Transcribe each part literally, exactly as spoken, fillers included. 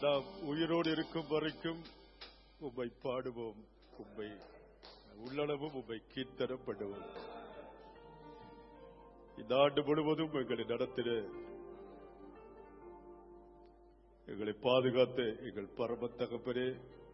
நாம் உயிரோடு இருக்கும் வரைக்கும் உம்மை பாடுவோம், உம்மை உள்ளளவும் உம்மை கீர்த்தனப்படுவோம். இந்த ஆண்டு முழுவதும் எங்களை நடத்திட, எங்களை பாதுகாத்த எங்கள் பரம தகப்பனே,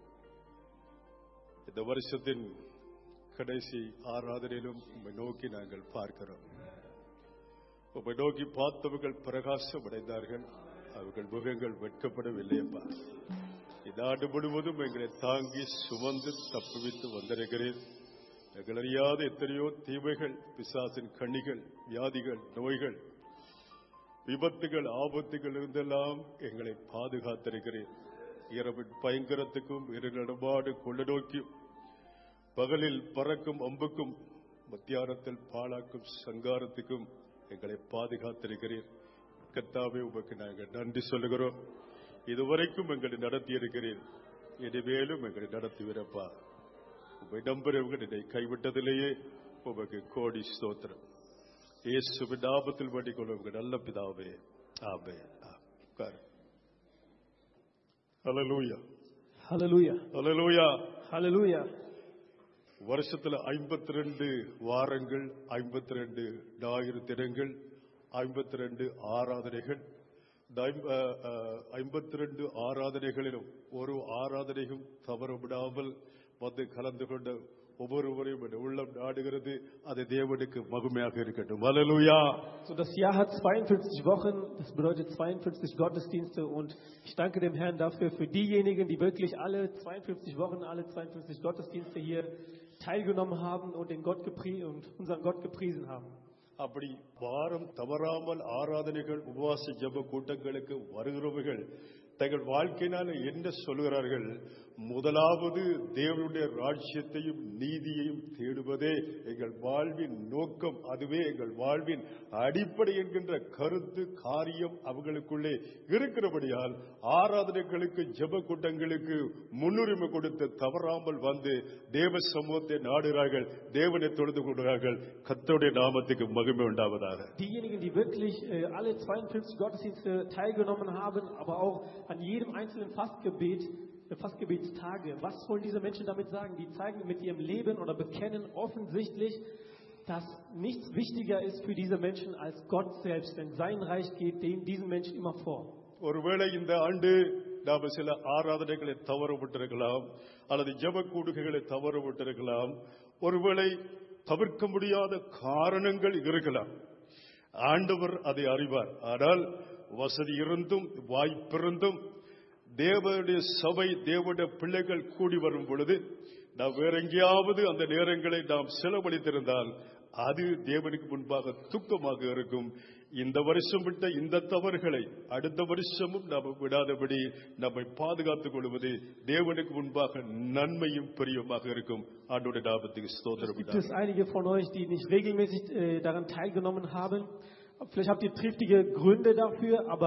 இந்த வருஷத்தின் கடைசி ஆராதனையிலும் உம்மை நோக்கி நாங்கள் பார்க்கிறோம். உம்மை நோக்கி பார்த்தவர்கள் பிரகாசம் அடைந்தார்கள், அவர்கள் முகங்கள் வெட்கப்படவில்லையப்பா. இந்த ஆண்டு முழுவதும் எங்களை தாங்கி சுமந்து தப்புவித்து வந்திருக்கிறேன். எங்கள் அறியாத எத்தனையோ தீமைகள், பிசாசின் கண்ணிகள், வியாதிகள், நோய்கள், விபத்துகள், ஆபத்துகள் இருந்தெல்லாம் எங்களை பாதுகாத்திருக்கிறேன். இரவின் பயங்கரத்துக்கும் இரு நடமாடு கொள்ள நோக்கியும் பகலில் பறக்கும் அம்புக்கும் மத்தியானத்தில் பாழாக்கும் சங்காரத்துக்கும் எங்களை பாதுகாத்திருக்கிறேன். கர்த்தாவே, உமக்கு நாங்கள் நன்றி சொல்லுகிறோம். இதுவரைக்கும் எங்களை நடத்தி இருக்கிறேன், இனிமேலும் எங்களை நடத்துவீரப்பா. உம்மை நம்புறவங்க என்னை கைவிட்டதிலேயே உமக்கு கோடி ஸ்தோத்திரம். இயேசுவின் நாமத்தில் வேண்டிக் கொள்ளுங்க நல்ல பிதாவே, ஆமென். ஹல்லேலூயா, ஹல்லேலூயா, ஹல்லேலூயா, ஹல்லேலூயா. வருஷத்துல ஐம்பத்தி ரெண்டு வாரங்கள், ஐம்பத்தி ரெண்டு ஞாயிறு தினங்கள், ஐம்பத்தி ரெண்டு ஆராதனைகள். ஐம்பத்தி ரெண்டு ஆராதனைகளிலும் ஒரு ஆராதனையும் தவற விடாமல் வந்து கலந்து கொண்ட ஒவ்வொருவரையும் உள்ளம் நாடுகிறது. அது தேவனுக்கு மகிமையாக இருக்கட்டும். ஹல்லேலூயா. So, das Jahr hat zweiundfünfzig Wochen, das bedeutet zweiundfünfzig Gottesdienste, und ich danke dem Herrn dafür, für diejenigen, die wirklich alle zweiundfünfzig Wochen, alle zweiundfünfzig Gottesdienste hier teilgenommen haben und den Gott geprie- und unseren Gott gepriesen haben. அப்படி வாரம் தவறாமல் ஆராதனைகள், உபவாச ஜெப கூட்டங்களுக்கு வருகிறவர்கள் தங்கள் வாழ்க்கையினால என்ன சொல்கிறார்கள்? முதலாவது தேவனுடைய ராஜ்யத்தையும் நீதியையும் தேடுவதே எங்கள் வாழ்வின் நோக்கம், அதுவே எங்கள் வாழ்வின் அடிப்படை என்கின்ற கருத்து, காரியம் அவர்களுக்குள்ளே இருக்கிறபடியால் ஆராதனைகளுக்கு, ஜெப கூட்டங்களுக்கு முன்னுரிமை கொடுத்து தவறாமல் வந்து தேவ சமூகத்தை நாடுகிறார்கள், தேவனை தொழுது கொள்கிறார்கள். கர்த்தருடைய நாமத்துக்கு மகிமை உண்டாவதாக. Diejenigen, die wirklich äh, alle zweiundfünfzig Gottesdienste teilgenommen haben, aber auch an jedem einzelnen Fastgebet, äh, Fastgebetstage, was wollen diese Menschen damit sagen? Die zeigen mit ihrem Leben oder bekennen offensichtlich, dass nichts wichtiger ist für diese Menschen als Gott selbst, denn sein Reich geht dem, diesen Menschen immer vor. ஒருவேளை இந்த ஆண்டு நாம் சில ஆராதனைகளை தவற விட்டிருக்கலாம், அல்லது ஜெப கூடுகைகளை தவற விட்டிருக்கலாம். ஒருவேளை தவிர்க்க முடியாத காரணங்கள் இருக்கலாம். ஆண்டவர் அதை அறிவார். ஆனால் வசதி இருந்தும் வாய்ப்பிருந்தும் தேவனுடைய சபை, தேவனுடைய பிள்ளைகள் கூடி வரும் பொழுது நாம் வேற எங்கேயாவது அந்த நேரங்களை நாம் செலவழித்திருந்தால் அது தேவனுக்கு முன்பாக துக்கமாக இருக்கும். இந்த வருஷம் விட்ட இந்த தவறுகளை அடுத்த வருஷமும் நாம் விடாதபடி நம்மை பாதுகாத்துக் கொள்வது தேவனுக்கு முன்பாக நன்மையும் பிரியமாக இருக்கும். ஆண்டவருடைய நாமத்துக்கு ஸ்தோத்திரம். Gibt es einige von euch, die nicht regelmäßig äh, daran teilgenommen haben? Vielleicht habt ihr triftige Gründe dafür, aber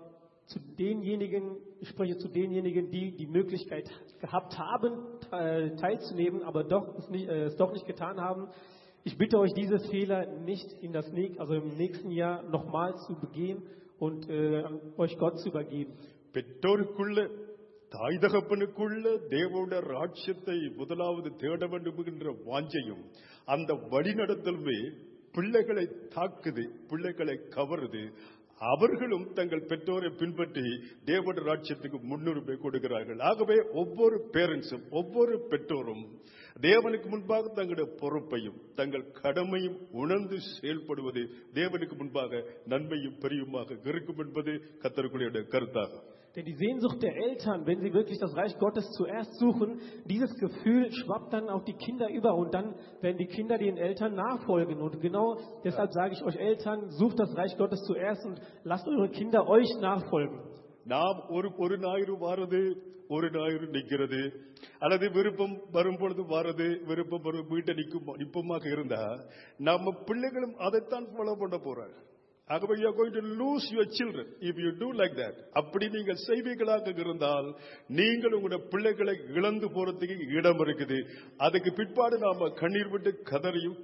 zu denjenigen, ich spreche zu denjenigen, die die Möglichkeit gehabt haben, teilzunehmen, aber doch es, nicht, äh, es doch nicht getan haben. Ich bitte euch, diese Fehler nicht in das, also im nächsten Jahr nochmal zu begehen und äh, euch Gott zu übergeben. பெற்றோருக்குள்ள, தாய் தகப்பனுக்குள்ள தேவனுடைய ராஜ்யத்தை முதலாவது தேட வேண்டும் என்கிற வாஞ்சையும் அந்த வழிநடத்தலுமே பிள்ளைகளை தாக்குது, பிள்ளைகளை கவருது. அவர்களும் தங்கள் பெற்றோரை பின்பற்றி தேவனுடைய ராஜ்யத்துக்கு முன்னுரிமை கொடுக்கிறார்கள். ஆகவே ஒவ்வொரு பேரண்ட்ஸும், ஒவ்வொரு பெற்றோரும் தேவனுக்கு முன்பாக தங்களுடைய பொறுப்பையும் தங்கள் கடமையும் உணர்ந்து செயல்படுவது தேவனுக்கு முன்பாக நன்மையும் பெரியுமாக இருக்கும் என்பது கர்த்தருடைய கருத்தாகும். Denn die Sehnsucht der Eltern, wenn sie wirklich das Reich Gottes zuerst suchen, dieses Gefühl schwappt dann auf die Kinder über, und dann werden die Kinder den Eltern nachfolgen. Und genau deshalb sage ich euch Eltern, sucht das Reich Gottes zuerst und lasst eure Kinder euch nachfolgen. நாம் ஒரு ஒரு ஞாயிறு வாரது, ஒரு ஞாயிறு நிற்கிறது, அல்லது விருப்பம் வரும் பொழுது வாரது, விருப்பம் வரும் வீட்டை நிற்கும் நிற்பமாக இருந்தா நம்ம பிள்ளைகளும் அதைத்தான் ஃபாலோ பண்ண போறாங்க. ஆகவே you are going to lose your children if you do like that. அப்படி நீங்கள் செய்வீர்களாக இருந்தால் நீங்கள் உங்களுடைய பிள்ளைகளை இழந்து போறதுக்கு இடம் இருக்குது. அதுக்கு பிற்பாடு நாம கண்ணீர் விட்டு கதறியும்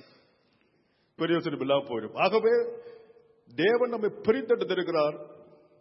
பிரயோசனம் இல்லாம போயிடும். ஆகவே தேவன் நம்மை பிரித்தெடுத்திருக்கிறார்.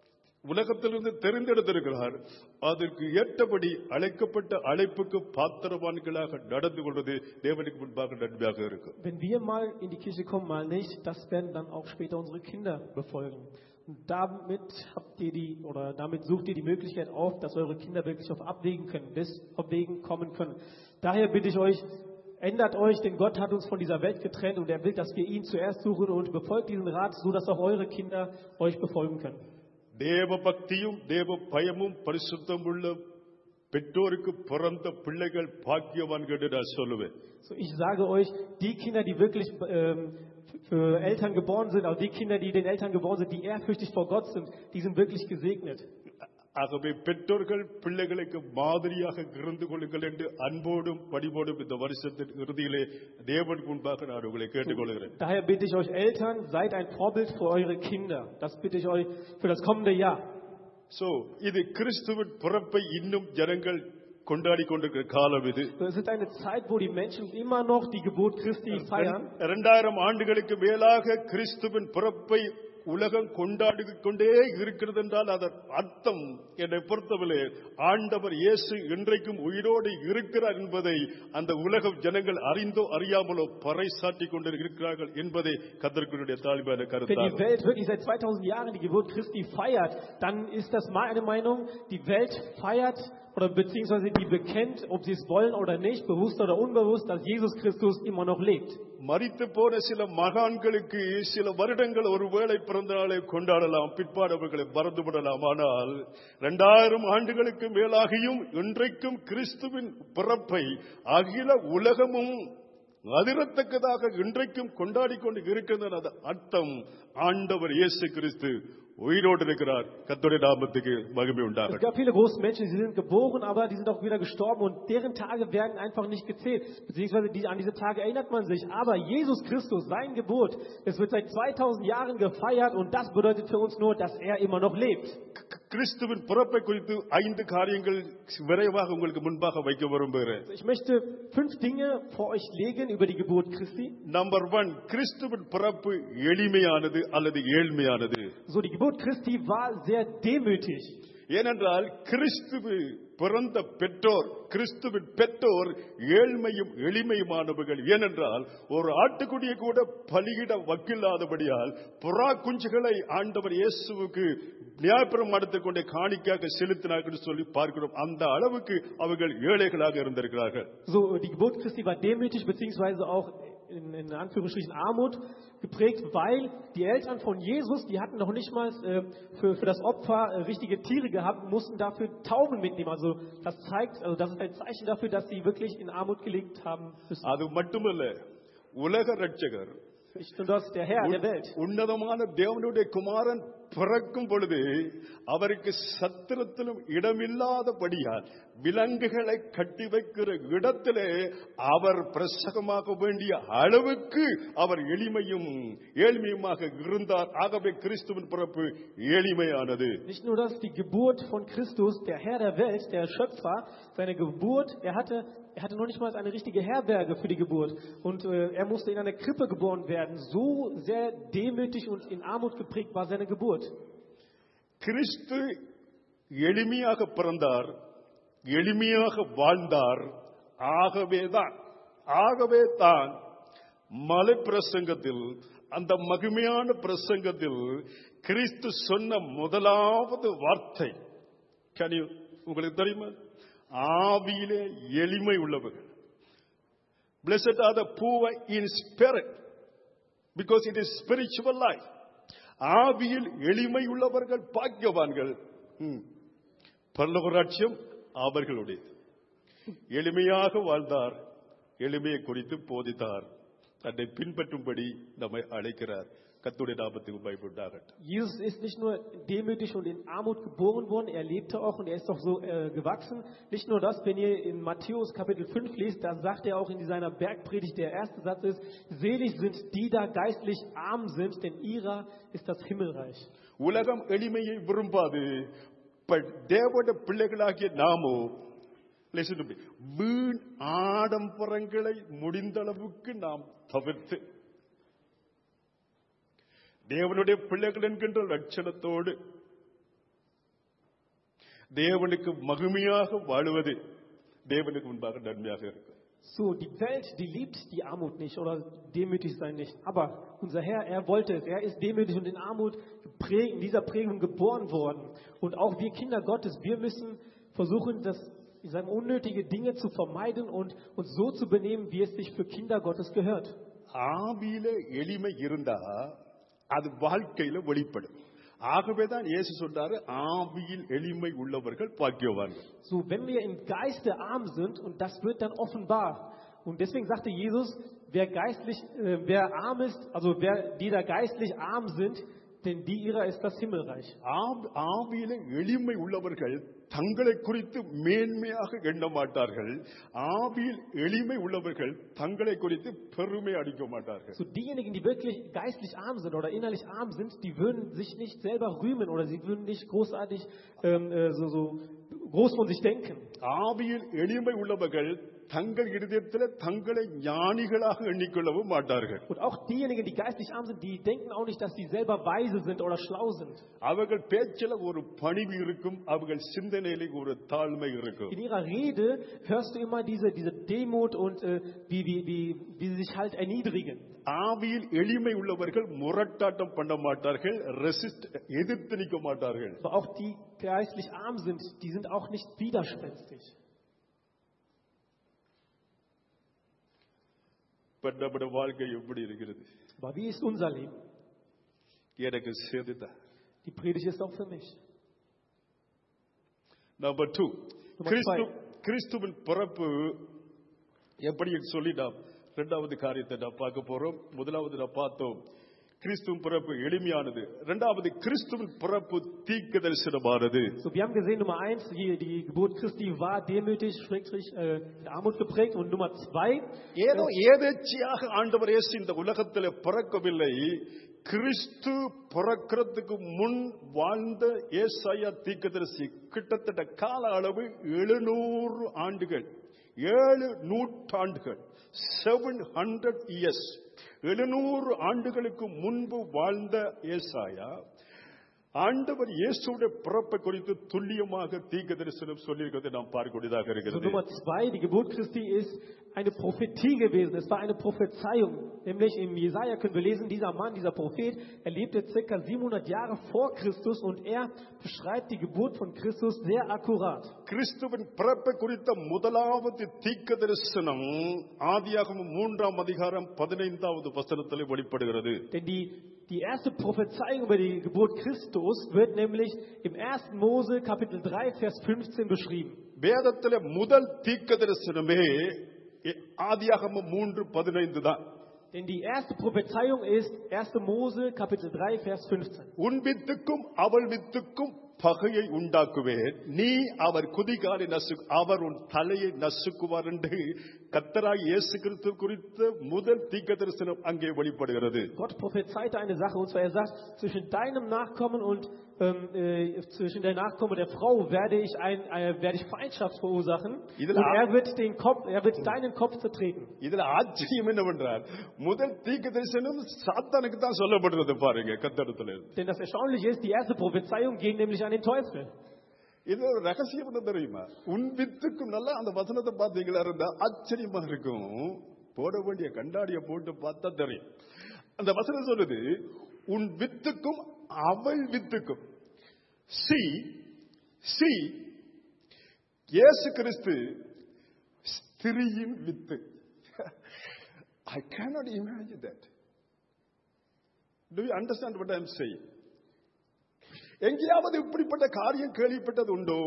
உலகத்திலிருந்து தெரிந்தெடுத்திருக்கிறார். அதற்கு ஏற்றபடி அழைக்கப்பட்ட அழைப்புக்கு பாத்திரவான்களாக நடந்து கொள்வது தேவனுக்கு முன்பாக நன்மையாக இருக்கும். Wenn wir mal in die Kirche kommen, mal nicht, das werden dann auch später unsere Kinder befolgen. Und damit habt ihr die, oder damit sucht ihr die Möglichkeit auf, dass eure Kinder wirklich auf Abwägen können, bis auf Wegen kommen können. Daher bitte ich euch, ändert euch, denn Gott hat uns von dieser Welt getrennt und er will, dass wir ihn zuerst suchen und befolgt diesen Rat, so dass auch eure Kinder euch befolgen können. தேவ பக்தியும் தேவ பயமும் பரிசுத்தம் உள்ள பெற்றோருக்கு பிறந்த பிள்ளைகள் பாக்கியவான்கள் என்று நான் சொல்லுவேன். So, ich sage euch, die Kinder, die wirklich ähm, für Eltern geboren sind, also die Kinder, die den Eltern geboren sind, die ehrfürchtig vor Gott sind, die sind wirklich gesegnet. ஆகவே பெற்றோர்கள் பிள்ளைகளுக்கு மாதிரியாக இருந்து கொள்ளுங்கள் என்று அன்போடும் பணிவோடும் இந்த வருஷத்தின் இறுதியிலே தேவனுக்கு முன்பாக நான் உங்களை கேட்டுக்கொள்கிறேன். Daher bitte ich euch Eltern, seid ein Vorbild für eure Kinder. Das bitte ich euch für das kommende Jahr. So, இது கிறிஸ்துவின் பிறப்பை இன்னும் ஜனங்கள் கொண்டாடி கொண்டிருக்கிற காலம் இது. Es ist eine Zeit, wo die Menschen immer noch die Geburt Christi feiern. இரண்டாயிரம் ஆண்டுகளுக்கு மேலாக கிறிஸ்துவின் பிறப்பை உலகம் கொண்டாடி கொண்டே இருக்கிறது என்றால் அதன் அர்த்தம் என்னை பொறுத்தவரை ஆண்டவர் இயேசு இன்றைக்கும் உயிரோடு இருக்கிறார் என்பதை அந்த உலக ஜனங்கள் அறிந்தோ அறியாமலோ பறைசாற்றிக் கொண்டிருக்கிறார்கள் என்பதை கர்த்தருடைய தாழ்மையான கருத்து. Wenn die Welt wirklich seit zweitausend Jahren die Geburt Christi feiert, dann ist das meine Meinung, die Welt feiert oder beziehungsweise die bekennt, ob sie es wollen oder nicht, bewusst oder unbewusst, dass Jesus Christus immer noch lebt. மரித்து போன சில மகான்களுக்கு சில வருடங்கள் ஒருவேளை பிறந்த நாளை கொண்டாடலாம், பிற்பாடு அவர்களை மறந்துவிடலாம். ஆனால் இரண்டாயிரம் ஆண்டுகளுக்கு மேலாகியும் இன்றைக்கும் கிறிஸ்துவின் பிறப்பை அகில உலகமும் அதிரத்தக்கதாக இன்றைக்கும் கொண்டாடி கொண்டு இருக்கிறது. அர்த்தம் ஆண்டவர் இயேசு கிறிஸ்து உயிரோடு இருக்கிறார். கர்த்தருடைய நாமத்துக்கு மகிமை உண்டாகட்டும். Es gab viele große Menschen, die sind geboren, aber die sind auch wieder gestorben und deren Tage werden einfach nicht gezählt, beziehungsweise die, an diese Tage erinnert man sich. Aber Jesus Christus, sein Geburt, es wird seit zweitausend Jahren gefeiert und das bedeutet für uns nur, dass er immer noch lebt. கிறிஸ்துவின் பிறப்பை குறித்து ஐந்து காரியங்கள் விரைவாக உங்களுக்கு முன்பாக வைக்க விரும்புகிறேன். Ich möchte fünf Dinge vor euch legen über die Geburt Christi. Number one, கிறிஸ்துவின் பிறப்பு எளிமையானது அல்லது ஏழ்மையானது. So, die Geburt Christi war sehr demütig. ஏனென்றால் கிறிஸ்துவு பிறந்த பெற்றோர், கிறிஸ்துவின் பெற்றோர் ஏழ்மையும் எளிமையுமானவர்கள். ஏனென்றால் ஒரு ஆட்டுக்குடியை கூட பலியிட வக்கில்லாதபடியால் புறா குஞ்சுகளை ஆண்டவர் இயேசுவுக்கு நியாயப்பிரமாணத்தைக் கொண்டே காணிக்கையாக செலுத்தினார்கள் சொல்லி பார்க்கிறோம். அந்த அளவுக்கு அவர்கள் ஏழைகளாக இருந்திருக்கிறார்கள். So, die Geburt Christi war demütig beziehungsweise auch in, in Anführungsstrichen Armut geprägt, weil die Eltern von Jesus, die hatten noch nicht mal äh, für, für das Opfer äh, richtige Tiere gehabt, mussten dafür Tauben mitnehmen. Also das zeigt, also das ist ein Zeichen dafür, dass sie wirklich in Armut gelebt haben müssen. அது மட்டுமல்ல, உலக ரட்சகர், Nicht nur das, der Herr der Welt. உன்னதமான தேவனுடைய குமாரன் பிறக்கும் பொழுது அவருக்கு சத்திரத்திலும் இடமில்லாதபடியால் விலங்குகளை கட்டி வைக்கிற இடத்திலே அவர் பிரசங்கமாக வேண்டிய அளவுக்கு அவர் எளிமையும் ஏழ்மையுமாக இருந்தார். ஆகவே கிறிஸ்துவின் பிறப்பு எளிமையானது. Nicht nur das, die Geburt von Christus, der Herr der Welt, der Schöpfer, seine Geburt, er hatte Er hatte noch nicht mal eine richtige Herberge für die Geburt. Und äh, er musste in einer Krippe geboren werden. So sehr demütig und in Armut geprägt war seine Geburt. கிறிஸ்து எளிமையாக பிறந்தார், எளிமையாக வாழ்ந்தார். ஆகவேதான் ஆகவே தான் மலை பிரசங்கத்தில், அந்த மகிமையான பிரசங்கத்தில் கிறிஸ்து சொன்ன முதலாவது வார்த்தை உங்களுக்கு தெரியுமா? ஆவியிலே எளிமை உள்ளவர்கள். Blessed are the poor in spirit, because it is spiritual life. ஆவியில் எளிமை உள்ளவர்கள் பாக்கியவான்கள், பரலோக ராஜ்யம் அவர்களுடையது. எளிமையாக வாழ்ந்தார், எளிமையை குறித்து போதித்தார், தன்னை பின்பற்றும்படி நம்மை அழைக்கிறார். கர்த்தருடைய நாமத்துக்கு மகிமை உண்டாகட்டும். Jesus ist nicht nur demütig und in Armut geboren worden, er lebte auch und er ist auch so äh, gewachsen. Nicht nur das, wenn ihr in Matthäus Kapitel fünf liest, da sagt er auch in seiner Bergpredigt, der erste Satz ist, selig sind die da geistlich arm sind, denn ihrer ist das Himmelreich. உலகம் எளிமையை விரும்பாது. தேவனுடைய பிள்ளைகளாகிய நாமோ வீண் ஆடம்பரங்களை முடிந்த அளவுக்கு நாம் தவிர்த்து தேவனுடைய பிள்ளைகள் என்கின்ற லட்சணத்தோடு தேவனுக்கு மகிமையாக வாழுவது தேவனுக்கு முன்பாக நன்மையாக இருக்கும். So, die Welt, die liebt die Armut nicht oder demütig sein nicht. Aber unser Herr, er wollte es. Er ist demütig und in Armut geprägt, in dieser Prägung geboren worden. Und auch wir Kinder Gottes, wir müssen versuchen, das, ich sage, unnötige Dinge zu vermeiden und uns so zu benehmen, wie es sich für Kinder Gottes gehört. ஆவியில எளிமை இருந்தா அது வாழ்க்கையில வெளிப்படும். ஆகவேதான் இயேசு சொல்றாரு, ஆவியில் எளிமை உள்ளவர்கள் பாக்கியவான்கள். So, wenn wir im Geiste arm sind, und das wird dann offenbar. Und deswegen sagte Jesus, wer geistlich, äh, wer arm ist, also wer, die da geistlich arm sind, denn die ihrer ist das Himmelreich. ஆம்- ஆவியில எளிமை உள்ளவர்கள் தங்களை குறித்து மேன்மையாக எண்ண மாட்டார்கள். ஆவியில் எளிமை உள்ளவர்கள் தங்களை குறித்து பெருமை அடிக்க மாட்டார்கள். So, diejenigen, die wirklich geistlich arm sind oder innerlich arm sind, die würden sich nicht selber rühmen oder sie würden nicht großartig ähm, äh, so, so groß von sich denken. ஆவியில் எளிமை உள்ளவர்கள் தங்கள் இருதயத்தில் தங்களை ஞானிகளாக எண்ணிக்கொள்ளவும் மாட்டார்கள். Und auch diejenigen, die geistlich arm sind, die denken auch nicht, dass sie selber weise sind oder schlau sind. அவர்கள் பேச்சில ஒரு பணிவு இருக்கும், அவர்கள் சிந்தனையில ஒரு தாழ்மை இருக்கும். In ihrer Rede hörst du immer diese, diese Demut und äh, wie, wie, wie, wie sie sich halt erniedrigen. ஆவியில் எளிமை உள்ளவர்கள் முரட்டாட்டம் பண்ண மாட்டார்கள், ரெசிஸ்ட் எதிர்த்து நிற்க மாட்டார்கள். Aber auch die geistlich arm sind, die sind auch nicht widerspenstig. இப்ப நம்முடைய வாழ்க்கை எப்படி இருக்கிறது? Aber wie ist unser Leben? எனக்கு சேதுதான். Die Predigt ist auch für mich. Number two, Nummer கிறிஸ்து zwei. கிறிஸ்துவின் பிறப்பு எப்படி சொல்லி நாம் இரண்டாவது காரியத்தை நாம் பார்க்க போறோம். முதலாவது நாம் பார்த்தோம் கிறிஸ்துவின் பிறப்பு எளிமையானது. இரண்டாவது கிறிஸ்துவின் பிறப்பு தீர்க்க தரிசனமானது. So, wir haben gesehen, Nummer eins, die, die Geburt Christi war demütig, schrägstrich, äh, in Armut geprägt. Und Nummer zwei, ஏதோ ஏதேச்சியாக ஆண்டவர் இயேசு இந்த உலகத்தில் பிறக்கவில்லை. கிறிஸ்து பிறக்கிறதுக்கு முன் வாழ்ந்த ஏசாயா தீர்க்கதரிசி கிட்டத்தட்ட கால அளவு எழுநூறு ஆண்டுகள், ஏழு நூற்றாண்டுகள், செவன் ஹண்ட்ரட் இயர்ஸ், எழுநூறு ஆண்டுகளுக்கு முன்பு வாழ்ந்த ஏசாயா ஆண்டவர் இயேசுடைய பிறப்பை குறித்து துல்லியமாக தீர்க்கதரிசனம் சொல்லியிருக்கிறதை நாம் பார்க்கக்கூடியதாக so இருக்கிறது. Nummer zwei, die Geburt Christi ist eine Prophetie gewesen. Es war eine Prophezeiung. Nämlich im Jesaja können wir lesen, dieser Mann, dieser Prophet, er lebte circa siebenhundert Jahre vor Christus und er beschreibt die Geburt von Christus sehr akkurat. கிறிஸ்துவின் பிறப்பை குறித்த முதலாவது தீர்க்க தரிசனம் ஆதியாகமம் மூன்றாம் அதிகாரம் பதினைந்தாவது வசனத்தில் வெளிப்படுகிறது. Denn die, die erste Prophezeiung über die Geburt Christus wird nämlich im ersten Mose Kapitel drei Vers fünfzehn beschrieben. வேதத்திலே முதல் தீர்க்க தரிசனமே ஆதியாகமம் மூன்று பதினைந்து தான். Denn die erste Prophezeiung ist erster Mose Kapitel drei Vers fünfzehn. உன் வித்துக்கும் அவள் வித்துக்கும் பகையை உண்டாக்குவேன், நீ அவர் குதிகாலை நசு அவர் உன் தலையை நசுக்குவார் என்று கர்த்தராய் இயேசு கிறிஸ்து குறித்த முதல் தீர்க்க தரிசனம் அங்கே வெளிப்படுகிறது. Gott prophezeite eine Sache, und zwar er sagt, zwischen deinem Nachkommen und ähm, äh, zwischen der Nachkommen der Frau werde ich ein äh, werde ich Feindschaft verursachen, und er wird den Kopf, er wird deinen Kopf zertreten. இதுல ஆச்சரியம் என்னவென்றால் முதல் தீர்க்க தரிசனம் சாத்தானுக்கு தான் சொல்லப்படுறது பாருங்க கர்த்தரிடத்துல. Denn das Erstaunliche ist, die erste Prophezeiung ging nämlich an den Teufel. இது ஒரு ரகசியம் என்ன தெரியுமா? உன் வித்துக்கும் நல்லா அந்த வசனத்தை பார்த்தீங்களா இருந்தா ஆச்சரியமா இருக்கும். போட வேண்டிய கண்ணாடியை போட்டு பார்த்தா தெரியும். அந்த வசனம் சொல்லுது உன் வித்துக்கும் அவள் வித்துக்கும். சி சி இயேசு கிறிஸ்து ஸ்திரீயின் வித்து. I cannot imagine that. Do you understand what I am saying? எங்கேயாவது இப்படிப்பட்ட காரியம் கேள்விப்பட்டது உண்டோ?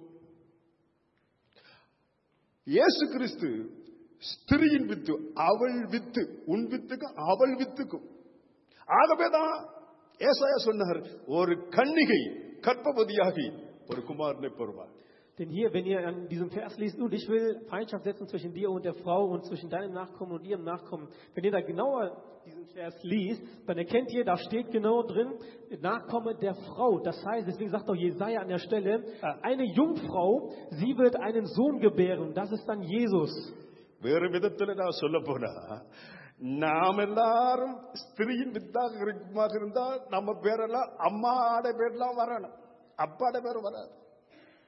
இயேசு கிறிஸ்து ஸ்திரீயின் வித்து, அவள் வித்து, உன் வித்துக்கும் அவள் வித்துக்கும். ஆகவேதான் ஏசாயா சொன்னார், ஒரு கன்னிகை கர்ப்பவதியாகி ஒரு குமாரனை பெறுவார். Denn hier, wenn ihr an diesem Vers liest, und ich will Feindschaft setzen zwischen dir und der Frau und zwischen deinem Nachkommen und ihrem Nachkommen. Wenn ihr da genauer diesen Vers liest, dann erkennt ihr, da steht genau drin, Nachkomme der Frau. Das heißt, deswegen sagt auch Jesaja an der Stelle, eine Jungfrau, sie wird einen Sohn gebären. Das ist dann Jesus. வேறு விதத்தில் நான் சொல்ல போனா, நாம் எல்லாரும் ஸ்திரீயின் வித்தாக இருந்தா நம்ம பேரெல்லாம் அம்மாட பேர்லாம் வரணும், அப்பாட பேர் வராது.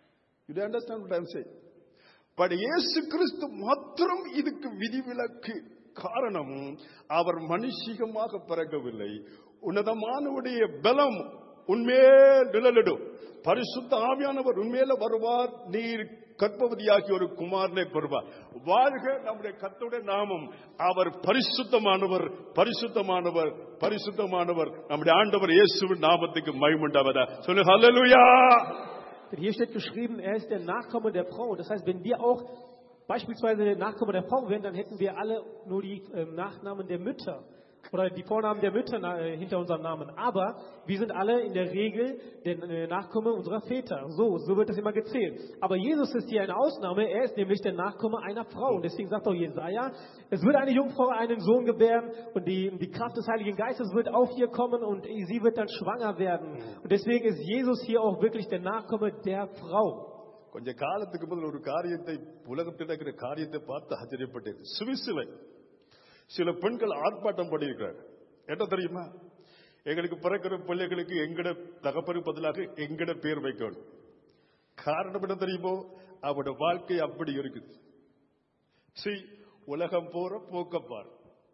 You do understand what I'm saying? But இயேசு கிறிஸ்து மாத்திரம் இதுக்கு விதிவிலக்கு. காரணம், அவர் மனுஷிகமாக பிறக்கவில்லை. உன்னதமானவருடைய பலம் உன்மேல் நிழலிடும். பரிசுத்த ஆவியானவர் உன்மேல வருவார். நீர் கர்ப்பவதியாகி ஒரு குமாரனை பெறுவார். வாழ்க நம்முடைய கர்த்தருடைய நாமம். அவர் பரிசுத்தமானவர், பரிசுத்தமானவர், பரிசுத்தமானவர். நம்முடைய ஆண்டவர் இயேசுவின் நாமத்துக்கு மகிமை உண்டாவதாக. சொல்லு ஹல்லேலூயா. Hier steht geschrieben, er ist der Nachkomme der Frau. Das heißt, wenn wir auch beispielsweise der Nachkomme der Frau wären, dann hätten wir alle nur die äh, Nachnamen der Mütter oder die Vornamen der Mütter äh, hinter unserem Namen. Aber wir sind alle in der Regel der äh, Nachkomme unserer Väter. So, so wird das immer gezählt. Aber Jesus ist hier eine Ausnahme. Er ist nämlich der Nachkomme einer Frau. Und deswegen sagt auch Jesaja, es wird eine Jungfrau einen Sohn gebären und die, die Kraft des Heiligen Geistes wird auf ihr kommen und sie wird dann schwanger werden. Und deswegen ist Jesus hier auch wirklich der Nachkomme der Frau. கொஞ்ச காலத்துக்கு முதல் ஒரு காரியத்தை, உலகத்தில் இருக்கிற காரியத்தை பார்த்து ஆச்சரியப்பட்டேன். சுவிஸ்ல சில பெண்கள் ஆர்ப்பாட்டம் பண்ணியிருக்கிறாங்க. என்ன தெரியுமா? எங்களுக்கு பிறக்கிற பிள்ளைகளுக்கு எங்கட தகப்பனுக்கு பதிலாக எங்கட பேர் வைக்கணும். காரணம் என்ன தெரியுமோ? அவருடைய வாழ்க்கை அப்படி இருக்குது. சி, உலகம் போற போக்கப்பார்.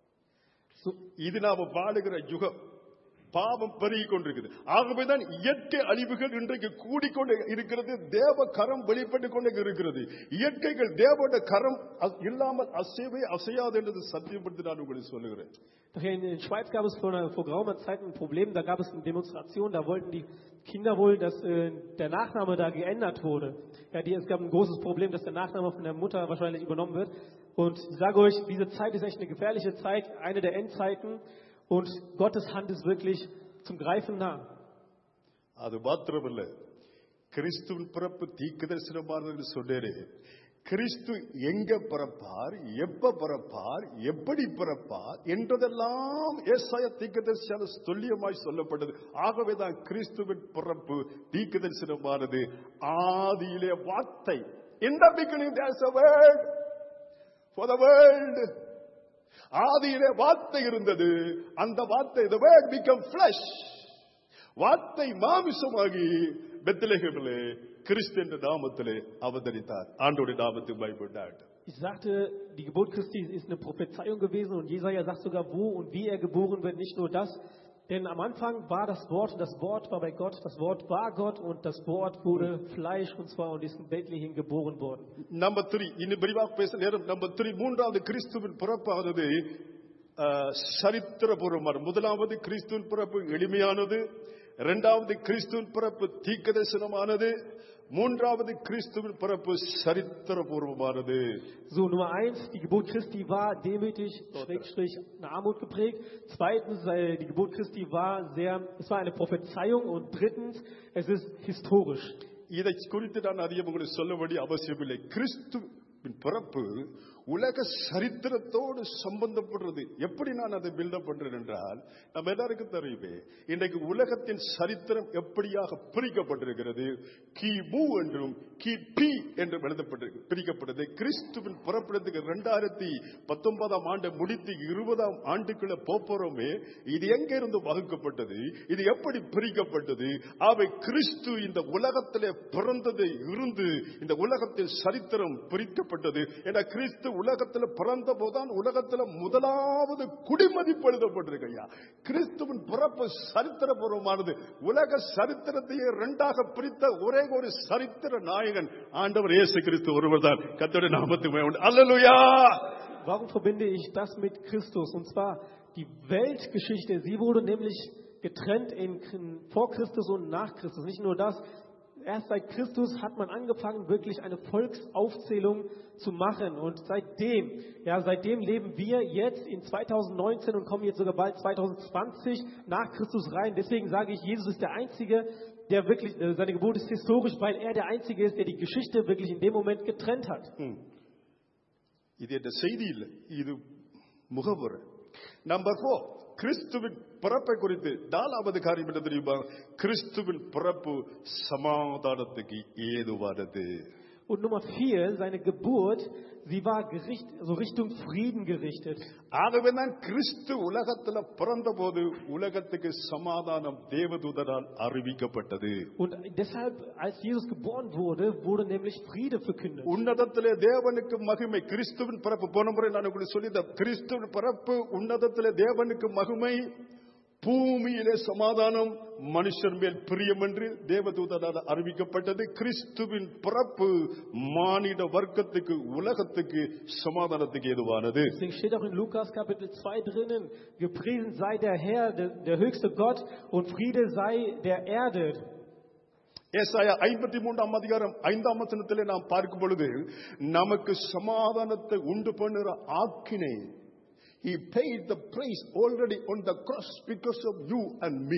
இது நாம வாழுகிற யுகம். பாவம் பெருகிக் கொண்டிருக்குது. ஆகவேதான் இயற்கை அழிவுகள் இன்றைக்கு கூடிக்கொண்டு இருக்கிறது. தேவ கரம் வெளிப்பட்டுக் கொண்டு இருக்கிறது. இயற்கைகள் தேவோட கரம் இல்லாமல் அசைவே அசையாது என்று சத்தியப்படுத்தி நான் உங்களுக்கு சொல்லுகிறேன். In der Schweiz gab es vor, vor geraumer Zeit ein Problem, da gab es eine Demonstration, da wollten die Kinder wohl, dass äh, der Nachname da geändert wurde. Ja, die, es gab ein großes Problem, dass der Nachname von der Mutter wahrscheinlich übernommen wird. Und ich sage euch, diese Zeit ist echt eine gefährliche Zeit, eine der Endzeiten. Und Gottes Hand ist wirklich zum Greifen nah. அது மாத்திரமல்ல, கிறிஸ்துவின் பிறப்பு தீர்க்கதரிசனமானது என்று சொன்னேனே. கிறிஸ்து எங்க பிறப்பார், எப்ப பிறப்பார், எப்படி பிறப்பார் என்றதெல்லாம் ஏசாயா தீர்க்கதரிசியால் துல்லியமாய் சொல்லப்பட்டது. ஆகவேதான் கிறிஸ்துவின் பிறப்பு தீர்க்கதரிசனமானது. ஆதியிலே வார்த்தை. In the beginning there is a word for the world. ஆதியிலே வார்த்தை இருந்தது. அந்த வார்த்தை, the word became flesh. வார்த்தை மாமிசமாகி பெத்லகேமிலே கிறிஸ்து என்ற நாமத்திலே அவதரித்தார். ஆண்டவருடைய நாமத்துக்கு மகிமை. Ich sagte, die Geburt Christi ist eine Prophezeiung gewesen und Jesaja sagt sogar, wo und wie er geboren wird. Nicht nur das, denn am Anfang war das Wort, das Wort war bei Gott, das Wort war Gott und das Wort wurde Fleisch und zwar und ist in Bethlehem geboren worden. Number three, இன்னும் விரிவாக பேச நேரம். Number three, மூன்றாவது கிறிஸ்துவின் பிறப்பானது சரித்திரபூர்வமான. முதலாவது கிறிஸ்துவின் பிறப்பு எளிமையானது. இரண்டாவது கிறிஸ்துவின் பிறப்பு தீர்க்கதரிசனமானது. மூன்றாவது கிறிஸ்துவின் பிறப்பு சரித்திரபூர்வமானது. So, Nummer eins, die Geburt Christi war demütig, Schrägstrich, eine Armut geprägt. Zweitens, die Geburt Christi war sehr, es war eine Prophezeiung. Und drittens, es ist historisch. இதை குறித்து நான் அதிகம் உங்களுக்கு சொல்லபடி அவசியமில்லை. கிறிஸ்துவின் பிறப்பு உலக சரித்திரத்தோடு சம்பந்தப்படுறது. எப்படி நான் அதை பில்டப் பண்றேன் என்றால், நம்ம எல்லாருக்கும் தெரியுமே, இன்றைக்கு உலகத்தின் சரித்திரம் எப்படியாக பிரிக்கப்பட்டிருக்கிறது. கிமு என்றும் கிபி என்றும் எழுதப்பட்டிருக்கு, பிரிக்கப்பட்டது. கிறிஸ்துவின் பிறப்பிடத்துக்கு இரண்டாயிரத்தி பத்தொன்பதாம் ஆண்டு முடித்து இருபதாம் ஆண்டுக்குள்ள போறோமே, இது எங்க இருந்து வகுக்கப்பட்டது, இது எப்படி பிரிக்கப்பட்டது? அவை கிறிஸ்து இந்த உலகத்திலே பிறந்ததை இருந்து இந்த உலகத்தின் சரித்திரம் பிரிக்கப்பட்டது. என கிறிஸ்து உலகத்தில் பிறந்த போதுதான் உலகத்தில் முதலாவது குடிமதிப்பு எழுதப்பட்டிருக்கு. ஐயா, கிறிஸ்துவின் பிறப்பு சரித்திரபூர்வமானது. உலக சரித்திரத்தையே இரண்டாக பிரித்த ஒரே ஒரு சரித்திர நாயகன் ஆண்டவர் இயேசு கிறிஸ்து ஒருவர் தான். கர்த்தருடைய நாமத்துக்கு மகிமை. அல்லேலூயா. Warum verbinde ich das mit Christus? Und zwar die Weltgeschichte. Sie wurde nämlich getrennt in, vor Christus und nach Christus. Nicht nur das. Erst seit Christus hat man angefangen, wirklich eine Volksaufzählung zu machen. Und seitdem, ja, seitdem leben wir jetzt in zweitausendneunzehn und kommen jetzt sogar bald zweitausendzwanzig nach Christus rein. Deswegen sage ich, Jesus ist der Einzige, der wirklich, seine Geburt ist historisch, weil er der Einzige ist, der die Geschichte wirklich in dem Moment getrennt hat. இது இந்த செய்தி இல்லை, இது முகவுரை. Number four, கிறிஸ்துவின் பிறப்பை குறித்து நாலாவது காரியம் என்ன தெரியுமா? கிறிஸ்துவின் பிறப்பு சமாதானத்துக்கு ஏதுவானது. Und Nummer vier, seine Geburt, sie war gericht, so Richtung Frieden gerichtet. ஆகவே தான் கிறிஸ்து உலகத்துல பிறந்தபோது உலகத்துக்கு சமாதானம் தேவதூதரால் அறிவிக்கப்பட்டது. Und deshalb, als Jesus geboren wurde, wurde nämlich Friede verkündet. உன்னதத்திலே தேவனுக்கு மகிமை. கிறிஸ்துவின் பிறப்பு போன முறை நான் உங்களுக்கு சொல்லியிருந்தேன். கிறிஸ்துவின் பிறப்பு உன்னதத்திலே தேவனுக்கு மகிமை, பூமியிலே சமாதானம், மனுஷர் மேல் பிரியம் என்று தேவதூதரால் அறிவிக்கப்பட்டது. கிறிஸ்துவின் பிறப்பு மானிட வர்க்கத்துக்கு, உலகத்துக்கு சமாதானத்துக்கு ஏதுவானது. Deswegen steht auch in Lukas Kapitel zwei drinnen: Gepriesen sei der Herr, der, der höchste Gott, und Friede sei der Erde. ஏசாயா ஐம்பத்தி மூன்றாம் அதிகாரம் ஐந்தாம் வசனத்திலே நாம் பார்க்கும் பொழுது நமக்கு சமாதானத்தை உண்டு பண்ணுகிற ஆக்கினை, He paid the price already on the cross because of you and me.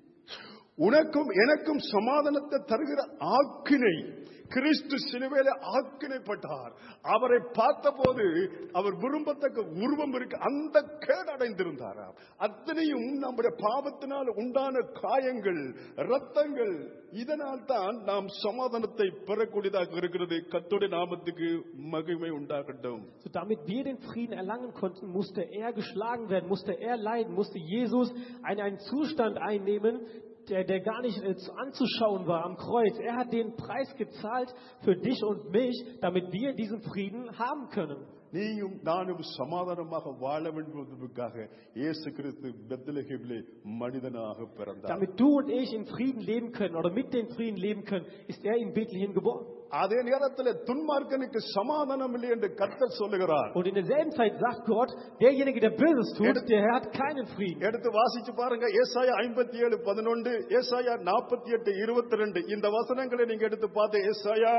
உனக்கும் எனக்கும் சமாதானத்தை தருகிற ஆக்கினை கிறிஸ்து சிலுவையிலே ஆக்கினைப்பட்டார். அவரை பார்த்தபோது அவர் விரும்பத்தக்க உருவம் இருக்கு, அந்த கேடு அடைந்திருந்தார். அத்தனையும் நம்முடைய பாவத்தினால் உண்டான காயங்கள், இரத்தங்கள். இதனால் தான் நாம் சமாதானத்தை பெறக்கூடியதாக இருக்கிறது. கர்த்தருடைய நாமத்துக்கு மகிமை உண்டாகட்டும். So, damit wir den Frieden erlangen konnten, musste er geschlagen werden, musste er leiden, musste Jesus einen, einen Zustand einnehmen, Der, der gar nicht äh, anzuschauen war am Kreuz. Er hat den Preis gezahlt für dich und mich, damit wir diesen Frieden haben können. நீயும் நானும் சமாதானமாக வாழ வேண்டும் என்பதற்காக இயேசு கிறிஸ்து பெத்லகேமிலே மனிதனாக பிறந்தார். Damit du und ich in Frieden leben können oder mit dem Frieden leben können, ist er in Bethlehem geboren. அதே நேரத்தில் துன்மார்க்கனுக்கு சமாதானம் இல்லை என்று கர்த்தர் சொல்லுகிறார். Und in derselben Zeit sagt Gott, derjenige, der Böses tut, der hat keinen Frieden. எடுத்து வாசிச்சு பாருங்க. ஏசாயா ஐம்பத்தி ஏழு பதினொன்று, ஏசாயா நாற்பத்தி எட்டு இருபத்தி ரெண்டு. இந்த வசனங்களை நீங்க எடுத்து பார்த்து ஏசாயா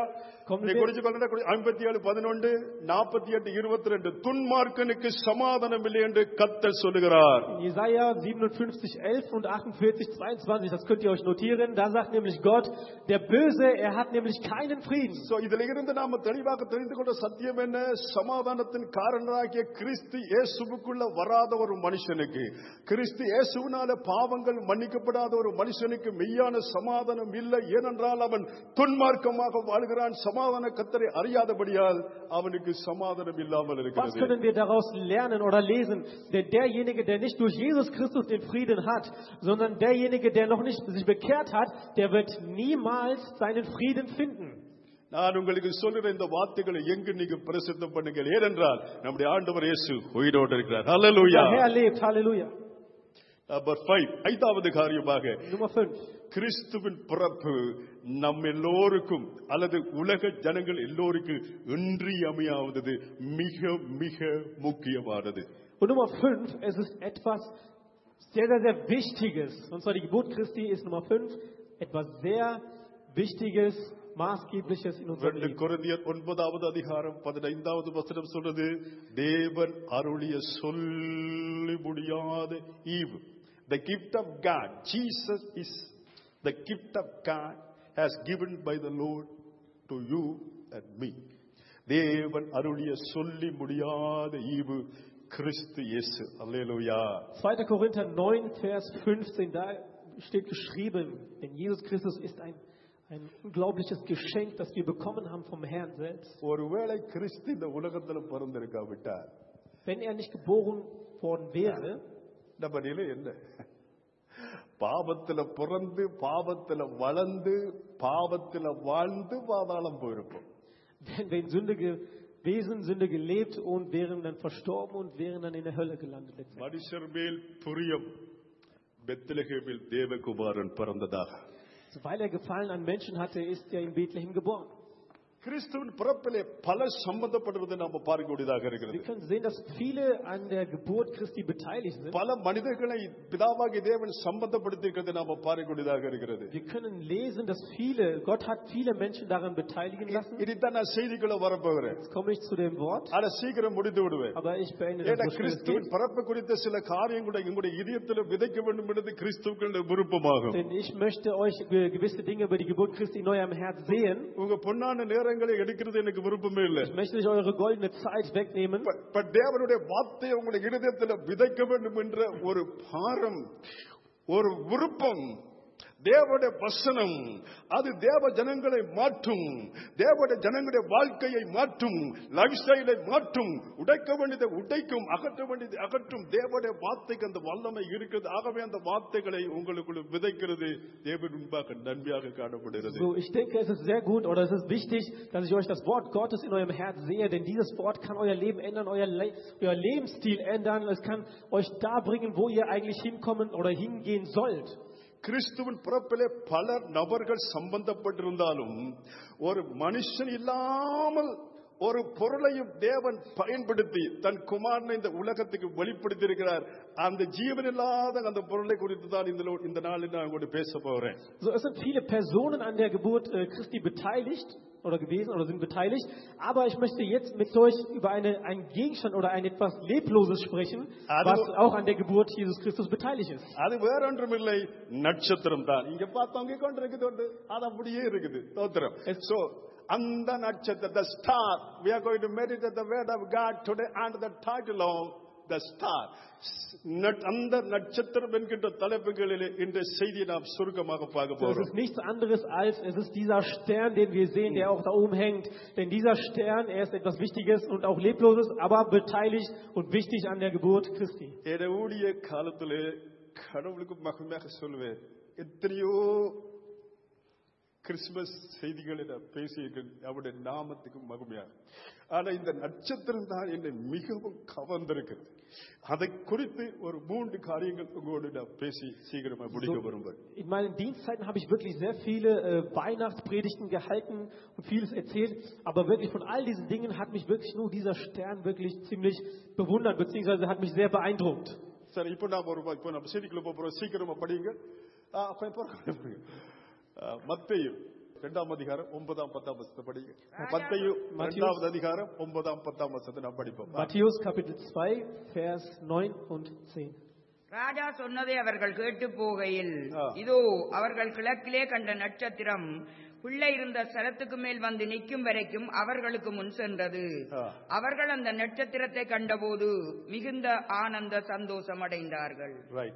ஐம்பத்தி ஏழு பதினொன்று நாற்பத்தி எட்டு இருபத்தி ரெண்டு. துன்மார்க்கனுக்கு சமாதானம் இல்லை என்று கர்த்தர் சொல்லுகிறார். Jesaja siebenundfünfzig elf und achtundvierzig zweiundzwanzig, das könnt ihr euch notieren. Da sagt nämlich Gott, der Böse, er hat nämlich keinen Frieden. So, இதில் இருந்து நாம தெளிவாக தெரிந்து கொண்ட சத்தியம் என்ன? சமாதானத்தின் காரணராகிய கிறிஸ்து இயேசுவுக்குள்ள வராத ஒரு மனுஷனுக்கு, கிறிஸ்து இயேசுவினால பாவங்கள் மன்னிக்கப்படாத ஒரு மனுஷனுக்கு மெய்யான சமாதானம் இல்லை. ஏனென்றால் அவன் துன்மார்க்கமாக வாழ்கிறான். சமாதான கர்த்தரை அறியாதபடியால் அவனுக்கு சமாதானம் இல்லாமல் இருக்கிறது. Was können wir daraus lernen oder lesen? Denn derjenige, der nicht durch Jesus Christus den Frieden hat, sondern derjenige, der noch nicht sich bekehrt hat, der wird niemals seinen Frieden finden. நான் உங்களுக்கு சொல்கிற இந்த வார்த்தைகளை எங்கு நீங்க பிரசித்தம் பண்ணுங்கள். ஏனென்றால் நம்முடைய ஆண்டவர் இயேசு உயிரோடு இருக்கிறார். ஹல்லேலூயா. Der Herr lebt. Halleluja. Number ஐந்து, ஐந்தாவது காரியமாக Nummer fünf. கிறிஸ்துவின் பிறப்பு நம் எல்லோருக்கும் அல்லது உலக ஜனங்கள் எல்லோருக்கும் இன்றியமையாதது, மிக மிக முக்கியமானது. Und Nummer fünf, es ist etwas sehr, sehr, sehr Wichtiges. Und zwar die Geburt Christi ist Nummer fünf, etwas sehr Wichtiges, Maßgebliches in unserem ரெண்டு Leben. கொரிந்தியர் ஒன்பதாவது அதிகாரம் பதினைந்தாவது வசனம் சொல்றது, தேவன் அருளிய சொல்லி முடியாத ஈவு. The gift of God, Jesus is the gift of God has given by the Lord to you and me. தேவன் அருளிய சொல்லி முடியாத ஈவு கிறிஸ்து இயேசு. அல்லேலூயா. zweiter Korinther neun, Vers fünfzehn, da steht geschrieben, denn Jesus Christus ist ein, ein unglaubliches Geschenk, das wir bekommen haben vom Herrn selbst. ஒருவேளை கிறிஸ்து இந்த உலகத்தில் பிறந்திருக்காவிட்டார், Wenn er nicht geboren worden wäre, நம்ம நிலை என்ன? பாவத்துல பிறந்து, பாவத்துல வளர்ந்து, பாவத்துல வாழ்ந்து பாதாளம் போயிருப்போம். wären wir in Sünde gewesen, Sünde gelebt und wären dann verstorben und wären dann in der Hölle gelandet. letztendlich. மனுஷர் மேல் பிரியம், பெத்லகேமில் தேவகுமாரன் பிறந்ததாக. So, weil er Gefallen an Menschen hatte, ist er in Bethlehem geboren. கிறிஸ்துவின் பிறப்பிலே பல சம்பந்தப்படுவதை நாம் பார்க்கக்கூடியதாக Wir இருக்கிறது. können sehen, dass viele an der Geburt Christi beteiligt sind. பல மனிதர்களை பிதாவாகிய தேவன் சம்பந்தப்படுத்தியிருக்கிறதை நாம் பார்க்கக்கூடியதாக இருக்கிறது. Wir können lesen, dass viele, Gott hat viele Menschen daran beteiligen lassen. இதுதான் நான் செய்திகளை வரப்போகிறேன். Jetzt komme ich zu dem Wort, அதை சீக்கிரம் முடித்து விடுவேன். aber ich beende ஏன்னா das so schnell es கிறிஸ்துவின் geht. பிறப்பு குறித்த சில காரியங்களை எங்களுடைய இதயத்தில் விதைக்க வேண்டும் என்பது கிறிஸ்துவுக்கு விருப்பமாகும். Denn ich möchte euch gewisse Dinge über die Geburt Christi neu am Herz sehen. உங்க பொன்னான நேரங்களை எடுக்கிறது எனக்கு விருப்பமே இல்லை. Ich möchte nicht eure goldene Zeit wegnehmen. But தேவனுடைய வார்த்தையை உங்களுடைய இதயத்தில் விதைக்க வேண்டும் என்ற ஒரு பாரம், ஒரு விருப்பம் தேவனுடைய வசனம் அது தேவ ஜனங்களை மாற்றும், தேவனுடைய ஜனங்களுடைய வாழ்க்கையை மாற்றும், லைஃப் ஸ்டைலை மாற்றும், உடைக்க வேண்டியதை உடைக்கும், அகற்ற வேண்டியதை அகற்றும். தேவனுடைய வார்த்தைக்கு அந்த வல்லமை இருக்கிறது. ஆகவே அந்த வார்த்தைகளை உங்களுக்குள்ள விதைக்கிறது தேவன் முன்பாக நன்மையாக காணப்படுகிறது. So, ich denke, es ist sehr gut oder es ist wichtig, dass ich euch das Wort Gottes in eurem Herz sehe, denn dieses Wort kann euer Leben ändern, euer, Le- euer Lebensstil ändern. Es kann euch da bringen, wo ihr eigentlich hinkommen oder hingehen sollt. கிறிஸ்துவின் பிறப்பிலே பல நபர்கள் சம்பந்தப்பட்டிருந்தாலும் ஒரு மனுஷன் இல்லாமல் ஒரு பொருளையும் தேவன் பயன்படுத்தி தன் குமாரனை இந்த உலகத்துக்கு வெளிப்படுத்தி இருக்கிறார். அந்த ஜீவன் இல்லாத அந்த பொருளை குறித்து தான் இந்த நாளில் நான் உங்களோடு பேச போறேன். So, es sind viele Personen an der Geburt äh, Christi beteiligt oder gewesen oder sind beteiligt, aber ich möchte jetzt mit euch über eine, einen Gegenstand oder ein etwas Lebloses sprechen, was auch an der Geburt Jesus Christus beteiligt ist. அது வேற ஒன்றுமில்லை, நட்சத்திரம் தான். இங்க பார்த்தவங்க கொண்டு இருக்குது, அது அப்படியே இருக்குது. தோத்திரம். So, அந்த நட்சத்திரம், the star, we are going to meditate the word of God today under the title of the star. அந்த நட்சத்திரம் என்கின்ற தலைப்புகளிலே இந்த செய்தியை நாம் சுருக்கமாக பார்க்க Es போறோம். ist nichts anderes als, es ist dieser Stern, den wir sehen, der auch da oben hängt. Denn dieser Stern, er ist etwas Wichtiges und auch Lebloses, aber beteiligt und wichtig an der Geburt Christi. என் ஊழிய காலத்திலே கடவுளுக்கு மகிமையாக சொல்வேன், எத்தனையோ Christmas செய்திகளை நான் பேசியிருக்கேன் அவருடைய நாமத்துக்கு மகிமையாக. ஆனா இந்த நட்சத்திரம் தான் என்னை மிகவும் கவர்ந்திருக்கிறது. அதை குறித்து ஒரு மூன்று காரியங்கள் உங்களோடு நான் பேசி சீக்கிரமா முடிக்க விரும்புகிறேன். In meinen Dienstzeiten habe ich wirklich sehr viele äh, Weihnachtspredigten gehalten und vieles erzählt, aber wirklich von all diesen Dingen hat mich wirklich nur dieser Stern wirklich ziemlich bewundert, beziehungsweise hat mich sehr beeindruckt. சரி, இப்போ நான் ஒரு இப்போ நம்ம செய்திக்குள்ள போறோம். சீக்கிரமா படிங்க. மத்தேயு இரண்டாம் அதிகாரம் ஒன்பதாம் பத்தாம் வசனத்தை படிங்க. மத்தேயு இரண்டாவது அதிகாரம் ஒன்பதாம் பத்தாம் வசனத்தை நாம் படிப்போம். Matthäus Kapitel zwei Vers neun und zehn. ராஜா சொன்னதை அவர்கள் கேட்டு போகையில், இதோ அவர்கள் கிழக்கிலே கண்ட நட்சத்திரம் பிள்ளை இருந்த ஸ்தலத்துக்கு மேல் வந்து நிற்கும் வரைக்கும் அவர்களுக்கு முன் சென்றது. அவர்கள் அந்த நட்சத்திரத்தை கண்டபோது மிகுந்த ஆனந்த சந்தோஷம் அடைந்தார்கள்.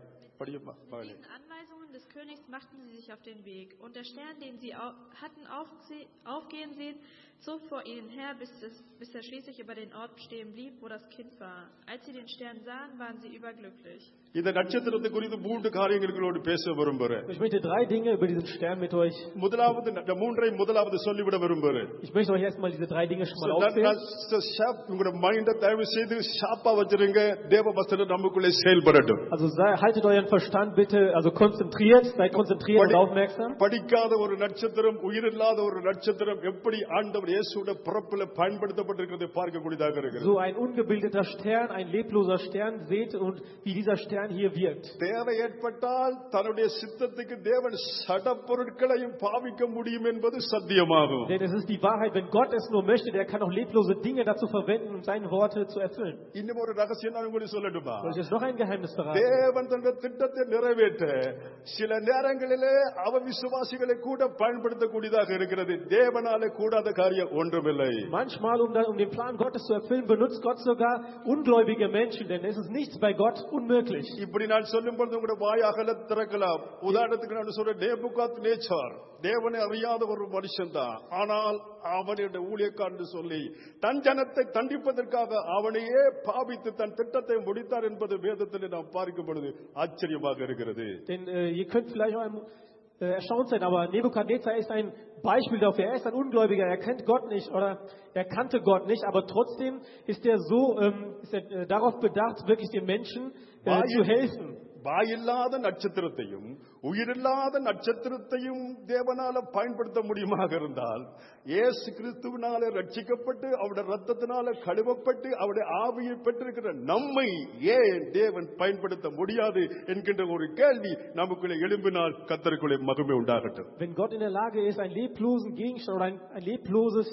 Anweisungen des Königs machten sie sich auf den Weg, und der Stern, den sie hatten aufgehen sehen, zog vor ihnen her, bis, es, bis er schließlich über den Ort stehen blieb, wo das Kind war. Als sie den Stern sahen, waren sie überglücklich. இந்த நட்சத்திரத்தை குறித்து மூன்று காரியங்களோடு பேச விரும்புகிறேன். Ich möchte drei Dinge über diesen Stern mit euch. முதலாவது இந்த மூன்றை முதலாவது சொல்லிவிட விரும்புகிறேன். Ich möchte euch erstmal diese drei Dinge schon mal aufzählen. உங்களுடைய மைண்டை தயவு செய்து ஷார்ப்பா வச்சிருங்க. தேவ வசனம் நமக்குள்ளே செயல்படட்டும். Also sei, haltet euren Verstand bitte, also konzentriert, seid konzentriert und aufmerksam. படிக்காத ஒரு நட்சத்திரம், உயிரில்லாத ஒரு நட்சத்திரம் எப்படி ஆண்டவர் இயேசுவுடைய பிறப்பில் பயன்படுத்தப்பட்டிருக்கிறது பார்க்கக்கூடியதாக இருக்கிறது. So ein ungebildeter Stern, ein lebloser Stern, seht und wie dieser Stern hier wirkt. தேவை ஏற்பட்டால் தன்னுடைய சித்தத்துக்கு தேவன் சட பொருட்களையும் பாவிக்க முடியும் என்பது சத்தியமாகும். Denn es ist die Wahrheit, wenn Gott es nur möchte, der kann auch leblose Dinge dazu verwenden, um seine Worte zu erfüllen. இன்னும் ஒரு ரகசியம் நான் உங்களுக்கு சொல்லட்டுமா? Soll ich jetzt noch ein Geheimnis verraten? தேவன் தன்னுடைய திட்டத்தை நிறைவேற்ற சில நேரங்களிலே அவவிசுவாசிகளை கூட பயன்படுத்தக்கூடியதாக இருக்கிறது. தேவனாலே கூடாத காரியம் ஒன்றுமில்லை. Manchmal, um, dann, um den Plan Gottes zu erfüllen, benutzt Gott sogar ungläubige Menschen, denn es ist nichts bei Gott unmöglich. இப்படி நான் சொல்லும் பொழுது உங்களுடைய வாய் அகல திறக்கலாம். உதாரணத்துக்கு நான் சொல்றேன், நேபுகாத்நேச்சார் தேவனை அறியாத ஒரு மனுஷன் தான். ஆனால் அவனுடைய ஊழியக்காரன் சொல்லி தன் ஜனத்தை தண்டிப்பதற்காக அவனையே பாவித்து தன் திட்டத்தை முடித்தார் என்பது வேதத்தில் நாம் பார்க்கும் பொழுது ஆச்சரியமாக இருக்கிறது. Denn äh, ihr könnt vielleicht auch äh, erstaunt sein, aber Nebukadnezar ist ein Beispiel dafür. Er ist ein Ungläubiger, er kennt Gott nicht oder er kannte Gott nicht, aber trotzdem ist er so ähm, ist er, äh, darauf bedacht, wirklich den Menschen äh, zu helfen. வாயில்லாத நட்சத்திரத்தையும் உயிரில்லாத நட்சத்திரத்தையும் தேவனால பயன்படுத்த முடியுமாக இருந்தால், இயேசு கிறிஸ்துவினாலே ரட்சிக்கப்பட்டு அவருடைய ரத்தத்தினால கழுவப்பட்டு அவருடைய ஆவியை பெற்றிருக்கிற நம்மை ஏன் தேவன் பயன்படுத்த முடியாது என்கின்ற ஒரு கேள்வி நமக்குள்ளே எழும்பினால் கர்த்தருக்குள்ளே மகிமை உண்டாகட்டும். Wenn Gott in der Lage ist, einen leblosen Gegenstand oder ein, ein lebloses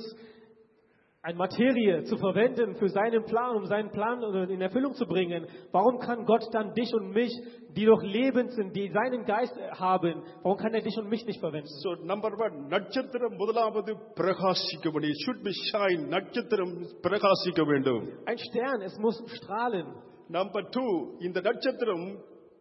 eine Materie zu verwenden für seinen Plan, um seinen Plan in Erfüllung zu bringen, warum kann Gott dann dich und mich, die doch lebend sind, die seinen Geist haben, warum kann er dich und mich nicht verwenden? So number one, நட்சத்திரம் முதலாவது பிரகாசிக்க வேண்டும். It should be shine. நட்சத்திரம் பிரகாசிக்க வேண்டும். Ein Stern, es muss strahlen. Number two, இந்த நட்சத்திரம்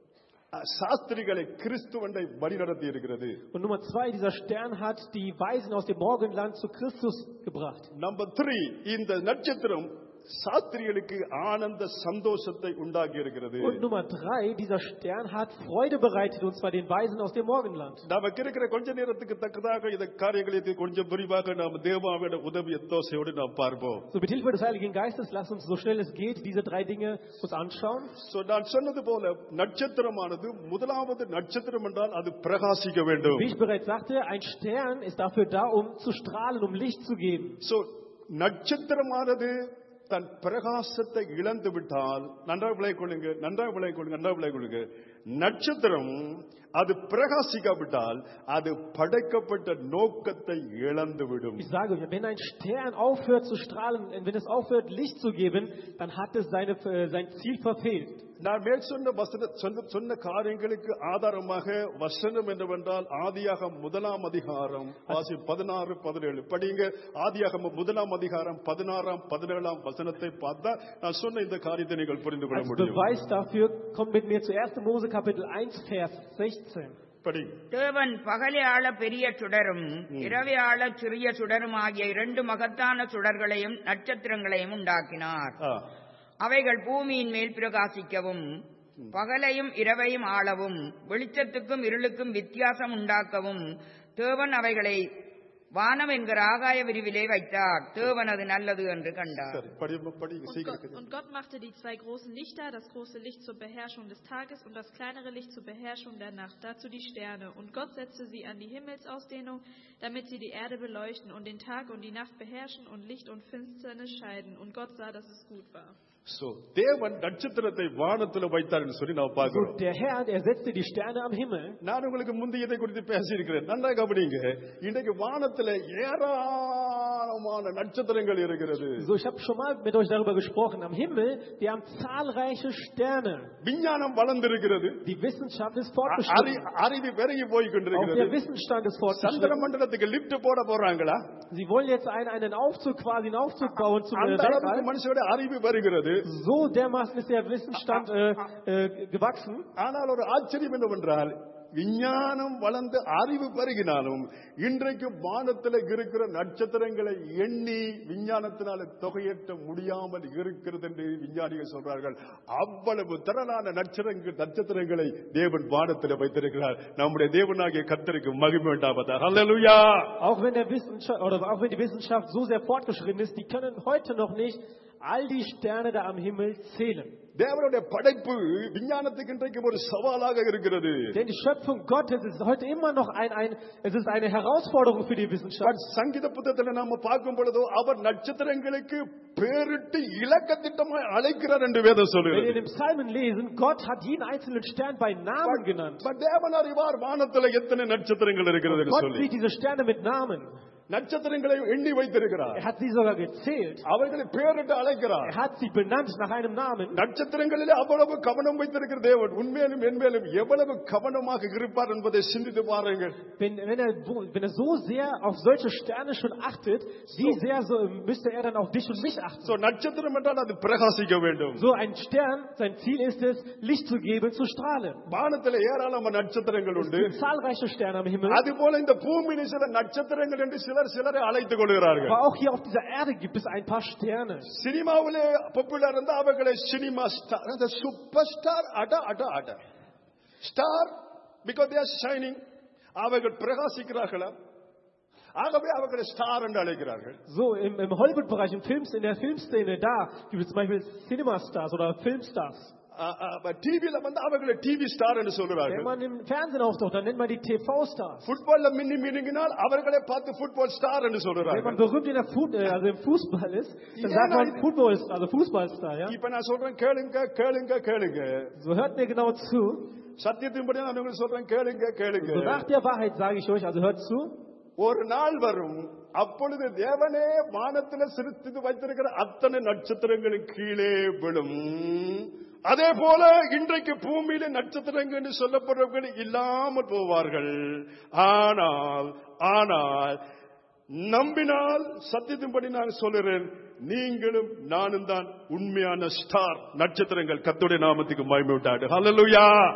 சாஸ்திரிகளை கிறிஸ்துவண்டை வழிநடத்தி இருக்கிறது. Und Nummer zwei, dieser Stern hat die Weisen aus dem Morgenland zu Christus gebracht. Number three, இந்த நட்சத்திரம் சாஸ்திரிகளுக்கு ஆனந்த சந்தோஷத்தை உண்டாக்கி இருக்கிறது. Und Nummer drei, dieser Stern hat Freude bereitet, und zwar den Weisen aus dem Morgenland. நமக்கு இருக்கிற கொஞ்ச நேரத்துக்கு தக்கதாக இந்த காரியங்களை கொஞ்சம் விரிவாக நாம் தேவாவிட உதவி எத்தோசையோடு நாம் பார்ப்போம். So mit Hilfe des Heiligen Geistes, lass uns so schnell es geht diese drei Dinge uns anschauen. So நான் சொன்னது போல நட்சத்திரமானது முதலாவது நட்சத்திரம் என்றால் அது பிரகாசிக்க வேண்டும். Wie ich bereits sagte, ein Stern ist dafür da, um zu strahlen, um Licht zu geben. So நட்சத்திரமானது தன் பிரகாசத்தை இழந்து விட்டால் நன்றாக விளையாட கொள்ளுங்க நன்றாக விளையாட கொள்ளுங்க நன்றாக விளையாட கொள்ளுங்க நட்சத்திரம் அது பிரகாசிக்காவிட்டால் அது படைக்கப்பட்ட நோக்கத்தை இழந்துவிடும். Ich sage euch, wenn ein Stern aufhört zu strahlen, wenn es aufhört Licht zu geben, dann hat es seine, sein Ziel verfehlt. நான் மேல் சொன்ன வசன சொன்ன காரியங்களுக்கு ஆதாரமாக வசனம் என்னவென்றால் ஆதியாகமம் முதலாம் அதிகாரம் வாசி பதினாறு பதினேழு படிங்க. ஆதியாகமம் முதலாம் அதிகாரம் பதினாறாம் பதினேழாம் வசனத்தை பார்த்தா நான் சொன்ன இந்த காரியத்தை நீங்கள் புரிந்து கொள்ள Als முடியும். Beweis dafür kommt mit mir zu erster Mose Kapitel eins Vers sechzehn. தேவன் பகலை ஆள பெரிய சுடரும் இரவை ஆள சிறிய சுடரும் ஆகிய இரண்டு மகத்தான சுடர்களையும் நட்சத்திரங்களையும் உண்டாக்கினார். அவைகள் பூமியின் மேல் பிரகாசிக்கவும் பகலையும் இரவையும் ஆளவும் வெளிச்சத்துக்கும் இருளுக்கும் வித்தியாசம் உண்டாக்கவும் தேவன் அவைகளை வானம் என்கிற ஆகாய விரிவிலே வைத்தார். தேவன் அது நல்லது என்று கண்டார். Und Gott machte die zwei großen Lichter, das große Licht zur Beherrschung des Tages und das kleinere Licht zur Beherrschung der Nacht, dazu die Sterne. Und Gott setzte sie an die Himmelsausdehnung, damit sie die Erde beleuchten und den Tag und die Nacht beherrschen und Licht und Finsternis scheiden. Und Gott sah, dass es gut war. So, தேவன் நட்சத்திரத்தை வானத்துல வைத்தார் என்று சொல்லி நான் பார்க்கிறோம். Der Herr, er setzte die Sterne am Himmel. நான் உங்களுக்கு முந்தைய இதை குறித்து பேசி இருக்கிறேன். நல்லா கவனிங்க. இன்றைக்கு வானத்துல ஏராளமான நட்சத்திரங்கள் இருக்கிறது. So, ich habe schon mal mit euch darüber gesprochen. Am Himmel, wir haben zahlreiche Sterne. விஞ்ஞானம் வளர்ந்திருக்கிறது. Die Wissenschaft ist fortgeschritten. அறிவு பெருகி போய் கொண்டிருக்கிறது. Auch der Wissensstand ist fortgeschritten. சந்திர மண்டலத்துக்கு லிஃப்ட் போட போறாங்களா? Sie wollen jetzt einen, einen Aufzug, quasi einen Aufzug bauen zum அந்த அளவுக்கு Weltall. மனுஷனுடைய அறிவு வருகிறது. So dermaßen ist der Wissensstand äh, äh, gewachsen. ஆனால் ஒரு ஆச்சரியம் என்னவென்றால் விஞ்ஞானம் வளர்ந்து அறிவு பெருகினாலும் இன்றைக்கு வானத்தில் இருக்கிற நட்சத்திரங்களை எண்ணி விஞ்ஞானத்தினால தொகையற்ற முடியாமல் இருக்கிறது என்று விஞ்ஞானிகள் சொல்றார்கள். அவ்வளவு திரளான நட்சத்திரங்கள் நட்சத்திரங்களை தேவன் வானத்தில் வைத்திருக்கிறார். நம்முடைய தேவனாகிய கர்த்தருக்கு மகிமை உண்டாவதாக. ஹல்லேலூயா. Auch wenn der Wissenschaft oder auch wenn die Wissenschaft so sehr fortgeschritten ist, die können heute noch nicht all die Sterne da am Himmel zählen. தேவனுடைய படைப்பு விஞ்ஞானத்துக்கு இன்றைக்கு ஒரு சவாலாக இருக்கிறது. Denn die Schöpfung Gottes ist heute immer noch ein, ein es ist eine Herausforderung für die Wissenschaft. சங்கீத புத்தகத்தில் நாம பார்க்கும் பொழுது அவர் நட்சத்திரங்களுக்கு பேரிட்டு இலக்க திட்டமாய் அழைக்கிறார் என்று வேதம் சொல்கிறது. Wenn wir in den Psalmen lesen, Gott hat jeden einzelnen Stern bei Namen genannt. தேவன் அறிவார் வானத்தில் எத்தனை நட்சத்திரங்கள் இருக்கிறது என்று Gott சொல்லி. sieht diese Sterne mit Namen. நட்சத்திரங்களை எண்ணி வைத்திருக்கிறார். Er hat sie sogar gezählt. அவர்களை பேரிட்டு அழைக்கிறார். Er hat sie benannt nach einem Namen. நட்சத்திரங்களிலே அவ்வளவு கவனம் வைத்திருக்கிற தேவன் உண்மையிலும் என்மேலும் எவ்வளவு கவனமாக இருப்பார் என்பதை சிந்தித்து பாருங்கள். Wenn, wenn, er, wenn er so sehr auf solche Sterne schon achtet, wie sehr so, müsste er dann auf dich und mich achten. So, நட்சத்திரம் என்றால் அது பிரகாசிக்க வேண்டும். So ein Stern, sein Ziel ist es, Licht zu geben, zu strahlen. வானத்தில் ஏராளமான நட்சத்திரங்கள் உண்டு. Es gibt zahlreiche Sterne am Himmel. அதுபோல இந்த பூமியிலே சில நட்சத்திரங்கள் என்று சிலர் சிலரை அழைத்துக் கொள்கிறார்கள். Aber auch hier auf dieser Erde gibt es ein paar Sterne. சினிமாவிலே பாப்புலர் இருந்தா அவர்களை சினிமா ஸ்டார், அந்த சூப்பர் ஸ்டார் அட அட அட star because they are shining. அவர்கள் பிரகாசிக்கிறார்களா? ஆகவே அவர்களை ஸ்டார் என்று அழைக்கிறார்கள். So im, im Hollywood-Bereich, im Films, in der Filmszene, da gibt es zum Beispiel Cinema-Stars oder Filmstars. டிவில வந்து அவர்களை டிவி ஸ்டார் என்று சொல்றார்கள். Wenn man im Fernsehen auftaucht, dann nennt man die T V-Stars. ஃபுட்பால்ல மின்னி மின்னினால் அவர்களை பார்த்து ஃபுட்பால் ஸ்டார் என்று Wenn சொல்றார்கள். man berühmt in der Fu- äh, also im Fußball ist, dann sagt man Football, also Fußballstar, ja? இப்ப நான் சொல்றேன் கேளுங்க கேளுங்க கேளுங்க. So hört mir genau zu. சத்தியத்தின்படி நான் உங்களுக்கு சொல்றேன் கேளுங்க கேளுங்க. So nach der Wahrheit sage ich euch, also hört zu. ஒரு நாள் வரும், அப்பொழுது தேவனே வானத்தில் சிரித்து வைத்திருக்கிற அத்தனை நட்சத்திரங்களுக்கு கீழே விழும். அதே போல இன்றைக்கு பூமியில நட்சத்திரங்கள் என்று சொல்லப்படுறவர்கள் இல்லாமல் போவார்கள். ஆனால் ஆனால் நம்பினால் சத்தியத்தின்படி நான் சொல்லுறேன், நீங்களும் நானும் தான் உண்மையான ஸ்டார் நட்சத்திரங்கள். கர்த்தருடைய நாமத்துக்கு மகிமை உண்டாகட்டும். ஹல்லேலூயா.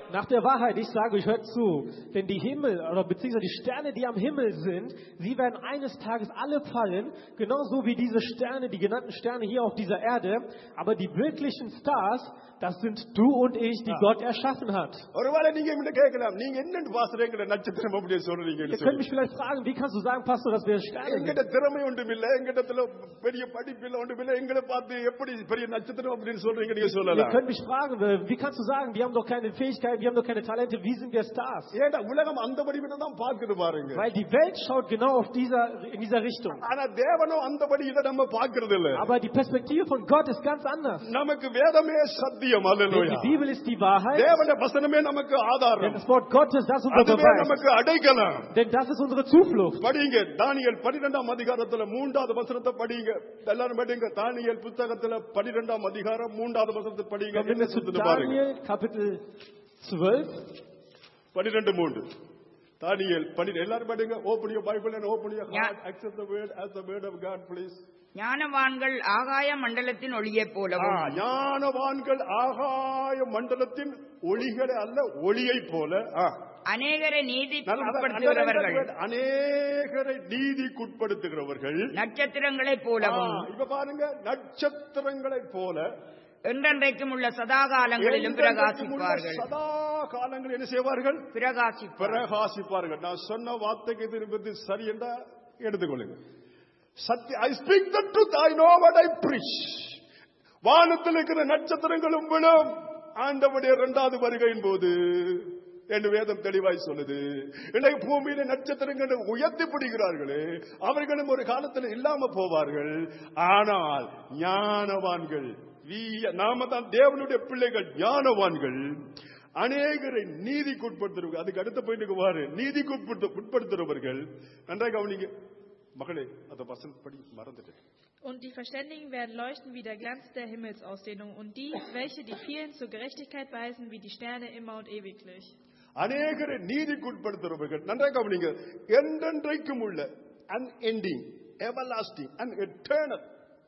Nach der Wahrheit, ich sage euch, hört zu, denn die Himmel, oder beziehungsweise die Sterne, die am Himmel sind, sie werden eines Tages alle fallen, genauso wie diese Sterne, die genannten Sterne hier auf dieser Erde, aber die wirklichen Stars, das sind du und ich, die Gott erschaffen hat. ஒருவேளை நீங்க என்ன கேட்கலாம், நீங்க என்னன்னு பாசுறீங்க நட்சத்திரம் அப்படி சொல்றீங்க? Ihr könnt mich vielleicht fragen, wie kannst du sagen, Pastor, dass wir Sterne sind? எங்கிட்ட திறமை ஒன்றும் இல்ல, எங்கிட்ட பெரிய படிப்பு இல்ல, ஒன்றும் இல்ல, எங்களை பார்த்து எப்படி பெரிய நட்சத்திரம் அப்படின்னு சொல்றீங்க? நீங்க Ihr சொல்லலாம். könnt mich fragen, wie kannst du sagen, wir haben doch keine Fähigkeiten, wir haben doch keine Talente, wie sind wir Stars? ஏண்டா உலகம் அந்த படிவில தான் பார்க்குது பாருங்க. Weil die Welt schaut genau auf dieser, in dieser Richtung. ஆனா தேவனும் அந்த படியில நம்ம பார்க்கிறது இல்ல. Aber die Perspektive von Gott ist ganz anders. நமக்கு வேதமே சத்தியம். Denn அல்லேலூயா. die Bibel ist die Wahrheit. தேவனுடைய வசனமே நமக்கு Denn ஆதாரம். das Wort Gottes, das ist unser அதுவே Beweis. நமக்கு அடைக்கலம். Denn das ist unsere Zuflucht. படிங்க தானியேல் பன்னிரண்டாம் அதிகாரத்துல மூன்றாவது வசனத்தை படிங்க. எல்லாரும் படிங்க. தானியேல் புத்தகத்துல பன்னிரண்டாம் அதிகாரம் மூன்றாவது வசனத்தை படிங்க. Kommen என்ன wir zu சொல்லுது பாருங்க. Daniel, Kapitel zwölf. பன்னிரண்டு மூன்று. தானியேல் பன்னிரண்டு. எல்லாரும் படிங்க. Open your Bible and open your Yeah. heart. Accept the word as the word of God, please. ஞானவான்கள் ஆகாய மண்டலத்தின் ஒளியைப் ஆ, போலவும் ஞானவான்கள் ஆகாய மண்டலத்தின் ஒளிகளை அல்ல, ஒளியை போல. ஆ. அநேகரை நீதி நல்ல- உட்படுத்துகிறவர்கள் நல்ல- அநேகரை நீதிக்குட்படுத்துகிறவர்கள் நட்சத்திரங்களைப் ஆ, போலவும் இப்ப பாருங்க, நட்சத்திரங்களை போல என்றென்றைக்கும் உள்ள சதா காலங்களிலும் பிரகாசிப்பார்கள் சதா காலங்கள் என்ன செய்வார்கள்? பிரகாசிப்பார்கள் பிரகாசிப்பார்கள். நான் சொன்ன வார்த்தைக்கு இது என்பது சரி என்றா எடுத்துக்கொள்ளுங்க. சத்திய I speak the truth, I know what I preach. வானத்தில் இருக்கிற நட்சத்திரங்களும் விழும் ஆண்டவருடைய இரண்டாவது வருகையின் போது என்று வேதம் தெளிவாய் சொல்லுது. இன்றைக்கு பூமியில நட்சத்திரங்களை உயர்த்தி பிடிக்கிறார்களே, அவர்களும் ஒரு காலத்தில் இல்லாம போவார்கள். ஆனால் ஞானவான்கள், வீ- நாம தான் தேவனுடைய பிள்ளைகள், ஞானவான்கள் அநேகரை நீதிக்குட்படுத்துறவர்கள். அதுக்கு அடுத்த போயிட்டு வாரு, நீதிக்குட்படுத்த உட்படுத்துறவர்கள். நன்றாக கவனிங்க மகளே, அந்த வசனம் படி மறந்துட்டேன். Und die Verständigen werden leuchten wie der Glanz der Himmelsausdehnung und die, welche die vielen zur Gerechtigkeit weisen, wie die Sterne immer und ewiglich. அநேகரை நீதிக்குட்படுத்துறவர்கள். நன்றாக கவனிங்க. என்றென்றைக்கும் உள்ள unending, everlasting and eternal,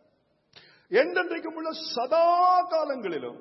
என்றென்றைக்கும் உள்ள சதா காலங்களிலும்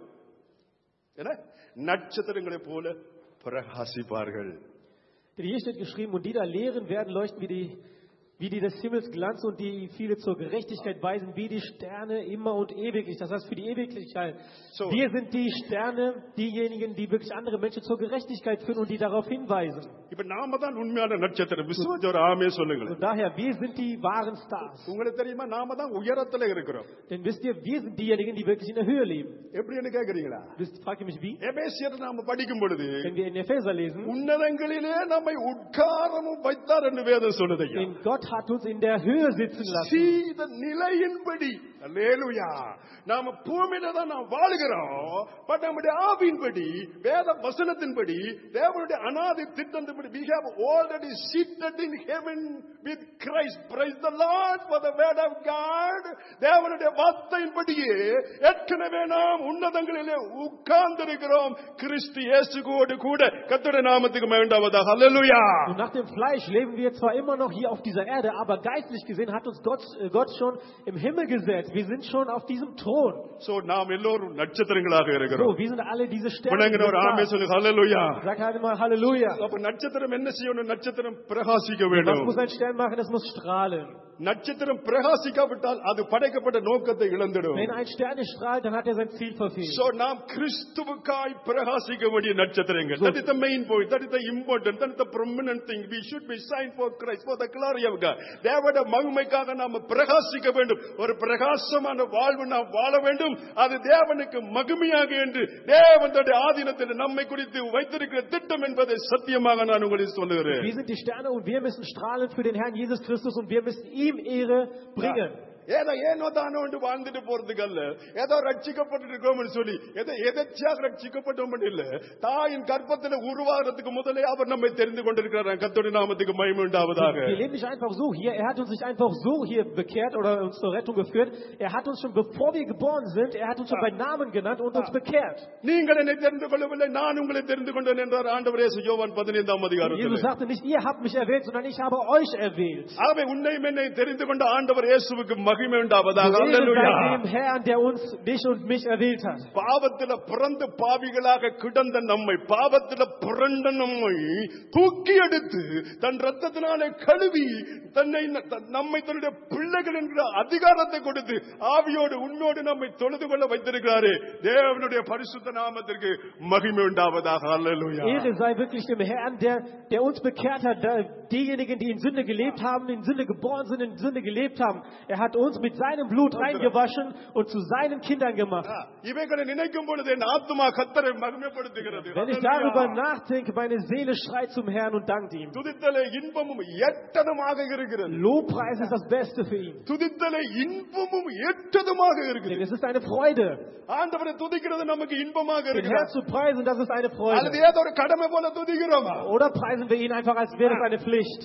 என்ன நட்சத்திரங்களைப் போல பிரகாசிப்பார்கள். Denn hier steht geschrieben, und die da lehren werden leuchten wie die, wie die des Himmels Glanz und die viele zur Gerechtigkeit weisen, wie die Sterne immer und ewiglich. Das heißt für die Ewiglichkeit. So. Wir sind die Sterne, diejenigen, die wirklich andere Menschen zur Gerechtigkeit führen und die darauf hinweisen. இப்ப நாம தான் உண்மையான நட்சத்திரம். விசுவாச ஒரு ஆமே சொல்லுங்களேன். Und daher, wir sind die wahren Stars. உங்களுக்கு தெரியுமா, நாம தான் உயரத்துல இருக்கிறோம். Denn wisst ihr, wir sind diejenigen, die wirklich in der Höhe leben. எப்படின்னு கேக்குறீங்களா? Wisst, fragt ihr mich wie? எபேசியர் நாம படிக்கும் பொழுது Wenn wir in Epheser lesen, உன்னதங்களிலே நம்மை உட்காரமும் வைத்தார் என்று வேதம் சொல்லுது. denn Gott hat uns in der Höhe sitzen lassen. சீத நிலையின்படி, அல்லேலூயா, நாம பூமியில தான் நாம் வாழுகிறோம். பட் நம்முடைய ஆவியின்படி, வேத வசனத்தின்படி, தேவனுடைய அநாதி திட்டத்தின்படி, we have already seated in heaven with Christ. Praise the Lord for the word of God. தேவனுடைய வார்த்தையின்படியே ஏற்கனவே நாம் உன்னதங்களிலே உட்கார்ந்திருக்கிறோம், கிறிஸ்து இயேசுவோடு கூட. கர்த்தருடைய நாமத்துக்கு மகிமை உண்டாவதாக. அல்லேலூயா. Und nach dem Fleisch leben wir zwar immer noch hier auf dieser Erde, aber geistlich gesehen hat uns Gott, äh, Gott schon im Himmel gesetzt. Wir sind schon auf diesem Thron. So நாம் எல்லோரும் நட்சத்திரங்களாக So, இருக்கிறோம். wir sind alle diese Sterne. பிள்ளைங்க ஒரு ஆமே சொல்லுங்க. அல்லேலூயா. Sag halt mal Halleluja. அப்ப நட்சத்திரம் என்ன செய்யணும்? நட்சத்திரம் பிரகாசிக்க Was வேண்டும். muss ein Stern machen? Es muss strahlen. நட்சத்திரம் பிரகாசிக்காவிட்டால் அது படைக்கப்பட்ட நோக்கத்தை இழந்துடும். Wenn ein Stern nicht strahlt, dann hat er sein Ziel verfehlt. So நாம் கிறிஸ்துவுக்காய் பிரகாசிக்க வேண்டிய நட்சத்திரங்கள். That is the main point. That is the important. That is the prominent thing. We should be shine for Christ, for the glory of God. தேவனுடைய மகிமைக்காக நாம் பிரகாசிக்க வேண்டும். ஒரு பிரகாசமான வாழ்வு நாம் வாழ வேண்டும். அது தேவனுக்கு மகிமையாக என்று தேவனுடைய ஆதீனத்தில் நம்மை குறித்து வைத்திருக்கிற திட்டம் என்பதை சத்தியமாக நான் உங்களுக்கு சொல்லுகிறேன். Wir sind die Sterne und wir müssen strahlen für den Herrn Jesus Christus und wir müssen ihm Ehre bringen. ஏதோ ஏனோ தானோ என்று வாழ்ந்துட்டு போறதுக்கு அல்ல, ஏதோ ரட்சிக்கப்பட்டு இருக்கோம் சொல்லி ஏதோ எதேச்சியாக ரட்சிக்கப்பட்டோம் இல்ல. தாயின் கர்ப்பத்தில் உருவாகிறதுக்கு முதலே அவர் நம்மை தெரிந்து கொண்டிருக்கிறார். கர்த்தருடைய நாமத்துக்கு மகிமை உண்டாவதாக. Wir leben nicht einfach so hier. Er hat uns nicht einfach so hier bekehrt oder uns zur Rettung geführt. Er hat uns schon, bevor wir geboren sind, er hat uns schon bei Namen genannt und uns bekehrt. நீங்கள் என்னை தெரிந்து கொள்ளவில்லை, நான் உங்களை தெரிந்து கொண்டேன் என்றார் ஆண்டவர் இயேசு யோவான் பதினைந்தாம் அதிகாரத்தில். Jesus sagte nicht, ihr habt mich erwählt, sondern ich habe euch erwählt. ஆகவே உன்னையும் என்னை தெரிந்து கொண்ட ஆண்டவர் இயேசுவுக்கு மகிமை மகிமை உண்டாவதாக. Ehre அல்லேலூயா. sei dem Herrn, der uns, dich und mich erwählt hat. பாவத்தில பிறந்து பாவிகளாக கிடந்த நம்மை, பாவத்தில பிறந்த நம்மை தூக்கி எடுத்து தன் ரத்தத்தினாலே கழுவி தன்னை நம்மை தன்னுடைய பிள்ளைகள் என்கிற அதிகாரத்தை கொடுத்து ஆவியோடு உன்னோடு நம்மை தொழுது கொள்ள வைத்திருக்கிறாரே. தேவனுடைய பரிசுத்த நாமத்திற்கு மகிமை உண்டாவதாக. அல்லேலூயா. Ehre sei wirklich dem Herrn, der, der uns bekehrt hat. Diejenigen, die in Sünde gelebt haben, in Sünde geboren sind, in Sünde gelebt haben. Er hat uns mit seinem Blut reingewaschen und zu seinen Kindern gemacht. இவைகளை நினைக்கும் பொழுது என் ஆத்துமா கர்த்தரை மகிமைப்படுத்துகிறது. Wenn ich darüber nachdenke, meine Seele schreit zum Herrn und dankt ihm. துதித்தலே இன்பமும் ஏற்றதுமாக இருக்கிறது. Lobpreis ist das Beste für ihn. துதித்தலே இன்பமும் ஏற்றதுமாக Denn இருக்கிறது. es ist eine Freude. ஆண்டவரை துதிக்கிறது நமக்கு இன்பமாக Den Herrn இருக்கிறது. zu preisen, das ist eine அல்லது Freude. ஏதோ ஒரு கடமை போல துதிக்கிறோமா? Oder preisen wir ihn einfach, als wäre es eine Pflicht.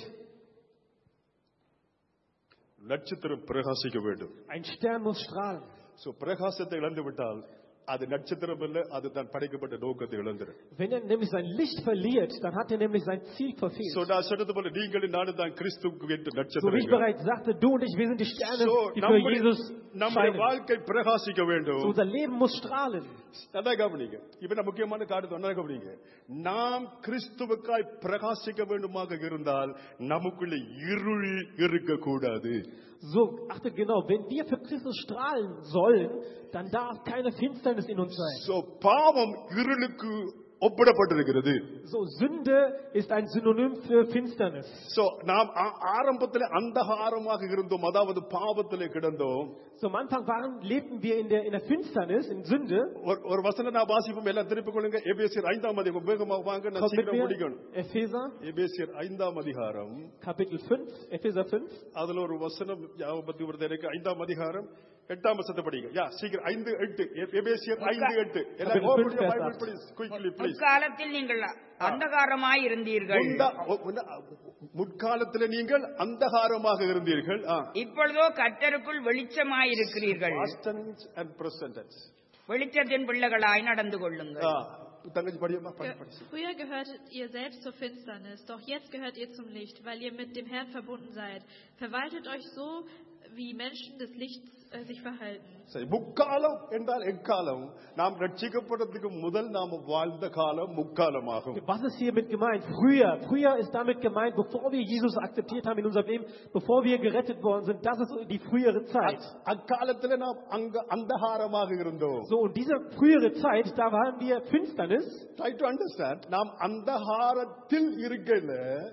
நட்சத்திரம் பிரகாசிக்க வேண்டும். Ein Stern muss strahlen. So பிரகாசத்தை இழந்து விட்டால் அது நட்சத்திரம் இல்ல, அது தான் படைக்கப்பட்ட நோக்கத்தை இழந்துரும். Wenn er nämlich sein Licht verliert, dann hat er nämlich sein Ziel so verfehlt. நான் சொன்னது போல நீங்களும் நானும் தான் கிறிஸ்துவுக்கு ஏற்ற So wie ich நட்சத்திரங்கள். bereits sagte, du und ich, wir sind die Sterne, So, die für நம்முடைய Jesus நம்முடைய scheinen. வாழ்க்கை பிரகாசிக்க So வேண்டும். unser Leben muss strahlen. நல்லா கவனிங்க. இப்ப நான் முக்கியமான காரியத்தை நல்லா கவனிங்க. நாம் கிறிஸ்துவுக்காய் பிரகாசிக்க வேண்டுமாக இருந்தால் நமக்குள்ள இருள் இருக்க கூடாது. So, achtet genau, wenn wir für Christus strahlen sollen, dann darf keine Finsternis in uns sein. So பாவம் இருளுக்கு ஒப்பிடப்பட்டிருக்கிறது. So, Sünde ist ein Synonym für Finsternis. So நாம் ஆ- ஆரம்பத்திலே அந்தகாரமாக இருந்தோம், அதாவது பாவத்திலே கிடந்தோம். So, am Anfang waren, lebten wir in der, in der Finsternis, in Sünde. ஒரு- ஒரு வசனம் நான் வாசிப்போம், எல்லாம் திருப்பிக் கொள்ளுங்க. எபேசியர் ஐந்தாம் அதிகாரம், வேகமாக வாங்க, நான் Kommt mit சீக்கிரம் mir, முடிக்கணும். Epheser, எபேசியர் ஐந்தாம் அதிகாரம், Kapitel fünf, Epheser fünf. அதுல ஒரு வசனம் ஞாபகத்துக்கு வருது எனக்கு. ஐந்தாம் அதிகாரம் எட்டாம் வசனத்தை படிங்க. யா சீக்கிரம் ஐந்து எட்டு. எபேசியர் ஐந்து எட்டு. எல்லாம் Kapitel open fünf, your Vers Bible, acht. please, quickly, please. முற்காலத்தில் நீங்கள் அந்தகாரமாய் இருந்தீர்கள், முந்தா- முன்ன- முற்காலத்திலே நீங்கள் அந்தகாரமாக இருந்தீர்கள். ஆ. இப்பொழுதோ கர்த்தருக்குள் வெளிச்சமாயிருக்கிறீர்கள். Past tense and present tense. வெளிச்சத்தின் பிள்ளைகளாய் நடந்து கொள்ளுங்கள். ஆ. தங்கச்சி படியம்மா, படி, Ge- படி. Früher gehörtet ihr selbst zur Finsternis, doch jetzt gehört ihr zum Licht, weil ihr mit dem Herrn verbunden seid. Verwaltet euch so, wie Menschen des Lichts äh, sich verhalten. சரி, முக்காலம் என்றால் எக்காலம். நாம் ரட்சிக்கப்படுறதுக்கு முதல் நாம் வாழ்ந்த காலம் முக்காலமாகும். Was ist hiermit gemeint? Früher. Früher ist damit gemeint, bevor wir Jesus akzeptiert haben in unserem Leben, bevor wir gerettet worden sind. Das ist die frühere Zeit. அக்காலத்தில் நாம் அங்க அந்தகாரமாக இருந்தோம். So, und diese frühere Zeit, da waren wir Finsternis. Try to understand. நாம் அந்தகாரத்தில் இருக்கல,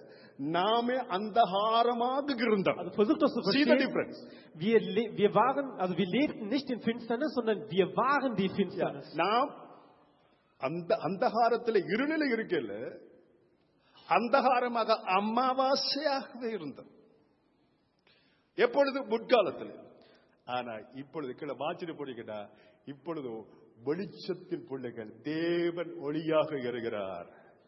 நாமே அந்தகாரமாக இருந்தோம். Also versucht das zu See the verstehen. difference. Wir, le- wir waren, also wir lebten nicht in Finsternis, sondern wir waren die Finsternis. நாம் அந்த அந்தகாரத்தில் இருளில் இருக்கல, அந்தகாரமாக அமாவாசையாகவே இருந்தோம். எப்பொழுது? முற்காலத்தில். ஆனா இப்பொழுது கீழே வாச்சிட்டு போனீங்கன்னா, இப்பொழுது வெளிச்சத்தின் பிள்ளைகள், தேவன் ஒளியாக இருக்கிறார்.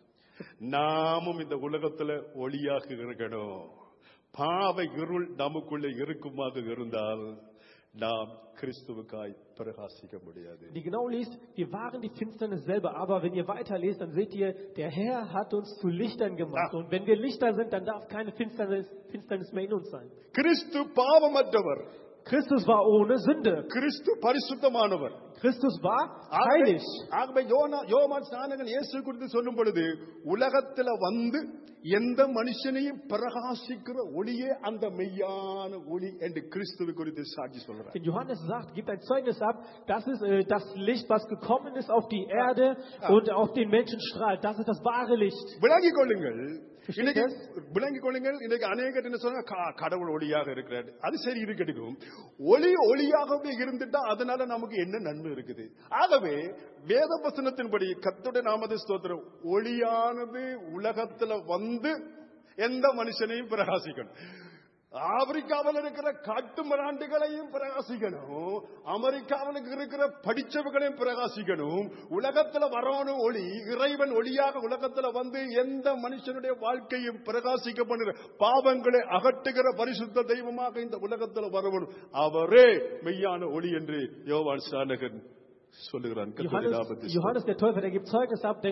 நாமும் இந்த உலகத்துல ஒளியாக இருக்கணும். பாவ இருள் நமக்குள்ள இருக்குமாக இருந்தால் நாம் கிறிஸ்துவுக்காய் பிரகாசிக்க முடியாது. Die genau liest, wir waren die Finsternis selber, aber wenn ihr weiterlest, dann seht ihr, der Herr hat uns zu Lichtern gemacht. Ja. Und wenn wir Lichter sind, dann darf keine Finsternis, Finsternis mehr in uns sein. கிறிஸ்து பாவமற்றவர், Christus war ohne Sünde. கிறிஸ்து பரிசுத்தமானவர். Christus war ஆகவே heilig. ஆகவே யோனா யோவான் ஸ்நானகன் இயேசு குறித்து சொல்லும் பொழுது, உலகத்துல வந்து எந்த மனுஷனையும் பிரகாசிக்கிற ஒளியே அந்த மெய்யான ஒளி என்று கிறிஸ்துவை குறித்து சாட்சி சொல்றார். Denn Johannes sagt, gibt ein Zeugnis ab, das ist äh, das Licht, was gekommen ist auf die Erde und auf den Menschen strahlt. Das ist das wahre Licht. விளங்கிக் கொள்ளுங்கள். Versteht இன்னைக்கு das? விளங்கிக் கொள்ளுங்கள். இன்னைக்கு அநேகர் என்ன சொன்னா, க- கடவுள் ஒளியாக இருக்கிறார். அது சரி இருக்கட்டும். ஒளி ஒளியாகவே இருந்துட்டா அதனால நமக்கு என்ன நன்மை இருக்குது? ஆகவே வேத வசனத்தின்படி கர்த்தருடைய நாமத்தை ஸ்தோத்திரம், ஒளியானது உலகத்துல வந்து எந்த மனுஷனையும் பிரகாசிக்கணும். ஆப்பிரிக்காவில் இருக்கிற காட்டு மராண்டுகளையும் பிரகாசிக்கணும், அமெரிக்காவில் இருக்கிற படிச்சவர்களையும் பிரகாசிக்கணும். உலகத்துல வரணும் ஒளி, இறைவன் ஒளியாக உலகத்துல வந்து எந்த மனுஷனுடைய வாழ்க்கையும் பிரகாசிக்க பண்ணுற, பாவங்களை அகற்றுகிற பரிசுத்த தெய்வமாக இந்த உலகத்துல வரணும். அவரே மெய்யான ஒளி என்று யோவான் ஸ்நானகன் சொல்லுகிறான். கர்த்தருடைய Johannes, நாமத்தில் Johannes der Täufer, der gibt Zeugnis ab, denn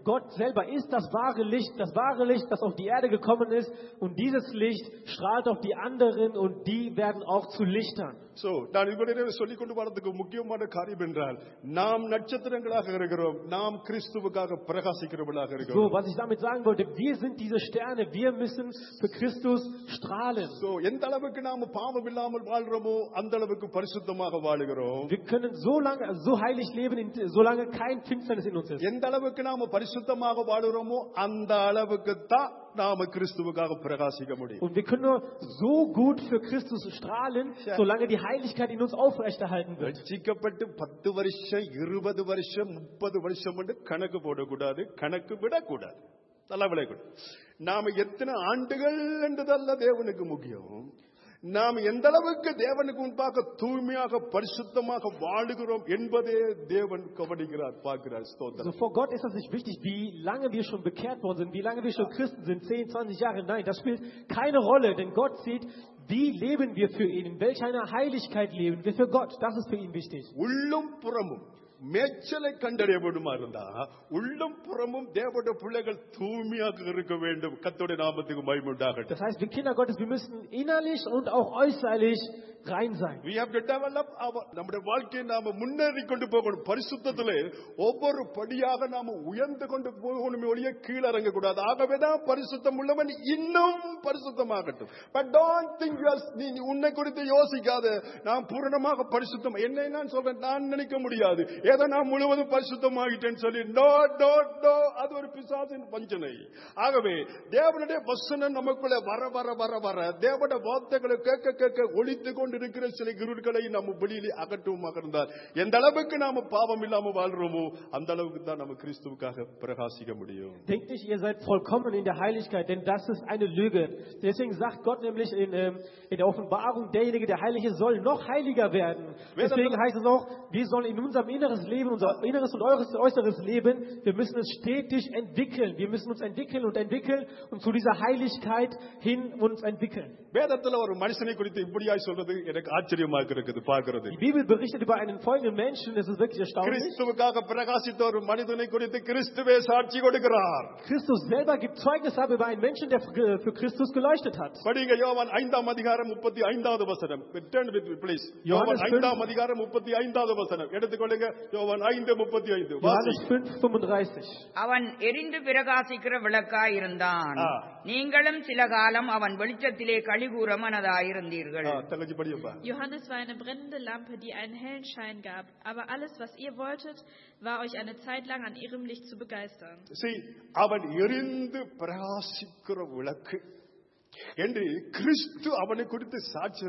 Gott selber ist das wahre Licht, das wahre Licht, das auf die Erde gekommen ist. Und dieses Licht strahlt auf die anderen und die werden auch zu Lichtern. So, நான் இவரிடம் சொல்லிக் கொண்டு வரதுக்கு முக்கியமான காரியம் என்றால் நாம் நட்சத்திரங்களாக இருக்கிறோம், நாம் கிறிஸ்துவுக்காக பிரகாசிக்கிறவர்களாக So, இருக்கிறோம். was ich damit sagen wollte, wir sind diese Sterne, wir müssen für Christus strahlen. So, எந்த அளவுக்கு நாம பாவம் இல்லாமல் வாழ்றோமோ அந்த அளவுக்கு பரிசுத்தமாக வாழுகிறோம். Wir können so lange, so heilig leben, solange kein Finsternis in uns ist. எந்த அளவுக்கு நாம பரிசுத்தமாக வாழுறோமோ அந்த அளவுக்கு தான் நாம கிறிஸ்துவுக்காக பிரகாசிக்க முடியும். Und wir können nur so gut für Christus strahlen, solange die Heiligkeit in uns aufrechterhalten wird. ரட்சிக்கப்பட்டு பத்து வருஷம் இருபது வருஷம் முப்பது வருஷம் என்று கணக்கு போடக்கூடாது, கணக்கு விடக்கூடாது. நல்லா விளையாடு. நாம எத்தனை ஆண்டுகள் என்றதல்ல தேவனுக்கு முக்கியம். நாம் எந்த அளவுக்கு தேவனுக்கு முன்பாக தூய்மையாக பரிசுத்தமாக வாழுகிறோம் என்பதே தேவன் கவனிக்கிறார், பார்க்கிறார். ஸ்தோத்திரம். So vor Gott ist das nicht wichtig, wie lange wir schon bekehrt worden sind, wie lange wir schon Christen sind, zehn, zwanzig Jahre. Nein, das spielt keine Rolle, denn Gott sieht, wie leben wir für ihn, in welch einer Heiligkeit leben wir für Gott. Das ist für ihn wichtig. உள்ளும் புறமும் மேச்சலை கண்டறிய வேண்டுமா இருந்தா உள்ளும் புறமும் தேவனுடைய பிள்ளைகள் தூய்மையாக இருக்க வேண்டும். கர்த்தருடைய நாமத்துக்கு மகிமை உண்டாகட்டும். Das heißt, wir Kinder Gottes, wir müssen innerlich und auch äußerlich rein sein. We have to develop our நம்முடைய வாழ்க்கையை நாம முன்னேறி கொண்டு போகணும். பரிசுத்தத்திலே ஒவ்வொரு படியாக நாம உயர்ந்து கொண்டு போகணுமே ஒழிய கீழே இறங்க கூடாது. ஆகவேதான் பரிசுத்தம் உள்ளவன் இன்னும் பரிசுத்தமாகட்டும். But don't think you are, நீ உன்னை குறித்து யோசிக்காத. நான் பூரணமாக பரிசுத்தம் என்னை நான் சொல்றேன், நான் நினைக்க முடியாது. ஏதோ நான் முழுவதும் பரிசுத்தமாகிட்டேன்னு சொல்லி நோ நோ நோ, அது ஒரு பிசாசின் வஞ்சனை. ஆகவே தேவனுடைய வசனம் நமக்குள்ள வர வர வர வர தேவனுடைய வார்த்தைகளை கேட்க கேட்க ஒழித்து கொண்டு இருக்கிற சில இருட்களை நம்ம வெளியிலே அகற்றுவோமாக இருந்தால் எந்த அளவுக்கு நாம பாவம் இல்லாம வாழ்றோமோ அந்த அளவுக்கு தான் நம்ம கிறிஸ்துவுக்காக பிரகாசிக்க முடியும். Denkt nicht, ihr seid vollkommen in der Heiligkeit, denn das ist eine Lüge. Deswegen sagt Gott nämlich in, ähm, in der Offenbarung, derjenige, der heilig ist, soll noch heiliger werden. Deswegen heißt es auch, wir sollen in unserem inneres Leben, unser inneres und äußeres Leben, wir müssen es stetig entwickeln. Wir müssen uns entwickeln und entwickeln und zu dieser Heiligkeit hin uns entwickeln. வேதத்துல ஒரு மனுஷனை குறித்து இப்படியாய் சொல்றது எனக்கு ஆச்சரியமா இருக்குது பார்க்கிறது. Die Bibel berichtet über einen folgenden Menschen, das ist wirklich erstaunlich. கிறிஸ்துவுக்காக பிரகாசித்த ஒரு மனிதனை குறித்து கிறிஸ்துவே சாட்சி கொடுக்கிறார். Christus selber gibt Zeugnis ab über einen Menschen, der für Christus geleuchtet hat. படிங்க யோவான் ஐந்தாம் அதிகாரம் முப்பத்தி ஐந்தாவது வசனம். Turn with me please. யோவான் ஐந்தாம் அதிகாரம் முப்பத்தி ஐந்தாவது வசனம் எடுத்துக்கொள்ளுங்க. யோவான் ஐந்து முப்பத்தி ஐந்து. Johannes fünf fünfunddreißig. அவன் எரிந்து பிரகாசிக்கிற விளக்காய் இருந்தான். நீங்களும் சில காலம் அவன் வெளிச்சத்திலே களிகூர மனதாயிருந்தீர்கள். தங்கச்சி படியப்பா. Johannes war eine brennende Lampe, die einen hellen Schein gab. Aber alles, was ihr wolltet, war euch eine Zeit lang an ihrem Licht zu begeistern. See, அவன் எரிந்து பிரகாசிக்கிற விளக்கு என்று கிறிஸ்து அவனை குறித்து சாட்சி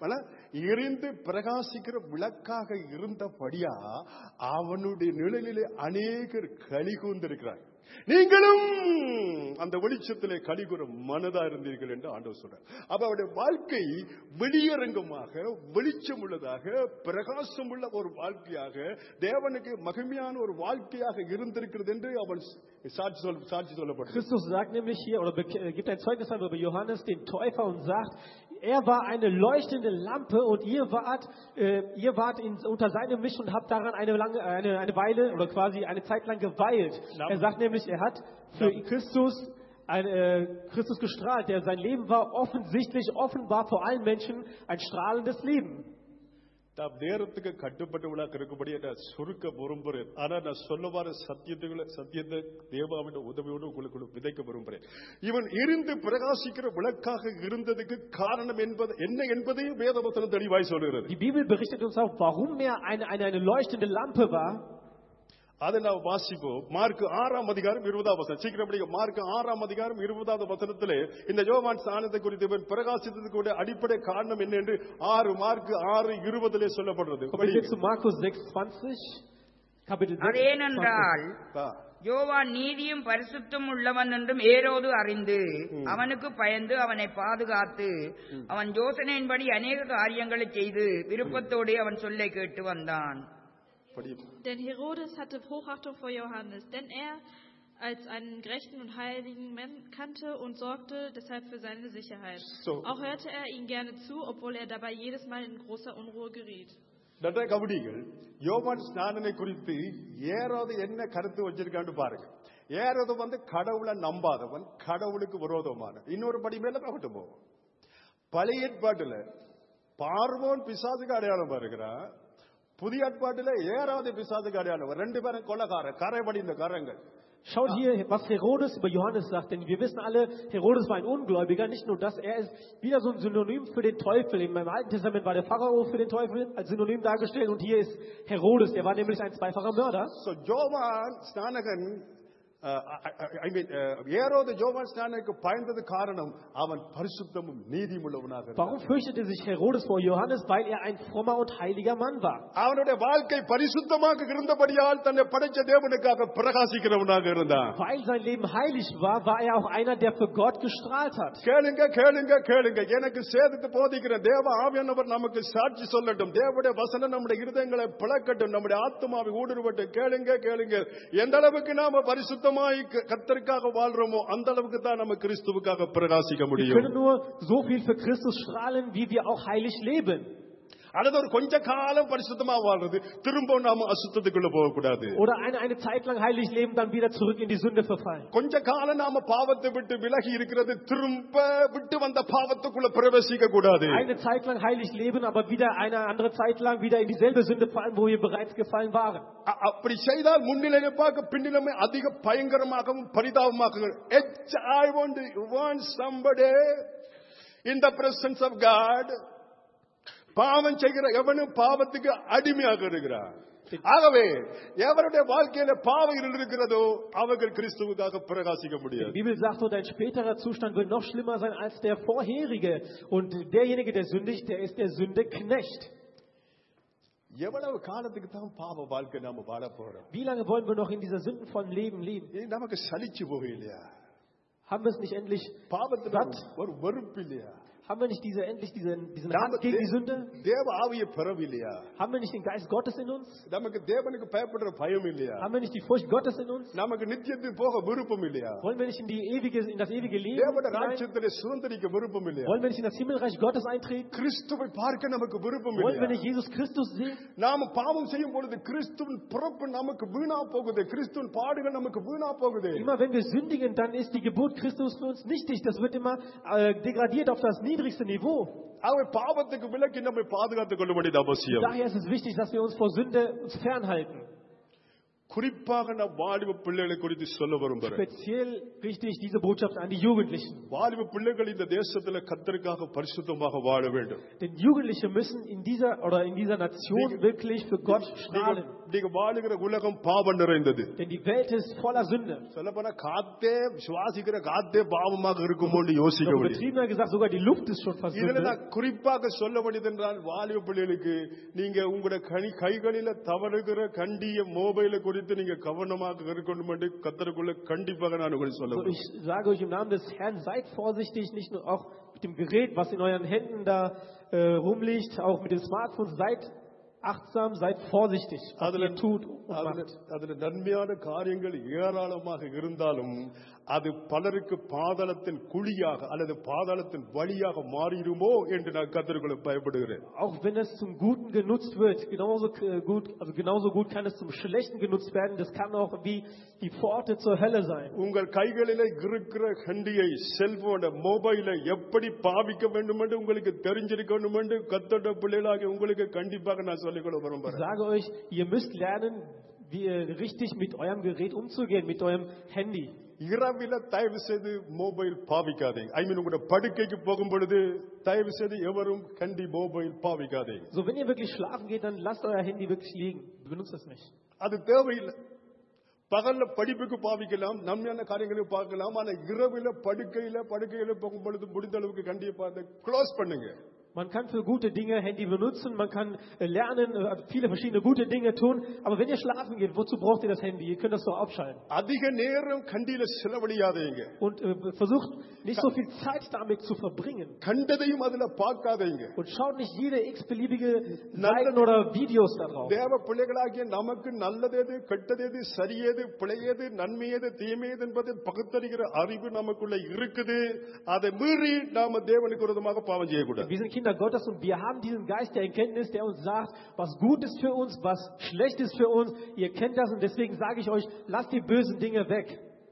எரிந்து பிரகாசிக்கிற விளக்காக இருந்தபடியா அவனுடைய நிழலிலே அநேகர் களி கூர்ந்திருக்கிறார். நீங்களும் அந்த வெளிச்சத்திலே களிகூற மனதா இருந்தீர்கள் என்று ஆண்டவர் சொல்றார். அப்ப அவருடைய வாழ்க்கை வெளியரங்கமாக வெளிச்சம் உள்ளதாக பிரகாசம் உள்ள ஒரு வாழ்க்கையாக தேவனுக்கு மகிமையான ஒரு வாழ்க்கையாக இருந்திருக்கிறது என்று அவன் சாட்சி சொல்ல சாட்சி சொல்லப்பட்டது. Christus sagt nämlich hier oder gibt ein Zeugnis über Johannes den Täufer und sagt, er war eine leuchtende Lampe und ihr wart, äh, ihr wart in, unter seinem Licht und habt daran eine, lange, eine, eine Weile oder quasi eine Zeit lang geweilt. Er sagt nämlich, er hat für Christus, ein, äh, Christus gestrahlt. Der, sein Leben war offensichtlich, offenbar vor allen Menschen ein strahlendes Leben. தாம் நேரத்துக்கு கட்டுப்பட்டவளாக இருக்கும்படி நான் சுருக்க விரும்புகிறேன். ஆனா நான் சொல்ல வர சத்தியத்துகளை சத்தியத்தை தேவாவின் உதவியோடு உங்களுக்கு விதைக்க விரும்புகிறேன். இவன் எரிந்து பிரகாசிக்கிற விளக்காக இருந்ததுக்கு காரணம் என்பது என்ன என்பதையும் வேதவசனம் தெளிவாய் சொல்கிறது. Die Bibel berichtet uns auch, warum er eine, eine, eine leuchtende Lampe war. அதை நாம் வாசிப்போம். மார்க் ஆறாம் அதிகாரம் இருபதாம் வசனம். சீக்கிரம் படிங்க. மார்க் ஆறாம் அதிகாரம் இருபதாவது வசனத்திலே இந்த யோவான் ஸ்நானத்தை குறித்து இவன் பிரகாசித்ததுக்கு அடிப்படை காரணம் என்ன என்று ஆறு மார்க் ஆறு இருபதிலே சொல்லப்படுறது. அதேனென்றால் யோவான் நீதியும் பரிசுத்தம் உள்ளவன் என்றும் ஏரோது அறிந்து அவனுக்கு பயந்து அவனை பாதுகாத்து அவன் யோசனையின்படி அநேக காரியங்களை செய்து விருப்பத்தோடு அவன் சொல்லை கேட்டு வந்தான். Denn Herodes hatte Hochachtung vor Johannes, denn er als einen gerechten und heiligen Mann kannte und sorgte deshalb für seine Sicherheit. So. Auch hörte er ihm gerne zu, obwohl er dabei jedes Mal in großer Unruhe geriet. கவனிகள் யோவான் ஸ்நானனை குறித்து ஏறாவது என்ன கருத்து வச்சிருக்கான்னு பாருங்க. ஏறது வந்து கடவுளை நம்பாதவன், கடவுளுக்கு விரோதமான. இன்னொரு படி மேல போகட்டு போவோம். பழைய ஏற்பாட்டுல பார்வோன் பிசாசுக்கு அடையாளம் வருகிறான். புதிய ஏற்பாட்டுல ஏறாவது பிசாசுக்கு அடையாளம். ரெண்டு பேரும் கொலைகார கரை படிந்த கரங்கள். Schaut hier, was Herodes über Johannes sagt, denn wir wissen alle, Herodes war ein Ungläubiger, nicht nur das, er ist wieder so ein Synonym für den Teufel. Im Alten Testament war der Pharao für den Teufel als Synonym dargestellt und hier ist Herodes, er war nämlich ein zweifacher Mörder. So Johann Stanagan, uh, I, I mean, ஏரோது யோவான் ஸ்நானனுக்கு பயந்தது காரணம் அவன் பரிசுத்தமும் நீதியுள்ளவனாக இருந்தான். Warum fürchtete sich Herodes vor Johannes? Weil er ein frommer und heiliger Mann war. அவனுடைய வாழ்க்கை பரிசுத்தமாக இருந்தபடியால் தன்னை படைத்த தேவனுக்காக பிரகாசிக்கிறவனாக இருந்தான். Weil sein Leben heilig war, war er auch einer, der für Gott gestrahlt hat. கேளுங்க கேளுங்க கேளுங்க எனக்கு சேதத்தை போதிக்கிற தேவ ஆவியானவர் நமக்கு சாட்சி சொல்லட்டும். தேவனுடைய வசனம் நம்முடைய இருதயங்களை பிளக்கட்டும், நம்முடைய ஆத்மாவை ஊடுருவட்டும். கேளுங்க கேளுங்க எந்த அளவுக்கு நாம பரிசுத்தமாய் கர்த்தருக்காக வாழ்றோமோ அந்த அளவுக்கு தான் நம்ம கிறிஸ்துவுக்காக பிரகாசிக்க Wir முடியும். können nur so viel für Christus strahlen, wie wir auch heilig leben. அல்லது ஒரு கொஞ்ச காலம் பரிசுத்தமா வாழ்றது, திரும்ப நாம அசுத்தத்துக்குள்ள போக கூடாது. Oder eine, eine Zeit lang heilig leben, dann wieder zurück in die Sünde verfallen. கொஞ்ச காலம் நாம பாவத்தை விட்டு விலகி இருக்கிறது, திரும்ப விட்டு வந்த பாவத்துக்குள்ள பிரவேசிக்க கூடாது. Eine Zeit lang heilig leben, aber wieder eine andere Zeit lang wieder in dieselbe Sünde fallen, wo wir bereits gefallen waren. அ- அப்படி செய்தால் முன்னிலையை பார்க்க பின்னிலைமை அதிக பயங்கரமாகவும் பரிதாபமாகவும். I want to want somebody in the presence of God. பாவம் செய்கிற எவனும் பாவத்துக்கு அடிமையாக இருக்கிறான். ஆகவே எவருடைய வாழ்க்கையில பாவம் இருக்கிறதோ அவர்கள் கிறிஸ்துவுக்காக பிரகாசிக்க Die முடியாது. Bibel sagt, so dein späterer Zustand wird noch schlimmer sein als der vorherige. Und derjenige, der sündigt, der ist der Sünde Knecht. எவ்வளவு காலத்துக்கு தான் பாவ வாழ்க்கை நாம வாழ போறோம்? Wie lange wollen wir noch in dieser sündenvollen Leben leben? இது நமக்கு சலிச்சு போக இல்லையா? Haben wir es nicht endlich பாவத்துல satt? ஒரு வெறுப்பு இல்லையா? Haben wir nicht diese, endlich diesen, diesen நாம Hass gegen die Sünde? தேவ ஆவியை பெறவில்லையா? Haben wir nicht den Geist Gottes in uns? நமக்கு தேவனுக்கு பயப்படுற பயம் இல்லையா? Haben wir nicht die Furcht Gottes in uns? நமக்கு நித்தியத்துக்கு போக விருப்பம் இல்லையா? Wollen wir nicht in, die ewige, in das ewige Leben தேவனுடைய hinein? ராஜ்யத்திலே சுதந்திரிக்க விருப்பம் இல்லையா? Wollen wir nicht in das Himmelreich Gottes eintreten? கிறிஸ்துவை பார்க்க நமக்கு விருப்பம் Wollen wir இல்லையா? nicht Jesus Christus sehen? நாம பாவம் செய்யும் பொழுது கிறிஸ்துவின் பிறப்பு நமக்கு வீணா போகுது, கிறிஸ்துவின் பாடுகள் நமக்கு வீணா போகுது. Immer wenn wir sündigen, dann ist die Geburt Christus für uns nichtig. Das wird immer äh, degradiert auf das niedrigste Niveau. அவன் பாவத்துக்கு விலக்கி நம்மை பாதுகாத்துக் கொள்ள வேண்டியது அவசியம். Daher ist es wichtig, dass wir uns vor Sünde uns fernhalten. குறிப்பாக நான் வாலிப பிள்ளைகளை குறித்து சொல்ல விரும்புகிறேன். Speziell richte ich diese Botschaft an die Jugendlichen. வாலிப பிள்ளைகள் இந்த தேசத்துல கர்த்தருக்காக பரிசுத்தமாக வாழ வேண்டும். Denn Jugendliche müssen in dieser oder in dieser Nation wirklich für Gott strahlen. நீங்க வாழுகிற உலகம் பாவம் நிறைந்தது. Denn die Welt ist voller Sünde. சொல்லப்போனா காத்தே சுவாசிக்கிற காத்தே பாவமாக இருக்குமோன்னு யோசிக்க Noch முடியும். übertriebener gesagt, sogar die Luft ist schon fast இதுல Sünde. நான் குறிப்பாக சொல்ல வேண்டியது என்றால் வாலிப பிள்ளைகளுக்கு நீங்க உங்களுடைய கனி கைகளில தவறுகிற கண்டிய மொபைலை குறித்து நீங்க கவனமாக இருக்கணும் என்று கர்த்தருக்குள்ள கண்டிப்பாக நான் உங்களுக்கு சொல்ல So, ich sage euch im Namen des Herrn, seid vorsichtig, nicht nur auch mit dem Gerät, was in euren Händen da äh, rumliegt, auch mit den Smartphones, seid achtsam, seid vorsichtig, was அதுல ihr tut und அதுல- macht. அதுல நன்மையான காரியங்கள் ஏராளமாக இருந்தாலும் அது பலருக்கு பாதாளத்தின் குழியாக அல்லது பாதாளத்தின் வழியாக மாறிடுமோ என்று நான் கர்த்தருக்குள்ள பயப்படுகிறேன். Auch wenn es zum Guten genutzt wird, genauso äh, gut, also genauso gut kann es zum Schlechten genutzt werden. Das kann auch wie die Pforte zur Hölle sein. உங்கள் கைகளிலே இருக்கிற கண்டியை செல்போன மொபைலை எப்படி பாவிக்க வேண்டும் என்று உங்களுக்கு தெரிஞ்சிருக்கணும் என்று கர்த்தருடைய பிள்ளைகளாக உங்களுக்கு கண்டிப்பாக நான் சொல்லிக்கொள்ள Ich விரும்புகிறேன். sage euch, ihr müsst lernen, wie ihr richtig mit eurem Gerät umzugehen, mit eurem Handy. இரவில தயவு செய்து மொபைல் பாவிக்காதீங்க. ஐ மீன் உங்களோட படுக்கைக்கு போகும் பொழுது தயவு செய்து எவரும் கண்டி மொபைல் பாவிக்காதீங்க. So, wenn ihr wirklich schlafen geht, dann lasst euer Handy wirklich liegen. Benutzt es nicht. அது தேவையில்லை. பகல்ல படிப்புக்கு பாவிக்கலாம், நன்மையான காரியங்களுக்கு பார்க்கலாம். ஆனா இரவில படுக்கையில படுக்கையில போகும் பொழுது முடிந்த அளவுக்கு கண்டிப்பா பார்த்து க்ளோஸ் பண்ணுங்க. Man kann für gute Dinge Handy benutzen, man kann äh, lernen, äh, viele verschiedene gute Dinge tun. Aber wenn ihr schlafen geht, wozu braucht ihr das Handy? Ihr könnt das doch abschalten. அதிக நேரம் கண்டியில செலவழியாதீங்க. Und äh, versucht nicht so viel Zeit damit zu verbringen. கண்டதையும் அதுல பார்க்காதீங்க. Und schaut nicht jede x-beliebige Seiten oder Videos da drauf. தேவ பிள்ளைகளாகிய நமக்கு நல்லதேது கெட்டதேது சரியேது பிழையேது நன்மையேது தீமையேது என்பதை பகுத்தறிகிற அறிவு நமக்குள்ள இருக்குது. அதை மீறி நாம தேவனுக்கு விரோதமாக பாவம் செய்யக்கூடாது. Wir sind Kinder Gottes und wir haben diesen Geist der Erkenntnis, der uns sagt, was gut ist für uns, was schlecht ist für uns. Ihr kennt das und deswegen sage ich euch, lasst die bösen Dinge weg.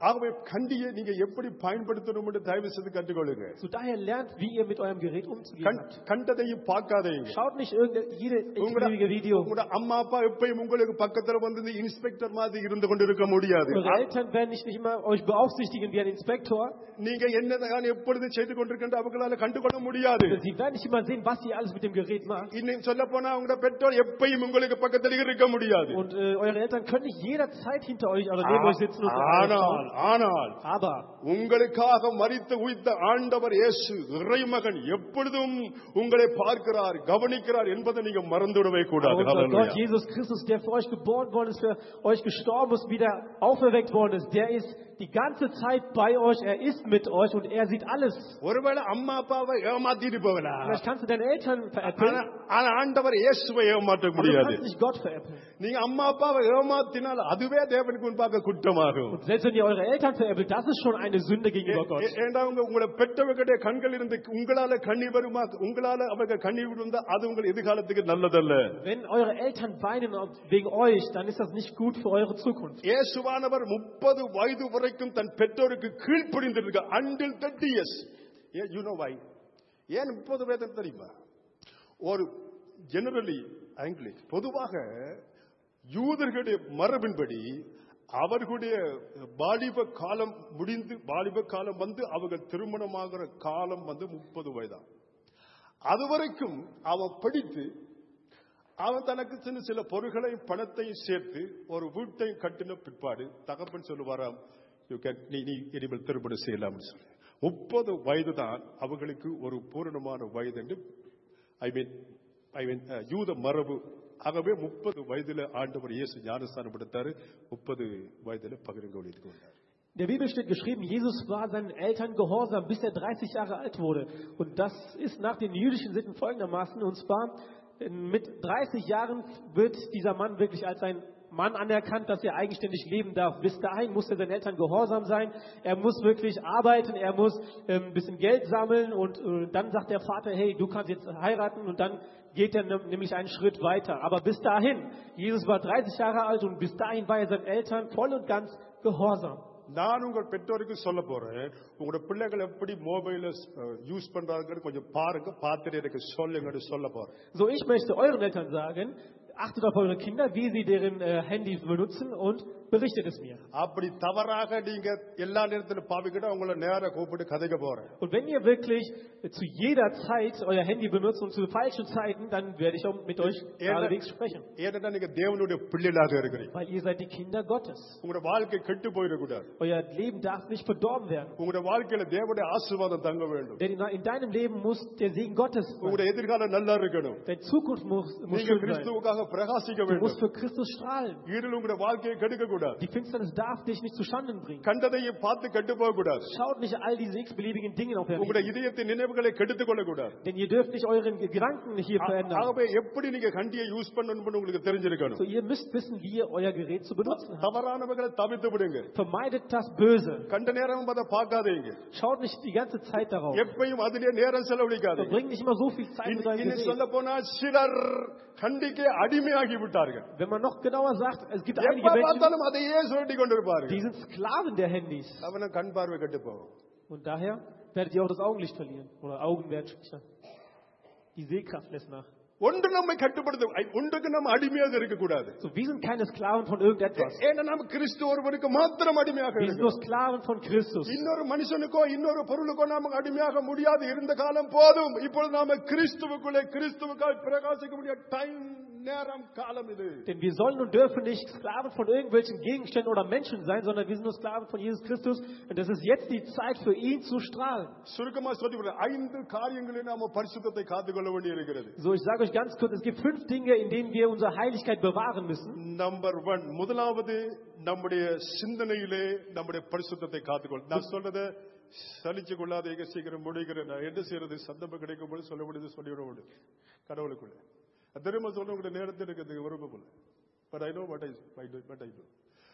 ஆகவே கண்டியை நீங்க எப்படி பயன்படுத்தணும் என்று தயவு செய்து கற்றுக்கொள்ளுங்க. So daher lernt, wie ihr mit eurem Gerät umzugehen habt. கண்டதையும் பார்க்காதீங்க. Schaut nicht irgendein jede x-beliebige Video. உங்க அம்மா அப்பா எப்பயும் உங்களுக்கு பக்கத்துல வந்து இன்ஸ்பெக்டர் மாதிரி இருந்து கொண்டிருக்க முடியாது. Eure Eltern werden nicht nicht immer euch beaufsichtigen wie ein Inspektor. நீங்க என்னதான் எப்பொழுது செய்து கொண்டிருக்கின்ற அவங்களால கண்டுகொள்ள முடியாது. Sie werden nicht immer sehen, was ihr alles mit dem Gerät macht. இன்னும் சொல்ல போனா உங்க பெற்றோர் எப்பயும் உங்களுக்கு பக்கத்துல இருக்க முடியாது. Und äh, eure Eltern können nicht jederzeit hinter euch oder neben euch sitzen und ஆனால் ஆனால் aber உங்களுக்காக மரித்து உயிர்த்த ஆண்டவர் இயேசு இறைமகன் எப்பொழுதும் உங்களை பார்க்கிறார், கவனிக்கிறார் என்பதை நீங்க மறந்துவிடவே கூடாது. unser Gott Jesus Christus, der für euch geboren worden ist, für euch gestorben ist, wieder auferweckt worden ist, der ist die ganze Zeit bei euch, er ist mit euch und er sieht alles. ஒருவேளை அம்மா அப்பாவை ஏமாத்திட்டு போகலாம். Vielleicht kannst du deine Eltern veräppeln, ஆனா ஆண்டவர் இயேசுவை ஏமாற்ற aber du முடியாது. kannst nicht Gott veräppeln. நீங்க அம்மா அப்பாவை ஏமாத்தினால் அதுவே தேவனுக்கு முன்பாக குற்றமாகும். Und selbst wenn ihr eure Eltern veräppelt, das ist schon eine Sünde gegenüber Gott. ஏண்டா உங்க உங்களை பெற்றவர்களுடைய கண்கள் இருந்து உங்களால கண்ணீர் வருமா, உங்களால அவங்க கண்ணீர் விடுந்தா அது உங்கள் எதிர்காலத்துக்கு நல்லதல்ல. Wenn eure Eltern weinen wegen euch, dann ist das nicht gut für eure Zukunft. இயேசுவானவர் முப்பது வயது வரைக்கும் தன் பெற்றோருக்கு கீழ்ப்படிந்திருக்க until thirty years. You know why? ஏன் முப்பது வயது தெரியுமா? ஒரு ஜெனரலி ஆங்கிலி பொதுவாக யூதர்களுடைய மரபின்படி அவர்களுடைய வாலிப காலம் முடிந்து வாலிப காலம் வந்து அவர்கள் திருமணமாகிற காலம் வந்து முப்பது வயதான். அதுவரைக்கும் அவன் படித்து அவன் தனக்கு சின்ன சில பொருள்களையும் பணத்தையும் சேர்த்து ஒரு வீட்டையும் கட்டின பிற்பாடு தகப்பன் சொல்லுவாராம், நீ நீ இனிமேல் திருமணம் செய்யலாம்னு சொல்லி. முப்பது வயது தான் அவர்களுக்கு ஒரு பூரணமான வயது என்று ஐ மீன் ஐ மீன் யூத மரபு. ஆகவே முப்பது வயதுல ஆண்டவர் இயேசு ஞானஸ்தானம் எடுத்தாரு, முப்பது வயதுல பகிரங்க ஒளித்துக் கொண்டார். In der Bibel steht geschrieben, Jesus war seinen Eltern gehorsam, bis er dreißig Jahre alt wurde. Und das ist nach den jüdischen Sitten folgendermaßen, und zwar mit dreißig Jahren wird dieser Mann wirklich als ein Mann anerkannt, dass er eigenständig leben darf. Bis dahin muss er seinen Eltern gehorsam sein. Er muss wirklich arbeiten, er muss ähm, ein bisschen Geld sammeln und äh, dann sagt der Vater, hey, du kannst jetzt heiraten, und dann geht er nämlich einen Schritt weiter. Aber bis dahin, Jesus war dreißig Jahre alt und bis dahin war er seinen Eltern voll und ganz gehorsam. நான் உங்கள் பெற்றோருக்கு சொல்ல போறேன், உங்களோட பிள்ளைகள் எப்படி மொபைல use பண்றாங்க கொஞ்சம் பாருங்க, பார்த்துட்டு எனக்கு சொல்லுங்க சொல்ல போறேன். So, ich möchte euren Eltern sagen, achtet auf eure Kinder, wie sie deren äh, Handys benutzen, und berichtet es mir. அப்படி தவறாக நீங்க எல்லா நேரத்திலும் பாவிக்கிட்ட உங்களை நேரா கூப்பிட்டு கதைக்க போறேன். Und wenn ihr wirklich zu jeder Zeit euer Handy benutzt und zu falschen Zeiten, dann werde ich auch mit euch geradewegs sprechen. ஏன்னா நீங்க தேவனுடைய பிள்ளைகளாக இருக்கிறீங்க. Weil ihr seid die Kinder Gottes. உங்களுடைய வாழ்க்கை கெட்டு போயிடக்கூடாது. Euer Leben darf nicht verdorben werden. உங்களுடைய வாழ்க்கையில தேவனுடைய ஆசீர்வாதம் தங்க வேண்டும். Denn in deinem Leben muss der Segen Gottes sein. உங்களுடைய எதிர்காலம் நல்லா இருக்கணும். Deine Zukunft muss, muss நீங்க schön sein. கிறிஸ்துவுக்காக பிரகாசிக்க Du வேண்டும். musst für Christus strahlen. இருள் உங்களுடைய வாழ்க்கையை கெடுக்க கூடாது. Die Finsternis darf dich nicht zu Schanden bringen. கண்டதையும் பார்த்து கெட்டு போக கூடாது. Schaut nicht all diese x-beliebigen Dinge auf euer உங்களுடைய Leben. இதயத்தின் நினைவுகளை கெடுத்துக் கொள்ள கூடாது. Denn ihr dürft nicht euren Gedanken hier verändern. ஆகவே எப்படி நீங்க கண்டியை யூஸ் பண்ணணும்னு உங்களுக்கு தெரிஞ்சிருக்கணும். So, ihr müsst wissen, wie ihr euer Gerät zu benutzen habt. தவறானவர்களை தவிர்த்து விடுங்க. Vermeidet das Böse. கண்ட நேரம் அதை பார்க்காதீங்க. Schaut nicht die ganze Zeit darauf. எப்பயும் அதிலே நேரம் செலவழிக்காதீங்க. Verbringt nicht immer so viel Zeit mit eurem இன்னும் சொல்ல Gerät. போனா சிலர் கண்டிக்கே அடிமையாகி விட்டார்கள். Wenn man noch genauer sagt, es gibt einige எப்ப Menschen, பார்த்தாலும் அதையே சொல்லி கொண்டிருப்பார்கள். die sind Sklaven der Handys. அவன கண் பார்வை கெட்டு போகும். Und daher werdet ihr auch das Augenlicht verlieren. Oder Augen werden schwächer. Die Sehkraft lässt nach. ஒன்று நம்மை கட்டுப்படுத்த ஒன்றுக்கு நம்ம அடிமையாக இருக்க கூடாது. So, wir sind keine Sklaven von irgendetwas. ஏன்னா நம்ம கிறிஸ்து ஒருவருக்கு மாத்திரம் அடிமையாக Wir sind nur இருக்கோம். Sklaven von Christus. இன்னொரு மனுஷனுக்கோ இன்னொரு பொருளுக்கோ நாம அடிமையாக முடியாது. இருந்த காலம் போதும். இப்பொழுது நாம கிறிஸ்துவுக்குள்ளே கிறிஸ்துவுக்காய் பிரகாசிக்க முடிய டைம் நேரம் காலம் இது. Denn wir sollen und dürfen nicht Sklaven von irgendwelchen Gegenständen oder Menschen sein, sondern wir sind nur Sklaven von Jesus Christus. Und es ist jetzt die Zeit für ihn zu strahlen. சுருக்கமா சொல்லி ஐந்து காரியங்களில் நாம பரிசுத்தத்தை காத்துக்கொள்ள வேண்டி இருக்கிறது. So, ich sage euch ganz kurz, es gibt fünf Dinge, in denen wir unsere Heiligkeit bewahren müssen. Number one, முதலாவது நம்முடைய சிந்தனையிலே நம்முடைய பரிசுத்தத்தை காத்துக்கொள். நான் சொல்றதை சலிச்சு கொள்ளாதீங்க, சீக்கிரம் முடிக்கிறேன். நான் என்ன செய்யறது, சந்தர்ப்பம் கிடைக்கும் போது சொல்ல முடியுது சொல்லிவிட முடியும் கடவுளுக்குள்ள. திரும்ப சொல்ல உங்களுடைய நேரத்தில் இருக்கிறதுக்கு விரும்பல. But I know what I what I do.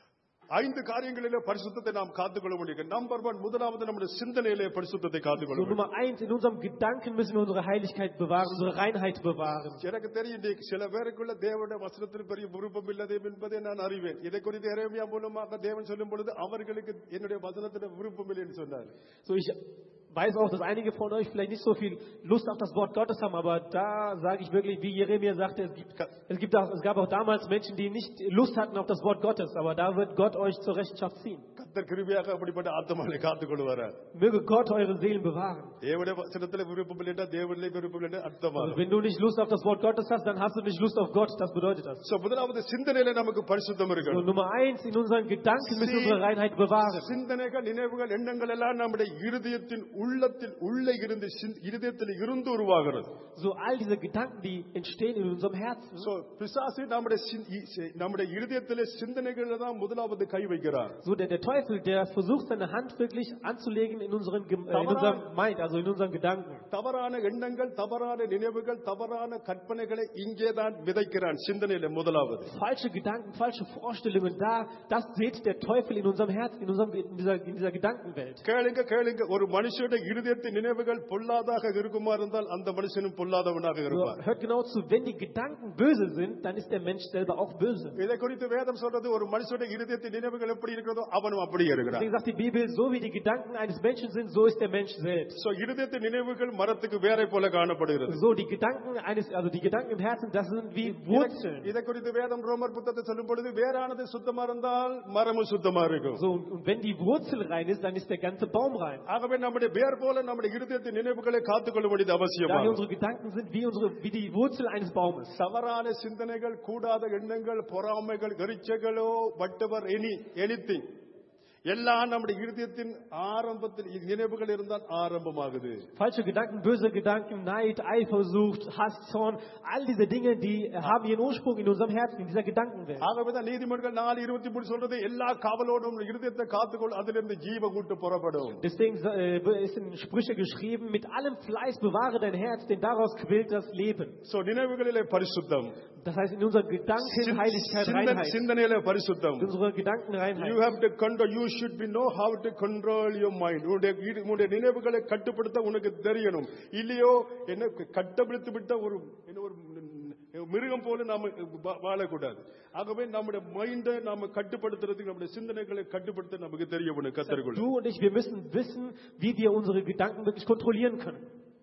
ஐந்து காரியங்களிலே பரிசுத்தத்தை நாம் காத்துக்கொள்ள முடியும். நம்பர் ஒன், முதலாவது நம்முடைய சிந்தனையிலே பரிசுத்தத்தை காத்துக்கொள்ள So, முடியும். Nummer eins, in unserem Gedanken müssen wir unsere Heiligkeit bewahren, unsere Reinheit bewahren. எனக்கு தெரியும் நீ சில பேருக்குள்ள தேவனுடைய வசனத்தில் பெரிய விருப்பம் இல்லதே என்பதை நான் அறிவேன். இதை குறித்து எரேமியா மூலமாக தேவன் சொல்லும் பொழுது அவர்களுக்கு என்னுடைய வசனத்தில் விருப்பம் இல்லை என்று சொன்னார். So, ich weiß auch, dass einige von euch vielleicht nicht so viel Lust auf das Wort Gottes haben, aber da sage ich wirklich, wie Jeremia sagte, es gibt, es gibt auch, es gab auch damals Menschen, die nicht Lust hatten auf das Wort Gottes, aber da wird Gott euch zur Rechenschaft ziehen. கர்த்தர் கிருபையாக அப்படிப்பட்ட ஆத்துமாவை காத்துக்கொள்வார். Möge Gott eure Seelen bewahren. தேவனுடைய வசனத்தில் விருப்பம் இல்லைன்னா தேவனிலே விருப்பம் இல்லை அர்த்தமா. Also, wenn du nicht Lust auf das Wort Gottes hast, dann hast du nicht Lust auf Gott, das bedeutet das. So, முதலாவது சிந்தனையிலே நமக்கு பரிசுத்தம் So, இருக்கணும். Nummer eins, in unseren Gedanken müssen wir unsere Reinheit bewahren. சிந்தனைகள், நினைவுகள், எண்ணங்கள் எல்லாம் நம்முடைய இருதயத்தின் உள்ளத்தில் உள்ளே இருந்து இருதயத்தில் இருந்து உருவாகிறது. So, all diese Gedanken, die entstehen in unserem Herzen. So, பிசாசு நம்முடைய சிந்- நம்முடைய இருதயத்திலே சிந்தனைகளை தான் முதலாவது கை வைக்கிறார். So, der, der Teufel, der versucht seine Hand wirklich anzulegen in unseren, Gem- äh, in unserem Mind, also in unseren Gedanken. தவறான எண்ணங்கள், தவறான நினைவுகள், தவறான கற்பனைகளை இங்கே தான் விதைக்கிறான் சிந்தனையில முதலாவது. Falsche Gedanken, falsche Vorstellungen, da, das sät der Teufel in unserem Herzen, in, unserem, in, dieser, in dieser Gedankenwelt. கேளுங்க கேளுங்க ஒரு மனுஷனுடைய இருதயத்தின் நினைவுகள் பொல்லாதாக இருக்குமா இருந்தால் அந்த மனுஷனும் பொல்லாதவனாக So, இருப்பார். hört genau zu, wenn die Gedanken böse sind, dann ist der Mensch selber auch böse. இதை குறித்து வேதம் சொல்றது ஒரு மனுஷனுடைய இருதயத்தின் நினைவுகள் எப்படி இருக்கிறதோ அவனும் அப்படியே இருக்கிறான். Deswegen sagt die Bibel, so wie die Gedanken eines Menschen sind, so ist der Mensch selbst. So, இருதயத்தின் நினைவுகள் மரத்துக்கு வேரை போல காணப்படுகிறது. So, die Gedanken eines, also die Gedanken im Herzen, das sind wie Wurzeln. இதை குறித்து வேதம் ரோமர் புத்தகத்தை சொல்லும் பொழுது வேறானது சுத்தமா இருந்தால் மரமும் சுத்தமா இருக்கும். So, und, und wenn die Wurzel rein ist, dann ist der ganze Baum rein. ஆகவே நம்முடைய வேர் போல நம்முடைய இருதயத்தின் நினைவுகளை காத்துக்கொள்ள வேண்டியது Daher அவசியமாகும். unsere Gedanken sind wie, unsere, wie die Wurzel eines Baumes. தவறான சிந்தனைகள், கூடாத எண்ணங்கள், பொறாமைகள், எரிச்சைகளோ whatever any anything எல்லாம் நம்முடைய இருதயத்தின் ஆரம்பத்தில் நினைவுகள் இருந்தால் ஆரம்பமாகுது. Falsche Gedanken, böse Gedanken, Neid, Eifersucht, Hass, Zorn, all diese Dinge, die haben ihren Ursprung in unserem Herzen, in dieser Gedankenwelt. ஆகவேதான் நீதிமன்றங்கள் நாலு இருபத்தி மூணு சொல்றது எல்லா காவலோடும் இருதயத்தை காத்துக்கொள் அதிலிருந்து ஜீவ கூட்டு புறப்படும். Deswegen äh, ist in Sprüche geschrieben, mit allem Fleiß bewahre dein Herz, denn daraus quillt das Leben. So, நினைவுகளிலே பரிசுத்தம், Das heißt, in unseren Gedanken Heiligkeit, சிந்தனை- Reinheit. சிந்தனையிலே பரிசுத்தம். In unseren Gedanken You Reinheit. have to control, you should be know how to control your mind. உன்னுடைய இரு- உன்னுடைய நினைவுகளை கட்டுப்படுத்த உனக்கு தெரியணும். இல்லையோ என்ன கட்டுப்படுத்தி விட்ட ஒரு என்ன ஒரு மிருகம் போல நாம வா- வாழக்கூடாது. ஆகவே நம்முடைய மைண்டை நாம கட்டுப்படுத்துறதுக்கு நம்முடைய சிந்தனைகளை கட்டுப்படுத்த நமக்கு தெரியணும் கத்தருக்குள்ள. Du und ich, wir müssen wissen, wie wir unsere Gedanken wirklich kontrollieren können.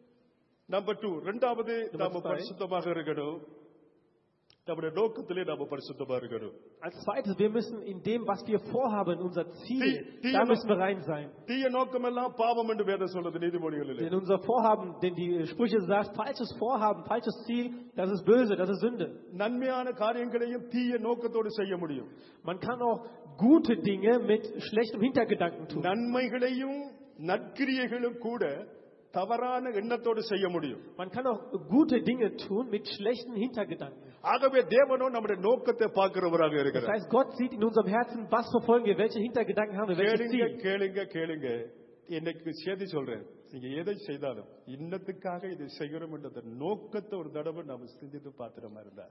Number two, ரெண்டாவது நாம zwei. பரிசுத்தமாக இருக்கணும். நம்முடைய நோக்கத்திலே நாம பரிசுத்தமா இருக்கணும். Als zweites, wir müssen in dem, was wir vorhaben, unser Ziel, Die- die- da müssen wir rein sein. தீய நோக்கமெல்லாம் பாவம் என்று வேதம் சொல்றது நீதிமொழிகளிலே. Denn unser Vorhaben, denn die Sprüche sagt, falsches Vorhaben, falsches Ziel, das ist böse, das ist Sünde. நன்மையான காரியங்களையும் தீய நோக்கத்தோடு செய்ய முடியும். Man kann auch gute Dinge mit schlechtem Hintergedanken tun. நன்மைகளையும் நற்கிரியைகளும் கூட தவறான எண்ணத்தோடு செய்ய முடியும். Man kann auch gute Dinge tun mit schlechten Hintergedanken. ஆகவே தேவனோ நம்முடைய நோக்கத்தை பார்க்கிறவராக Das இருக்கிறார். heißt, Gott sieht in unserem Herzen, was verfolgen wir, welche Hintergedanken haben wir, welches கேளுங்க Ziel. கேளுங்க கேளுங்க இன்னைக்கு செய்தி சொல்றேன், நீங்க எதை செய்தாலும் இன்னத்துக்காக இதை செய்கிறோம் என்ற நோக்கத்தை ஒரு தடவை நாம சிந்தித்து பார்த்துறோமா இருந்தா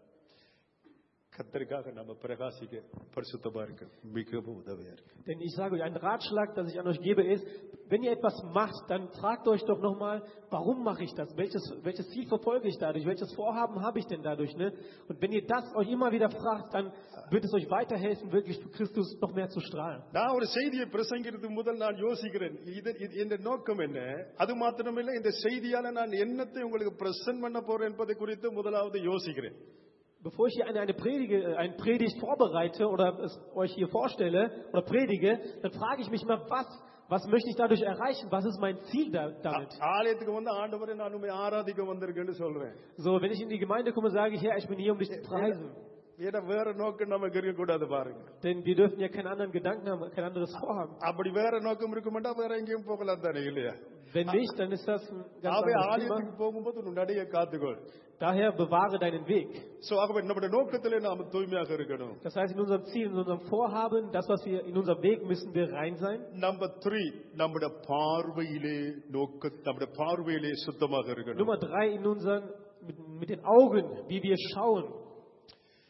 கத்தருக்காக நம்ம பிரகாசிக்க பரிசுத்தமா இருக்கு மிகவும் உதவியா இருக்கு. Denn ich sage euch, ein Ratschlag, das ich an euch gebe, ist, wenn ihr etwas macht, dann fragt euch doch nochmal, warum mache ich das? Welches, welches Ziel verfolge ich dadurch? Welches Vorhaben habe ich denn dadurch? Ne? Und wenn ihr das euch immer wieder fragt, dann wird es euch weiterhelfen, wirklich für Christus noch mehr zu strahlen. நான் ஒரு செய்தியை பிரசங்கிறது முதல் நான் யோசிக்கிறேன், இது இது- இந்த நோக்கம் என்ன, அது மாத்திரமில்லை இந்த செய்தியால நான் என்னத்தை உங்களுக்கு பிரசன்ட் பண்ண போறேன் என்பதை குறித்து முதலாவது யோசிக்கிறேன். Bevor ich hier eine, eine, Predige, eine Predigt vorbereite oder es euch hier vorstelle oder predige, dann frage ich mich immer, was, was möchte ich dadurch erreichen? Was ist mein Ziel da, damit? ஆலயத்துக்கு வந்து ஆண்டவரை நான் உண்மை ஆராதிக்க வந்திருக்கேன்னு சொல்றேன். So, wenn ich in die Gemeinde komme, sage ich, Herr, ich bin hier, um dich zu preisen. ஏன்னா வேற நோக்கம் நமக்கு இருக்கக்கூடாது பாருங்க. Denn wir dürfen ja keinen anderen Gedanken haben, kein anderes Vorhaben. அப்படி வேற நோக்கம் இருக்குமெண்டா வேற எங்கேயும் போகலாம் தானே இல்லையா? Wenn nicht, dann ist das ein ganz ஆகவே anderes ஆலயத்துக்கு Thema. போகும்போது உன் நடைய காத்துக்கொள். Daher bewahre deinen Weg. So ஆகவே நம்முடைய நோக்கத்திலே நாம தூய்மையாக இருக்கணும். Das heißt, in unserem Ziel, in unserem Vorhaben, das, was wir in unserem Weg, müssen wir rein sein. Number three, நம்முடைய பார்வையிலே நோக்க நம்முடைய பார்வையிலே சுத்தமாக இருக்கணும். Nummer drei, in unseren, mit, mit den Augen, wie wir schauen.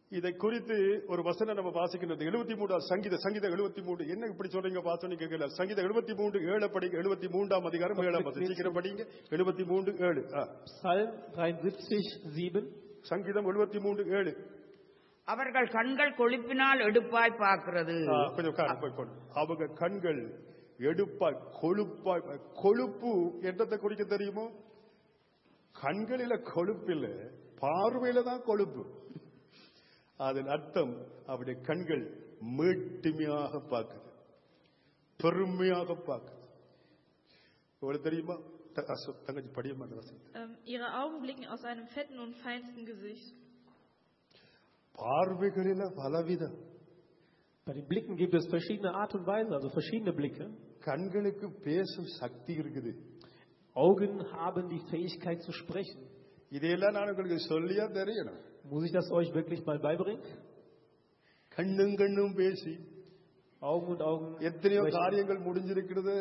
இதை குறித்து ஒரு வசனம் நம்ம வாசிக்கிறது எழுபத்தி மூன்றாம் சங்கீத சங்கீத எழுபத்தி மூன்று என்ன இப்படி சொல்றீங்க வாசனை கேட்கல சங்கீத எழுபத்தி மூன்று ஏழு படிங்க எழுபத்தி மூன்றாம் அதிகாரம் ஏழாம் வசனம் சீக்கிரம் படிங்க எழுபத்தி மூன்று ஏழு Psalm dreiundsiebzig, sieben. சங்கீதம் எழுபத்தி மூன்று ஏழு. அவர்கள் கண்கள் கொழுப்பினால் எடுப்பாய் பார்க்கிறது. கொஞ்சம் போய் கொண்டு அவங்க கண்கள் எடுப்பாய் கொழுப்பாய் கொழுப்பு என்னத்தை குறிக்க தெரியுமோ கண்களில கொழுப்பு இல்ல பார்வையில தான் கொழுப்பு. அதன் அர்த்தம் அவருடைய கண்கள் மேட்டுமையாக பார்க்குது பெருமையாக பார்க்குது. உங்களுக்கு தெரியுமா தங்கச்சி படிய மாட்டேன். Ihre Augen blicken aus einem fetten und feinsten Gesicht. பார்வைகளில பலவிதம். Bei den Blicken gibt es verschiedene Art und Weise, also verschiedene Blicke. கண்களுக்கு பேசும் சக்தி இருக்குது. Augen haben die Fähigkeit zu sprechen. இதெல்லாம் நான் உங்களுக்கு சொல்லியா தெரியணும். Muss ich das euch wirklich mal beibringen? கண்ணும் கண்ணும் பேசி Augen und Augen எத்தனையோ காரியங்கள் முடிஞ்சிருக்கிறது.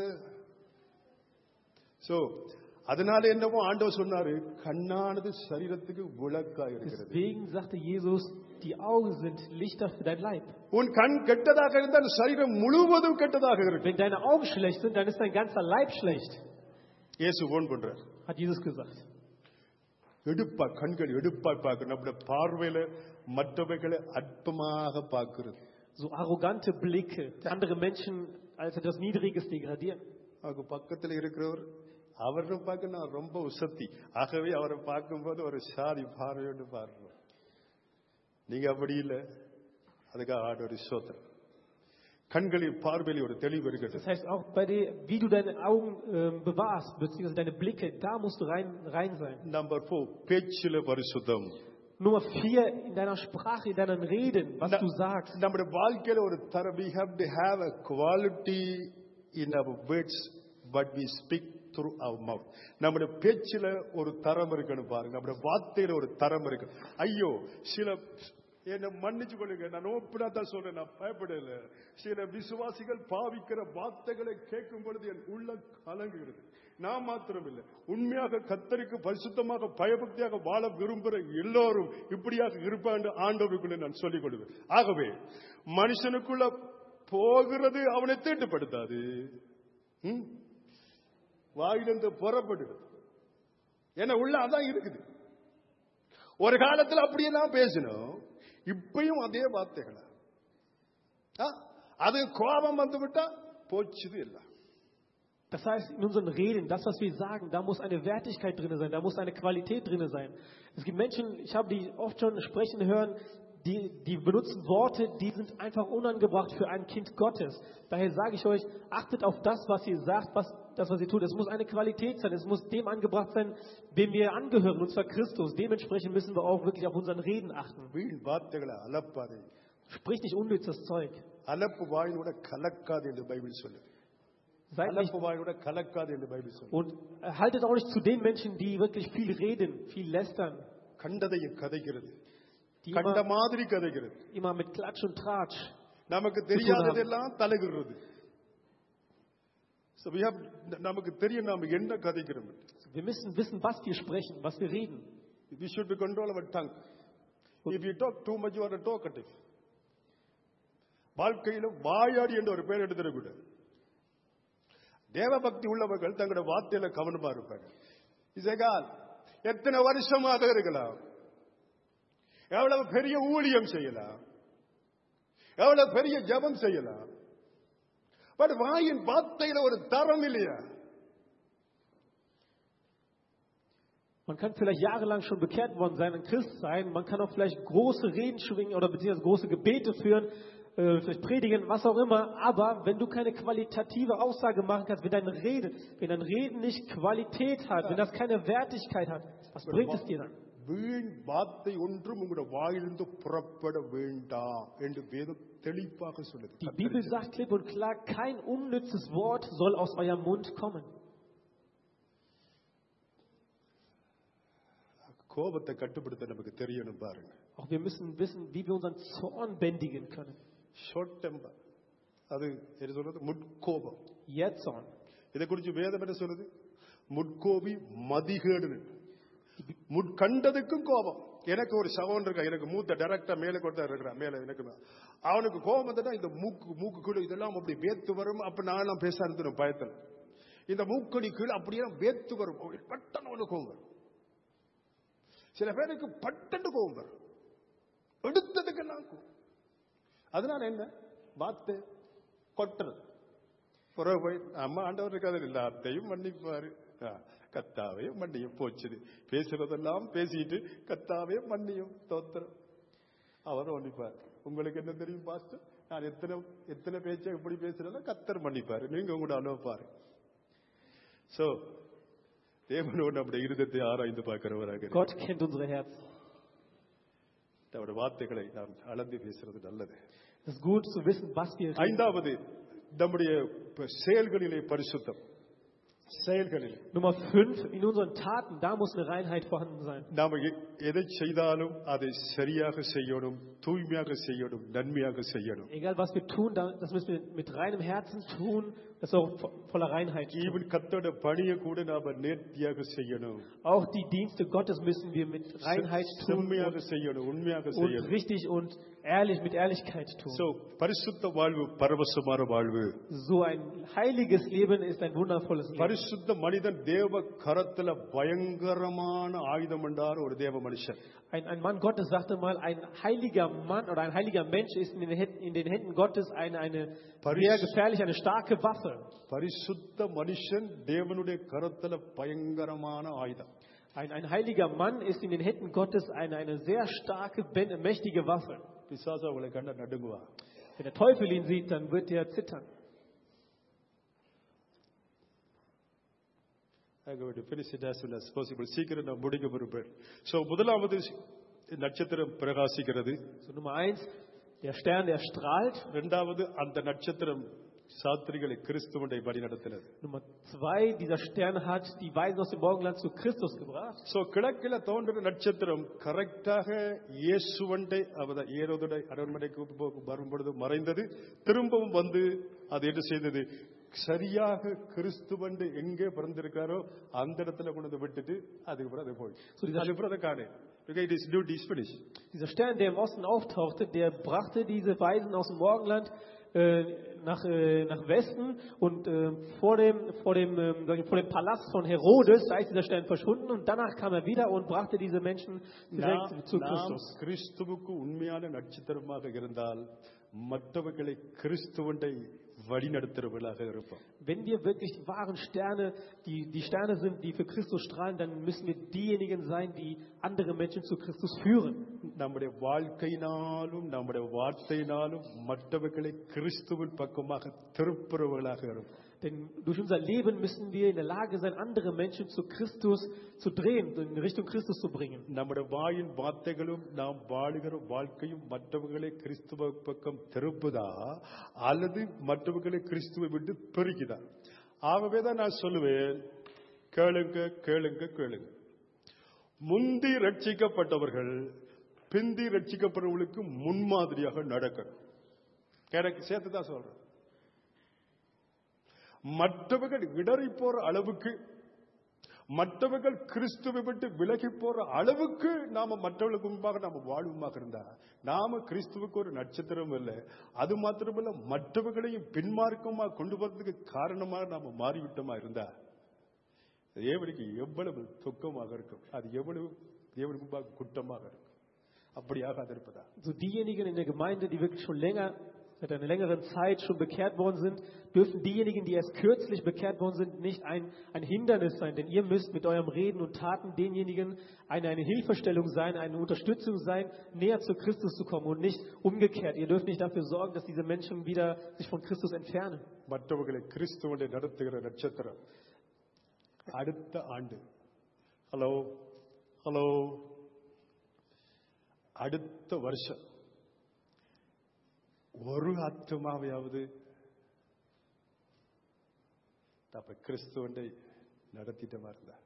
சோ அதனால என்னவோ ஆண்டவர் சொன்னாரு கண்ணானது சரீரத்துக்கு விளக்கா இருக்கிறது. Deswegen sagte Jesus, die Augen sind Lichter für dein Leib. உன் கண் கெட்டதாக இருந்தால் சரீரம் முழுவதும் கெட்டதாக இருக்கும். Wenn deine Augen schlecht sind, dann ist dein ganzer Leib schlecht. இயேசு ஓன் பண்றார். Hat Jesus gesagt. எடுப்பா கண்கள் எடுப்பாய் பார்க்க நம்முடைய பார்வையில மற்றவைகளை அற்பமாக பார்க்கிறது. So arrogante Blicke, andere Menschen als etwas Niedriges degradieren. அவங்க பக்கத்தில் இருக்கிறவர் அவரும் பார்க்க நான் ரொம்ப உசத்தி ஆகவே அவரை பார்க்கும்போது ஒரு சாதி பார்வையோடு பார்க்கிறோம். நீங்க அப்படி இல்லை. அதுக்காக ஆண்டவர் சோத்திரம். கண்களில் பார்வையில் ஒரு தெளிவு இருக்கிறது. Das heißt auch bei dir, wie du deine Augen äh, bewahrst, beziehungsweise deine Blicke, da musst du rein rein sein. Number four, பேச்சில பரிசுத்தம். Nummer vier, in deiner Sprache, in deinen Reden, was du sagst. நம்முடைய வாழ்க்கையில ஒரு தர we have to have a quality in our words but we speak through our mouth. நம்முடைய பேச்சில ஒரு தரம் இருக்கணும் பாருங்க. நம்முடைய வார்த்தையில ஒரு தரம் இருக்கு. ஐயோ சில என்ன மன்னிச்சு கொள்ளுங்க நான் ஓப்பனா தான் சொல்றேன் நான் பயப்படல. சில விசுவாசிகள் பாவிக்கிற வார்த்தைகளை கேட்கும் பொழுது என் உள்ளம் கலங்குகிறது. நான் மாத்திரம் இல்லை உண்மையாக கர்த்தருக்கு பரிசுத்தமாக பயபக்தியாக வாழ விரும்புகிற எல்லோரும் இப்படியாக இருப்பான் ஆண்டவருக்குள்ள நான் சொல்லிக் கொள்வேன். ஆகவே மனுஷனுக்குள்ள போகிறது அவனை தீட்டுப்படுத்தாது. வாயிலிருந்து புறப்படுது. ஏன்னா உள்ள அதான் இருக்குது. ஒரு காலத்தில் அப்படியெல்லாம் பேசணும். இப்பயும் அதே வார்த்தைகளா அது கோபம் வந்து விட்டா போச்சுது எல்லாம். Das heißt, in unseren Reden, das, was wir sagen, da muss eine Wertigkeit drin sein, da muss eine Qualität drin sein. Es gibt Menschen, ich habe die oft schon sprechen hören, die, die benutzen Worte, die sind einfach unangebracht für ein Kind Gottes. Daher sage ich euch, achtet auf das, was ihr sagt, was, das, was ihr tut. Es muss eine Qualität sein, es muss dem angebracht sein, wem wir angehören, und zwar Christus. Dementsprechend müssen wir auch wirklich auf unseren Reden achten. Sprich nicht unnützes Zeug. Seid nicht, und haltet auch nicht zu den Menschen, die wirklich viel reden, viel lästern. Die immer, immer mit Klatsch und Tratsch. நமக்கு தெரியாததெல்லாம் தலைகிறது. So we have நமக்கு தெரியும் நாம என்ன கதைக்கிறோம். Wir müssen wissen, was wir sprechen, was wir reden. We should be control our tongue. If you talk too much, you are a talkative. வாழ்க்கையில வாயாடி என்ற ஒரு பெயர் எடுத்துக்கூடாது. தேவ பக்தி உள்ளவர்கள் தங்களுடைய வார்த்தையில கவனமா இருப்பாங்க. இசைகால் எத்தனை வருஷமாக இருக்கலாம், எவ்வளவு பெரிய ஊழியம் செய்யலாம், எவ்வளவு பெரிய ஜெபம் செய்யலாம், பட் வாயின் வார்த்தையில ஒரு தரம் இல்லையா? Man kann vielleicht jahrelang schon bekehrt worden sein, ein Christ sein, man kann auch vielleicht große Reden schwingen oder beziehungsweise große Gebete führen, äh, vielleicht predigen, was auch immer, aber wenn du keine qualitative Aussage machen kannst, wenn dein Rede, wenn dein Reden nicht Qualität hat, wenn das keine Wertigkeit hat, was bringt es dir dann? வீண் வார்த்தை ஒன்றும் உங்களுடைய வாயிலிருந்து புறப்பட வேண்டாம் என்று வேதம் தெளிவாக சொல்லுது. Die Bibel sagt klipp und klar, kein unnützes Wort soll aus eurem Mund kommen. கோபத்தை கட்டுப்படுத்த நமக்கு தெரியணும் பாருங்க. Auch wir müssen wissen, wie wir unseren Zorn bändigen können. Short temper, அது என்ன சொல்றது? முட்கோபம். Jähzorn. இதை குறித்து வேதம் என்ன சொல்லுது? முட்கோபி மதிகேடு. கண்டதுக்கும் கோபம். எனக்கு ஒரு சகோதரன் இருக்கா, எனக்கு மூத்த டைரக்டா மேல கொடுத்தா இருக்கிறான், மேல எனக்கு அவனுக்கு கோபம் வந்தா இந்த மூக்கு மூக்கு கீழே இதெல்லாம் அப்படி வேத்து வரும். அப்ப நான் எல்லாம் பேச இருந்தேன் பயத்துல. இந்த மூக்கடி கீழே அப்படியே வேத்து வரும், பட்டன் ஒண்ணு கோபம் வரும். சில பேருக்கு பட்டன்னு கோபம் வரும், எடுத்ததுக்கு நான் அதனால என்ன வார்த்தை கொட்டுறது. பிறகு போய் அம்மா ஆண்டவர் கதை எல்லாத்தையும் மன்னிப்பாரு, கத்தாவையும் மன்னியும் போச்சுது. பேசுறதெல்லாம் பேசிட்டு கத்தாவையும் மன்னியும் தோத்திரம் அவர் மன்னிப்பார். உங்களுக்கு என்ன தெரியும் பாஸ்டர், நான் எத்தனை எத்தனை பேச்சை எப்படி பேசுறேன் கத்தர் மன்னிப்பாரு, நீங்க உங்களோட அனுபவாரு. சோ தேவனோடு நம்முடைய இருதயத்தை ஆராய்ந்து பார்க்கிறவராக Gott kennt unsere Herzen. அவருடைய வார்த்தைகளை நாம் அளந்து பேசுறது நல்லது. Es ist gut zu wissen, was wir reden. ஐந்தாவது நம்முடைய செயல்களிலே பரிசுத்தம். செயல்களில் Nummer fünf, in unseren Taten, da muss eine Reinheit vorhanden sein. நாம் எதை செய்தாலும் அதை சரியாக செய்யணும், தூய்மையாக செய்யணும், நன்மையாக செய்யணும். Egal was wir tun, das müssen wir mit reinem Herzen tun, das auch voller Reinheit tun. Even கர்த்தருடைய பணியை கூட நாம நேர்த்தியாக செய்யணும். Auch die Dienste Gottes müssen wir mit Reinheit tun செம்மையாக செய்யணும், உண்மையாக und செய்யணும். richtig und ehrlich mit Ehrlichkeit tun. So பரிசுத்த வாழ்வு பரவசமான வாழ்வு. So ein heiliges Leben ist ein wundervolles Leben. பரிசுத்த மனிதன் தேவ கரத்துல பயங்கரமான ஆயுதம் என்றார் ஒரு தேவ மனுஷன். Ein, ein Mann Gottes sagte mal, ein heiliger Mann oder ein heiliger Mensch ist in den Händen, in den Händen Gottes eine, eine sehr gefährliche, eine starke Waffe. பரிசுத்த மனுஷன் தேவனுடைய கரத்துல பயங்கரமான ஆயுதம். Ein, ein heiliger Mann ist in den Händen Gottes eine, eine sehr starke, mächtige Waffe. பிசாசு அவளை கண்ட நடுங்குவா. Wenn der Teufel ihn sieht, dann wird er zittern. I'm going to finish it as soon as possible. சீக்கிரம் நான் முடிக்க விரும்புகிறேன். So முதலாவது நட்சத்திரம் பிரகாசிக்கிறது. So Nummer eins, der Stern, der strahlt. இரண்டாவது அந்த நட்சத்திரம் சாத்திரிகளை கிறிஸ்துவனை வழி நடத்தினது. Nummer zwei, dieser Stern hat die Weisen aus dem Morgenland zu Christus gebracht. So கிழக்கில தோன்றின நட்சத்திரம் கரெக்டாக இயேசுவண்டை அவத ஏரோதுடைய அரண்மனைக்கு வரும்பொழுது மறைந்தது. திரும்பவும் வந்து அது என்ன செய்தது, சரியாக கிறிஸ்துவண்டு எங்கே பிறந்திருக்காரோ அந்த இடத்துல கொண்டு விட்டுட்டு அதுக்கப்புறம் அது போய் அதுக்கப்புறம் அதை காணு. Dieser Stern, der im Osten auftauchte, der brachte diese Weisen aus dem Morgenland äh, nach, äh, nach Westen und äh, vor, dem, vor, dem, äh, vor dem Palast von Herodes, da ist dieser Stern verschwunden und danach kam er wieder und brachte diese Menschen direkt zu Christus. கிறிஸ்துவுக்கு உண்மையான நட்சத்திரமாக இருந்தால் மற்றவர்களை கிறிஸ்துவண்டை வழிநடத்துறவர்களாக இருப்போம். Wenn wir wirklich die wahren Sterne, die, die Sterne sind, die für Christus strahlen, dann müssen wir diejenigen sein, die andere Menschen zu Christus führen. நம்முடைய வாழ்க்கையினாலும் நம்முடைய வார்த்தையினாலும் மற்றவர்களை கிறிஸ்துவின் பக்கமாக திருப்புறவர்களாக இருப்போம். Denn durch unser Leben müssen wir in der Lage sein, andere Menschen zu Christus zu drehen, in Richtung Christus zu bringen. நம்முடைய வாயின் வார்த்தைகளும் நாம் வாழுகிற வாழ்க்கையும் மற்றவர்களை கிறிஸ்துவ பக்கம் திருப்புதா அல்லது மற்றவர்களை கிறிஸ்துவை விட்டு பெருகிதா? ஆகவே தான் நான் சொல்லுவேன், கேளுங்க கேளுங்க கேளுங்க. முந்தி ரட்சிக்கப்பட்டவர்கள் பிந்தி ரட்சிக்கப்பட்டவர்களுக்கு முன்மாதிரியாக நடக்கணும். எனக்கு சேர்த்து தான் சொல்றேன். மற்றவர்கள் இடறி போற அளவுக்கு, மற்றவர்கள் கிறிஸ்துவை விட்டு விலகி போற அளவுக்கு நாம மற்றவர்களுக்கு முன்பாக நாம வாழ்வுமாக இருந்தா நாம கிறிஸ்துவுக்கு ஒரு நட்சத்திரம் இல்லை. அது மாத்திரமல்ல, மற்றவர்களையும் பின்மார்க்கமா கொண்டு வரதுக்கு காரணமாக நாம மாறிவிட்டோமா இருந்தா தேவனுக்கு எவ்வளவு துக்கமாக இருக்கும், அது எவ்வளவு தேவனுக்கு முன்பாக குற்றமாக இருக்கும். அப்படியாக அது இருப்பதா? So diejenigen in der Gemeinde, die wirklich schon länger seit einer längeren Zeit schon bekehrt worden sind, dürfen diejenigen, die erst kürzlich bekehrt worden sind, nicht ein, ein Hindernis sein. Denn ihr müsst mit eurem Reden und Taten denjenigen eine, eine Hilfestellung sein, eine Unterstützung sein, näher zu Christus zu kommen und nicht umgekehrt. Ihr dürft nicht dafür sorgen, dass diese Menschen wieder sich von Christus entfernen. மற்றவர்களை கிறிஸ்துவனை நடத்துகிற நட்சத்திரம் அடுத்த ஆண்டு, hello hello அடுத்த வருஷம் ஒரு ஆத்மாவையாவது அப்ப கிறிஸ்துவனை நடத்திட்டமா இருந்தா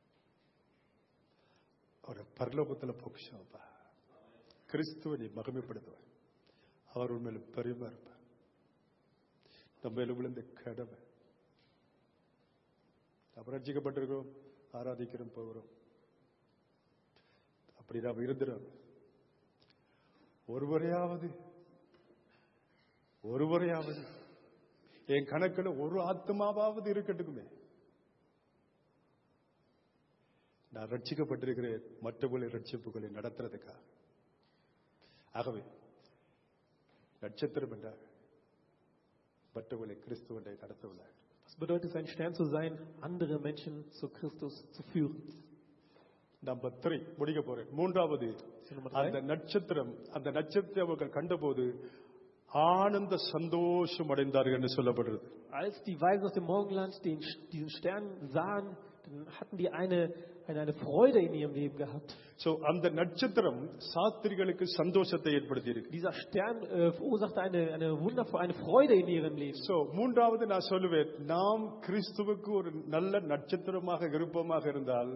அவருடைய பரலோகத்துல பொக்கிஷம் கிறிஸ்துவனை மகிமைப்படுத்துவார். அவர் உண்மையில பெருமை இருப்பார். நம்ம விழுந்த கடமை. நம்ம ரட்சிக்கப்பட்டிருக்கிறோம், ஆராதிக்கிறோம், போகிறோம். அப்படி நாம் இருந்துடும். ஒருவரையாவது ஒருவரையாவது என் கணக்கில் ஒரு ஆத்மாவாவது இருக்கட்டுமே. நான் ரட்சிக்கப்பட்டிருக்கிறேன் மற்றவர்களை ரட்சிப்புகளை நடத்துறதுக்காக. ஆகவே நட்சத்திரம் என்றால் மற்றவர்களை கிறிஸ்துவனை நடத்தவில்லை. Was bedeutet es, ein Stern zu sein, andere Menschen zu Christus zu führen? Number three முடிக்க போறேன். மூன்றாவது, அந்த நட்சத்திரம் அந்த நட்சத்திரம் அவர்கள் கண்டபோது ஆனந்த சந்தோஷம் அடைந்தார்கள் என்று சொல்லப்படுகிறது. Als die Weisen aus dem Morgenland den, diesen Stern sahen, dann hatten die eine, eine, eine Freude in ihrem Leben gehabt. So அந்த நட்சத்திரம் சாஸ்திரிகளுக்கு சந்தோஷத்தை ஏற்படுத்தியிருக்கு. Dieser Stern äh, verursachte eine, eine wundervolle, eine Freude in ihrem Leben. So மூன்றாவது நான் சொல்லுவேன், நாம் கிறிஸ்துவுக்கு ஒரு நல்ல நட்சத்திரமாக இருப்போமாக இருந்தால்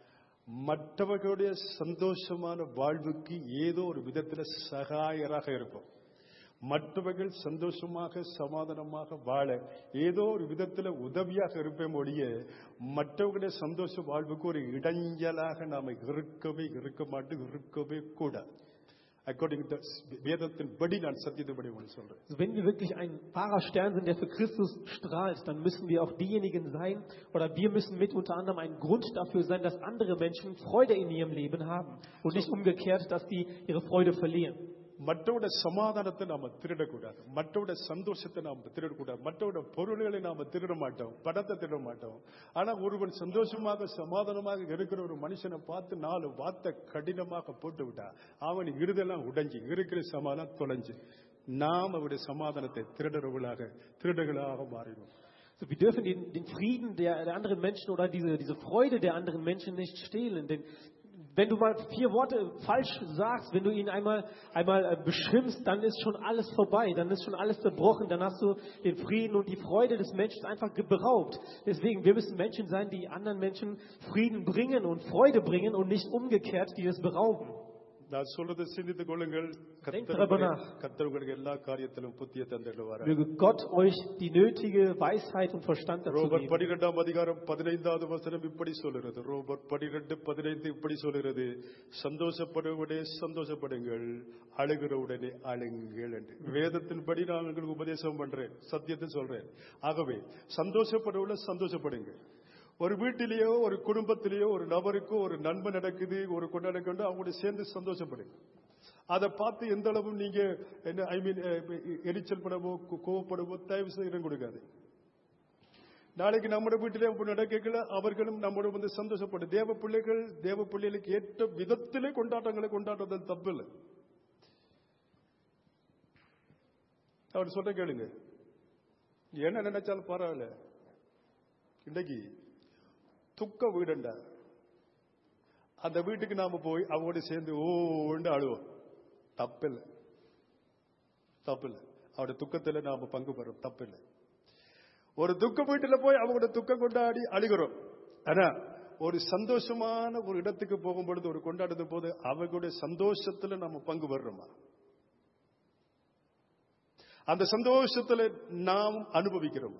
மற்றவர்களுடைய சந்தோஷமான வாழ்வுக்கு ஏதோ ஒரு விதத்தில் சகாயராக இருப்போம். மற்றவர்கள் சந்தோஷமாக சமாதானமாக வாழ ஏதோ ஒரு விதத்தில் உதவியாக இருப்போம் ஒழிய மற்றவர்களுடைய சந்தோஷ வாழ்வுக்கு ஒரு இடைஞ்சலாக நாம இருக்கவே இருக்க மாட்டோம், இருக்கவே கூடாது. According to வேதத்தின்படி நான் சத்தியத்தின்படி ஒன்று சொல்றேன். Wenn wir wirklich ein wahrer Stern sind, der für Christus strahlt, dann müssen wir auch diejenigen sein, oder wir müssen mit unter anderem ein Grund dafür sein, dass andere Menschen Freude in ihrem Leben haben und nicht umgekehrt, dass die ihre Freude verlieren. மற்றவருடைய சமாதானத்தை நாம திருடக்கூடாது, மற்றவருடைய சந்தோஷத்தை நாம திருடக்கூடாது, மற்றவருடைய பொருள்களை நாம திருட மாட்டோம், பணத்தை திருட மாட்டோம். ஆனா ஒருவன் சந்தோஷமாக சமாதானமாக இருக்கிற ஒரு மனுஷனை பார்த்து நாலு வார்த்தை கடினமாக போட்டு விட்டா அவன் இருதெல்லாம் உடைஞ்சி இருக்கிற சமாதானம் தொலைஞ்சு நாம் அவருடைய சமாதானத்தை திருடர்களாக திருடர்களாக மாறிடும். So, wir dürfen den, den Frieden der, der anderen Menschen oder diese, diese Freude der anderen Menschen nicht stehlen, denn wenn du mal vier Worte falsch sagst, wenn du ihn einmal, einmal beschimpfst, dann ist schon alles vorbei, dann ist schon alles zerbrochen, dann hast du den Frieden und die Freude des Menschen einfach beraubt. Deswegen, wir müssen Menschen sein, die anderen Menschen Frieden bringen und Freude bringen und nicht umgekehrt, die das berauben. நான் சொல்றது சிந்தித்துக் கொள்ளுங்கள். Denkt darüber nach. கர்த்தர் உங்களுக்கு எல்லா காரியத்திலும் புத்தியை தந்திடுவார். Möge Gott euch die nötige Weisheit und Verstand dazu ரோமர் geben. பன்னிரண்டாம் அதிகாரம் பதினைந்தாவது வசனம் இப்படி சொல்கிறது. ரோமர் பன்னிரண்டு பதினைந்து இப்படி சொல்கிறது, சந்தோஷப்படுவதே சந்தோஷப்படுங்கள், அழுகிறவுடனே அழுங்கள் என்று. வேதத்தின்படி நான் உங்களுக்கு உபதேசம் பண்றேன், சத்தியத்தை சொல்றேன். ஆகவே சந்தோஷப்படுவதில் சந்தோஷப்படுங்க. ஒரு வீட்டிலேயோ ஒரு குடும்பத்திலேயோ ஒரு நபருக்கோ ஒரு நன்மை நடக்குது, ஒரு கொண்டாட நடக்குது, அவங்களோட சேர்ந்து சந்தோஷப்படுங்க. அதை பார்த்து எந்த அளவு நீங்க என்ன ஐ மீன் எரிச்சல் படவோ கோவப்படவோ தயவு செய்து இடம் கொடுக்காது. நாளைக்கு நம்முடைய வீட்டிலே நடக்கல அவர்களும் நம்மோட வந்து சந்தோஷப்படும். தேவ பிள்ளைகள் தேவ பிள்ளைகளுக்கு ஏற்ற விதத்திலே கொண்டாட்டங்களை கொண்டாடுறது தப்பு இல்லை. அவர் சொல்ற கேளுங்க, என்ன நினைச்சாலும் பரவாயில்ல. இன்னைக்கு துக்க வீடுண்டா, அந்த வீட்டுக்கு நாம போய் அவங்களோட சேர்ந்து ஓண்டு அழுவோம். தப்பில்லை, தப்பில்லை. அவருடைய துக்கத்துல நாம பங்கு பெறும், தப்பில்லை. ஒரு துக்க வீட்டுல போய் அவங்களோட துக்கம் கொண்டாடி அழுகிறோம். ஆனா ஒரு சந்தோஷமான ஒரு இடத்துக்கு போகும் பொழுது, ஒரு கொண்டாடுறது போது அவர்களுடைய சந்தோஷத்துல நம்ம பங்கு பெறுறோமா? அந்த சந்தோஷத்துல நாம் அனுபவிக்கிறோமா?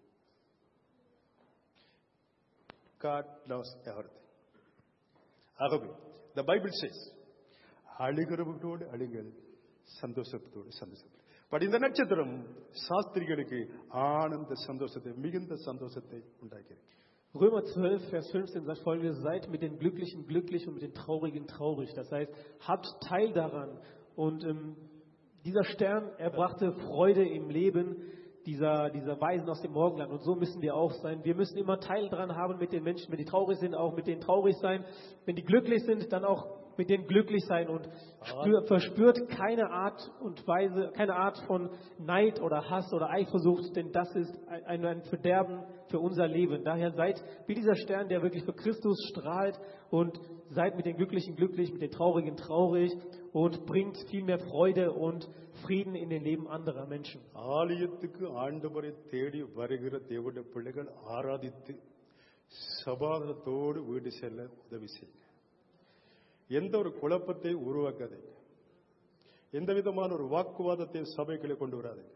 God knows everything. ஆகவே the Bible says, அழுகிறவர்களோடு அழுங்கள், சந்தோஷத்தோடு சந்தோஷப்படு. பட் இந்த நட்சத்திரம் சாஸ்திரிகளுக்கு ஆனந்த சந்தோஷத்தை, மிகுந்த சந்தோஷத்தை உண்டாக்கியிருக்கு. Römer zwölf, Vers fünfzehn sagt folgendes: Seid mit den Glücklichen glücklich und mit den Traurigen traurig. Das heißt, habt Teil daran. Und ähm, dieser Stern, er brachte Freude im Leben dieser, dieser Weisen aus dem Morgenland. Und so müssen wir auch sein. Wir müssen immer Teil dran haben mit den Menschen. Wenn die traurig sind, auch mit denen traurig sein. Wenn die glücklich sind, dann auch mit denen glücklich sein. Und spür, verspürt keine Art und Weise, keine Art von Neid oder Hass oder Eifersucht, denn das ist ein, ein Verderben für unser Leben. Daher seid wie dieser Stern, der wirklich für Christus strahlt, und seid mit den Glücklichen glücklich, mit den Traurigen traurig, und bringt viel mehr Freude und Frieden in den Leben anderer Menschen. ஆலயத்துக்கு ஆண்டவரை தேடி வருகிற தேவனுடைய பிள்ளைகள் ஆராதித்து சமாதானத்தோடு வீடு செல்ல உதவி செய்யுங்க. எந்த ஒரு குழப்பத்தை உருவாக்காதீங்க. எந்த விதமான ஒரு வாக்குவாதத்தை சபைகளை கொண்டு வராதீங்க.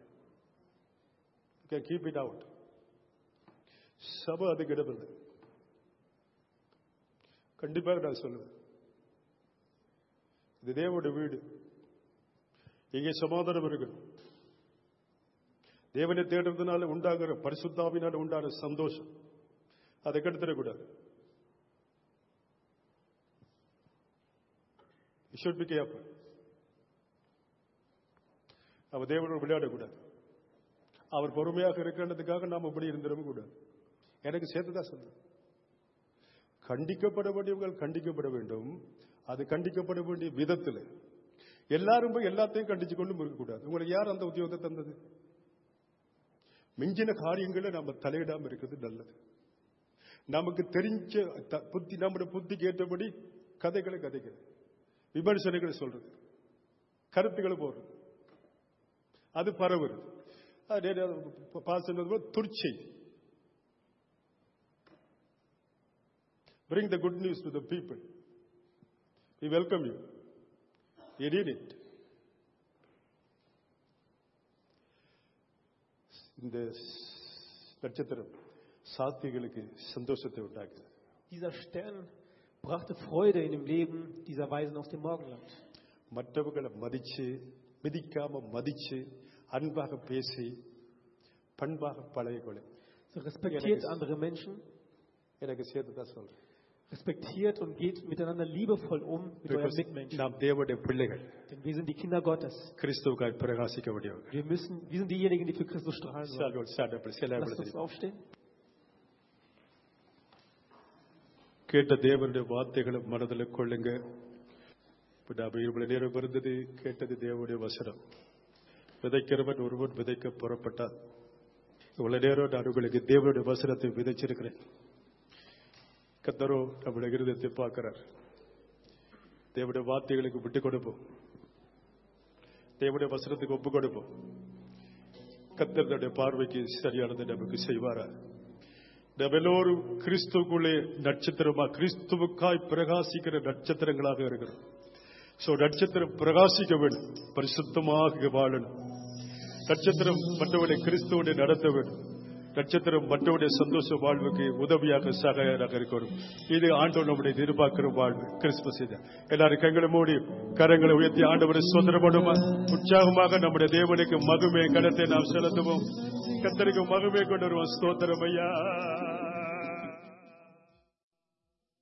Keep it out. சபை அதுக்கு இடமில்லை. கண்டிப்பாக நான் சொல்லுவேன், இது தேவனுடைய வீடு. இங்கே சமாதானம் இருக்கு. தேவனை தேடுறதுனால உண்டாகிற பரிசுத்தாவினால உண்டாகிற சந்தோஷம் அதை கெடுத்துடக்கூடாது. அவர் தேவனோடு விளையாடக்கூடாது. அவர் பொறுமையாக இருக்கிறதுக்காக நாம் இப்படி இருந்திடவும் கூடாது. எனக்கு சேர்த்துதான் சொல்றேன். கண்டிக்கப்பட வேண்டியவர்கள் கண்டிக்கப்பட வேண்டும். அது கண்டிக்கப்பட வேண்டிய விதத்தில். எல்லாரும் போய் எல்லாத்தையும் கண்டிச்சு கொண்டும் இருக்கக்கூடாது. உங்களுக்கு யார் அந்த உத்தியோகத்தை தந்தது? மிஞ்சின காரியங்களை நம்ம தலையிடாம இருக்கிறது நல்லது. நமக்கு தெரிஞ்ச புத்தி, நம்முடைய புத்திக்கு ஏற்றபடி கதைகளை கதைகள், விமர்சனங்களை சொல்றது, கருத்துக்களை போடுறது, அது பரவுறது. துர்ச்சை. Bring the good news to the people. We welcome you. You did it. இந்த நட்சத்திரம் சாத்திகளுக்கு சந்தோஷத்தை உண்டாக்குது. Dieser Stern brachte Freude in dem Leben dieser Weisen aus dem Morgenland. மற்றவர்களை மதிச்சு, மிதிக்காம மதிச்சு, அன்பாக பேசி, பண்பாக பழகிக்கொள்ள. So respektiert andere Menschen. எனக்கு சேர்த்து தான் சொல்றேன். Respektiert und geht miteinander liebevoll um mit euren Mitmenschen. நாம் தேவனுடைய பிள்ளைகள். Denn wir sind die Kinder Gottes. கிறிஸ்துவுக்காய் பிரகாசிக்க வேண்டியவர்கள். Wir müssen, wir sind diejenigen, die für Christus strahlen sollen. Lasst uns aufstehen. கேட்ட தேவனுடைய வார்த்தைகளை மனதில் கொள்ளுங்க. இவ்வளவு நேரம் இருந்தது கேட்டது தேவனுடைய வசனம். விதைக்கிறவன் ஒருவன் விதைக்க புறப்பட்டார். இவ்வளவு நேரம் நான் உங்களுக்கு தேவனுடைய வசனத்தை விதைச்சிருக்கிறேன். கர்த்தரோ நம்முடைய இருதயத்தை பார்க்கிறார். தேவனுடைய வார்த்தைகளுக்கு விட்டு கொடுப்போம். தேவனுடைய வசனத்துக்கு ஒப்பு கொடுப்போம். கர்த்தருடைய பார்வைக்கு சரியானதை நமக்கு செய்வாரா? நாம் எல்லோரும் கிறிஸ்துவுக்குள்ளே நட்சத்திரமா, கிறிஸ்துவுக்காய் பிரகாசிக்கிற நட்சத்திரங்களாக இருக்கிறோம். சோ நட்சத்திரம் பிரகாசிக்க வேண்டும், பரிசுத்தமாக வாழணும். நட்சத்திரம் மற்றவனை கிறிஸ்துவோடு நடத்த வேண்டும். நட்சத்திரம் மற்றவருடைய சந்தோஷ வாழ்வுக்கு உதவியாக சகாயராக இருக்கணும். இது ஆண்டவர் நம்முடைய எதிர்பார்க்கிற வாழ்வு. கிறிஸ்துமஸ் இது. எல்லாரும் கண்களை மூடி கரங்களை உயர்த்தி ஆண்டவரை சுதந்திரப்படுமா உற்சாகமாக நம்முடைய தேவனுக்கு மகிமை கடத்தை நாம் செலுத்துவோம். கர்த்தருக்கு மகிமை கொண்டு வருவோம். ஸ்தோத்திரம் ஐயா.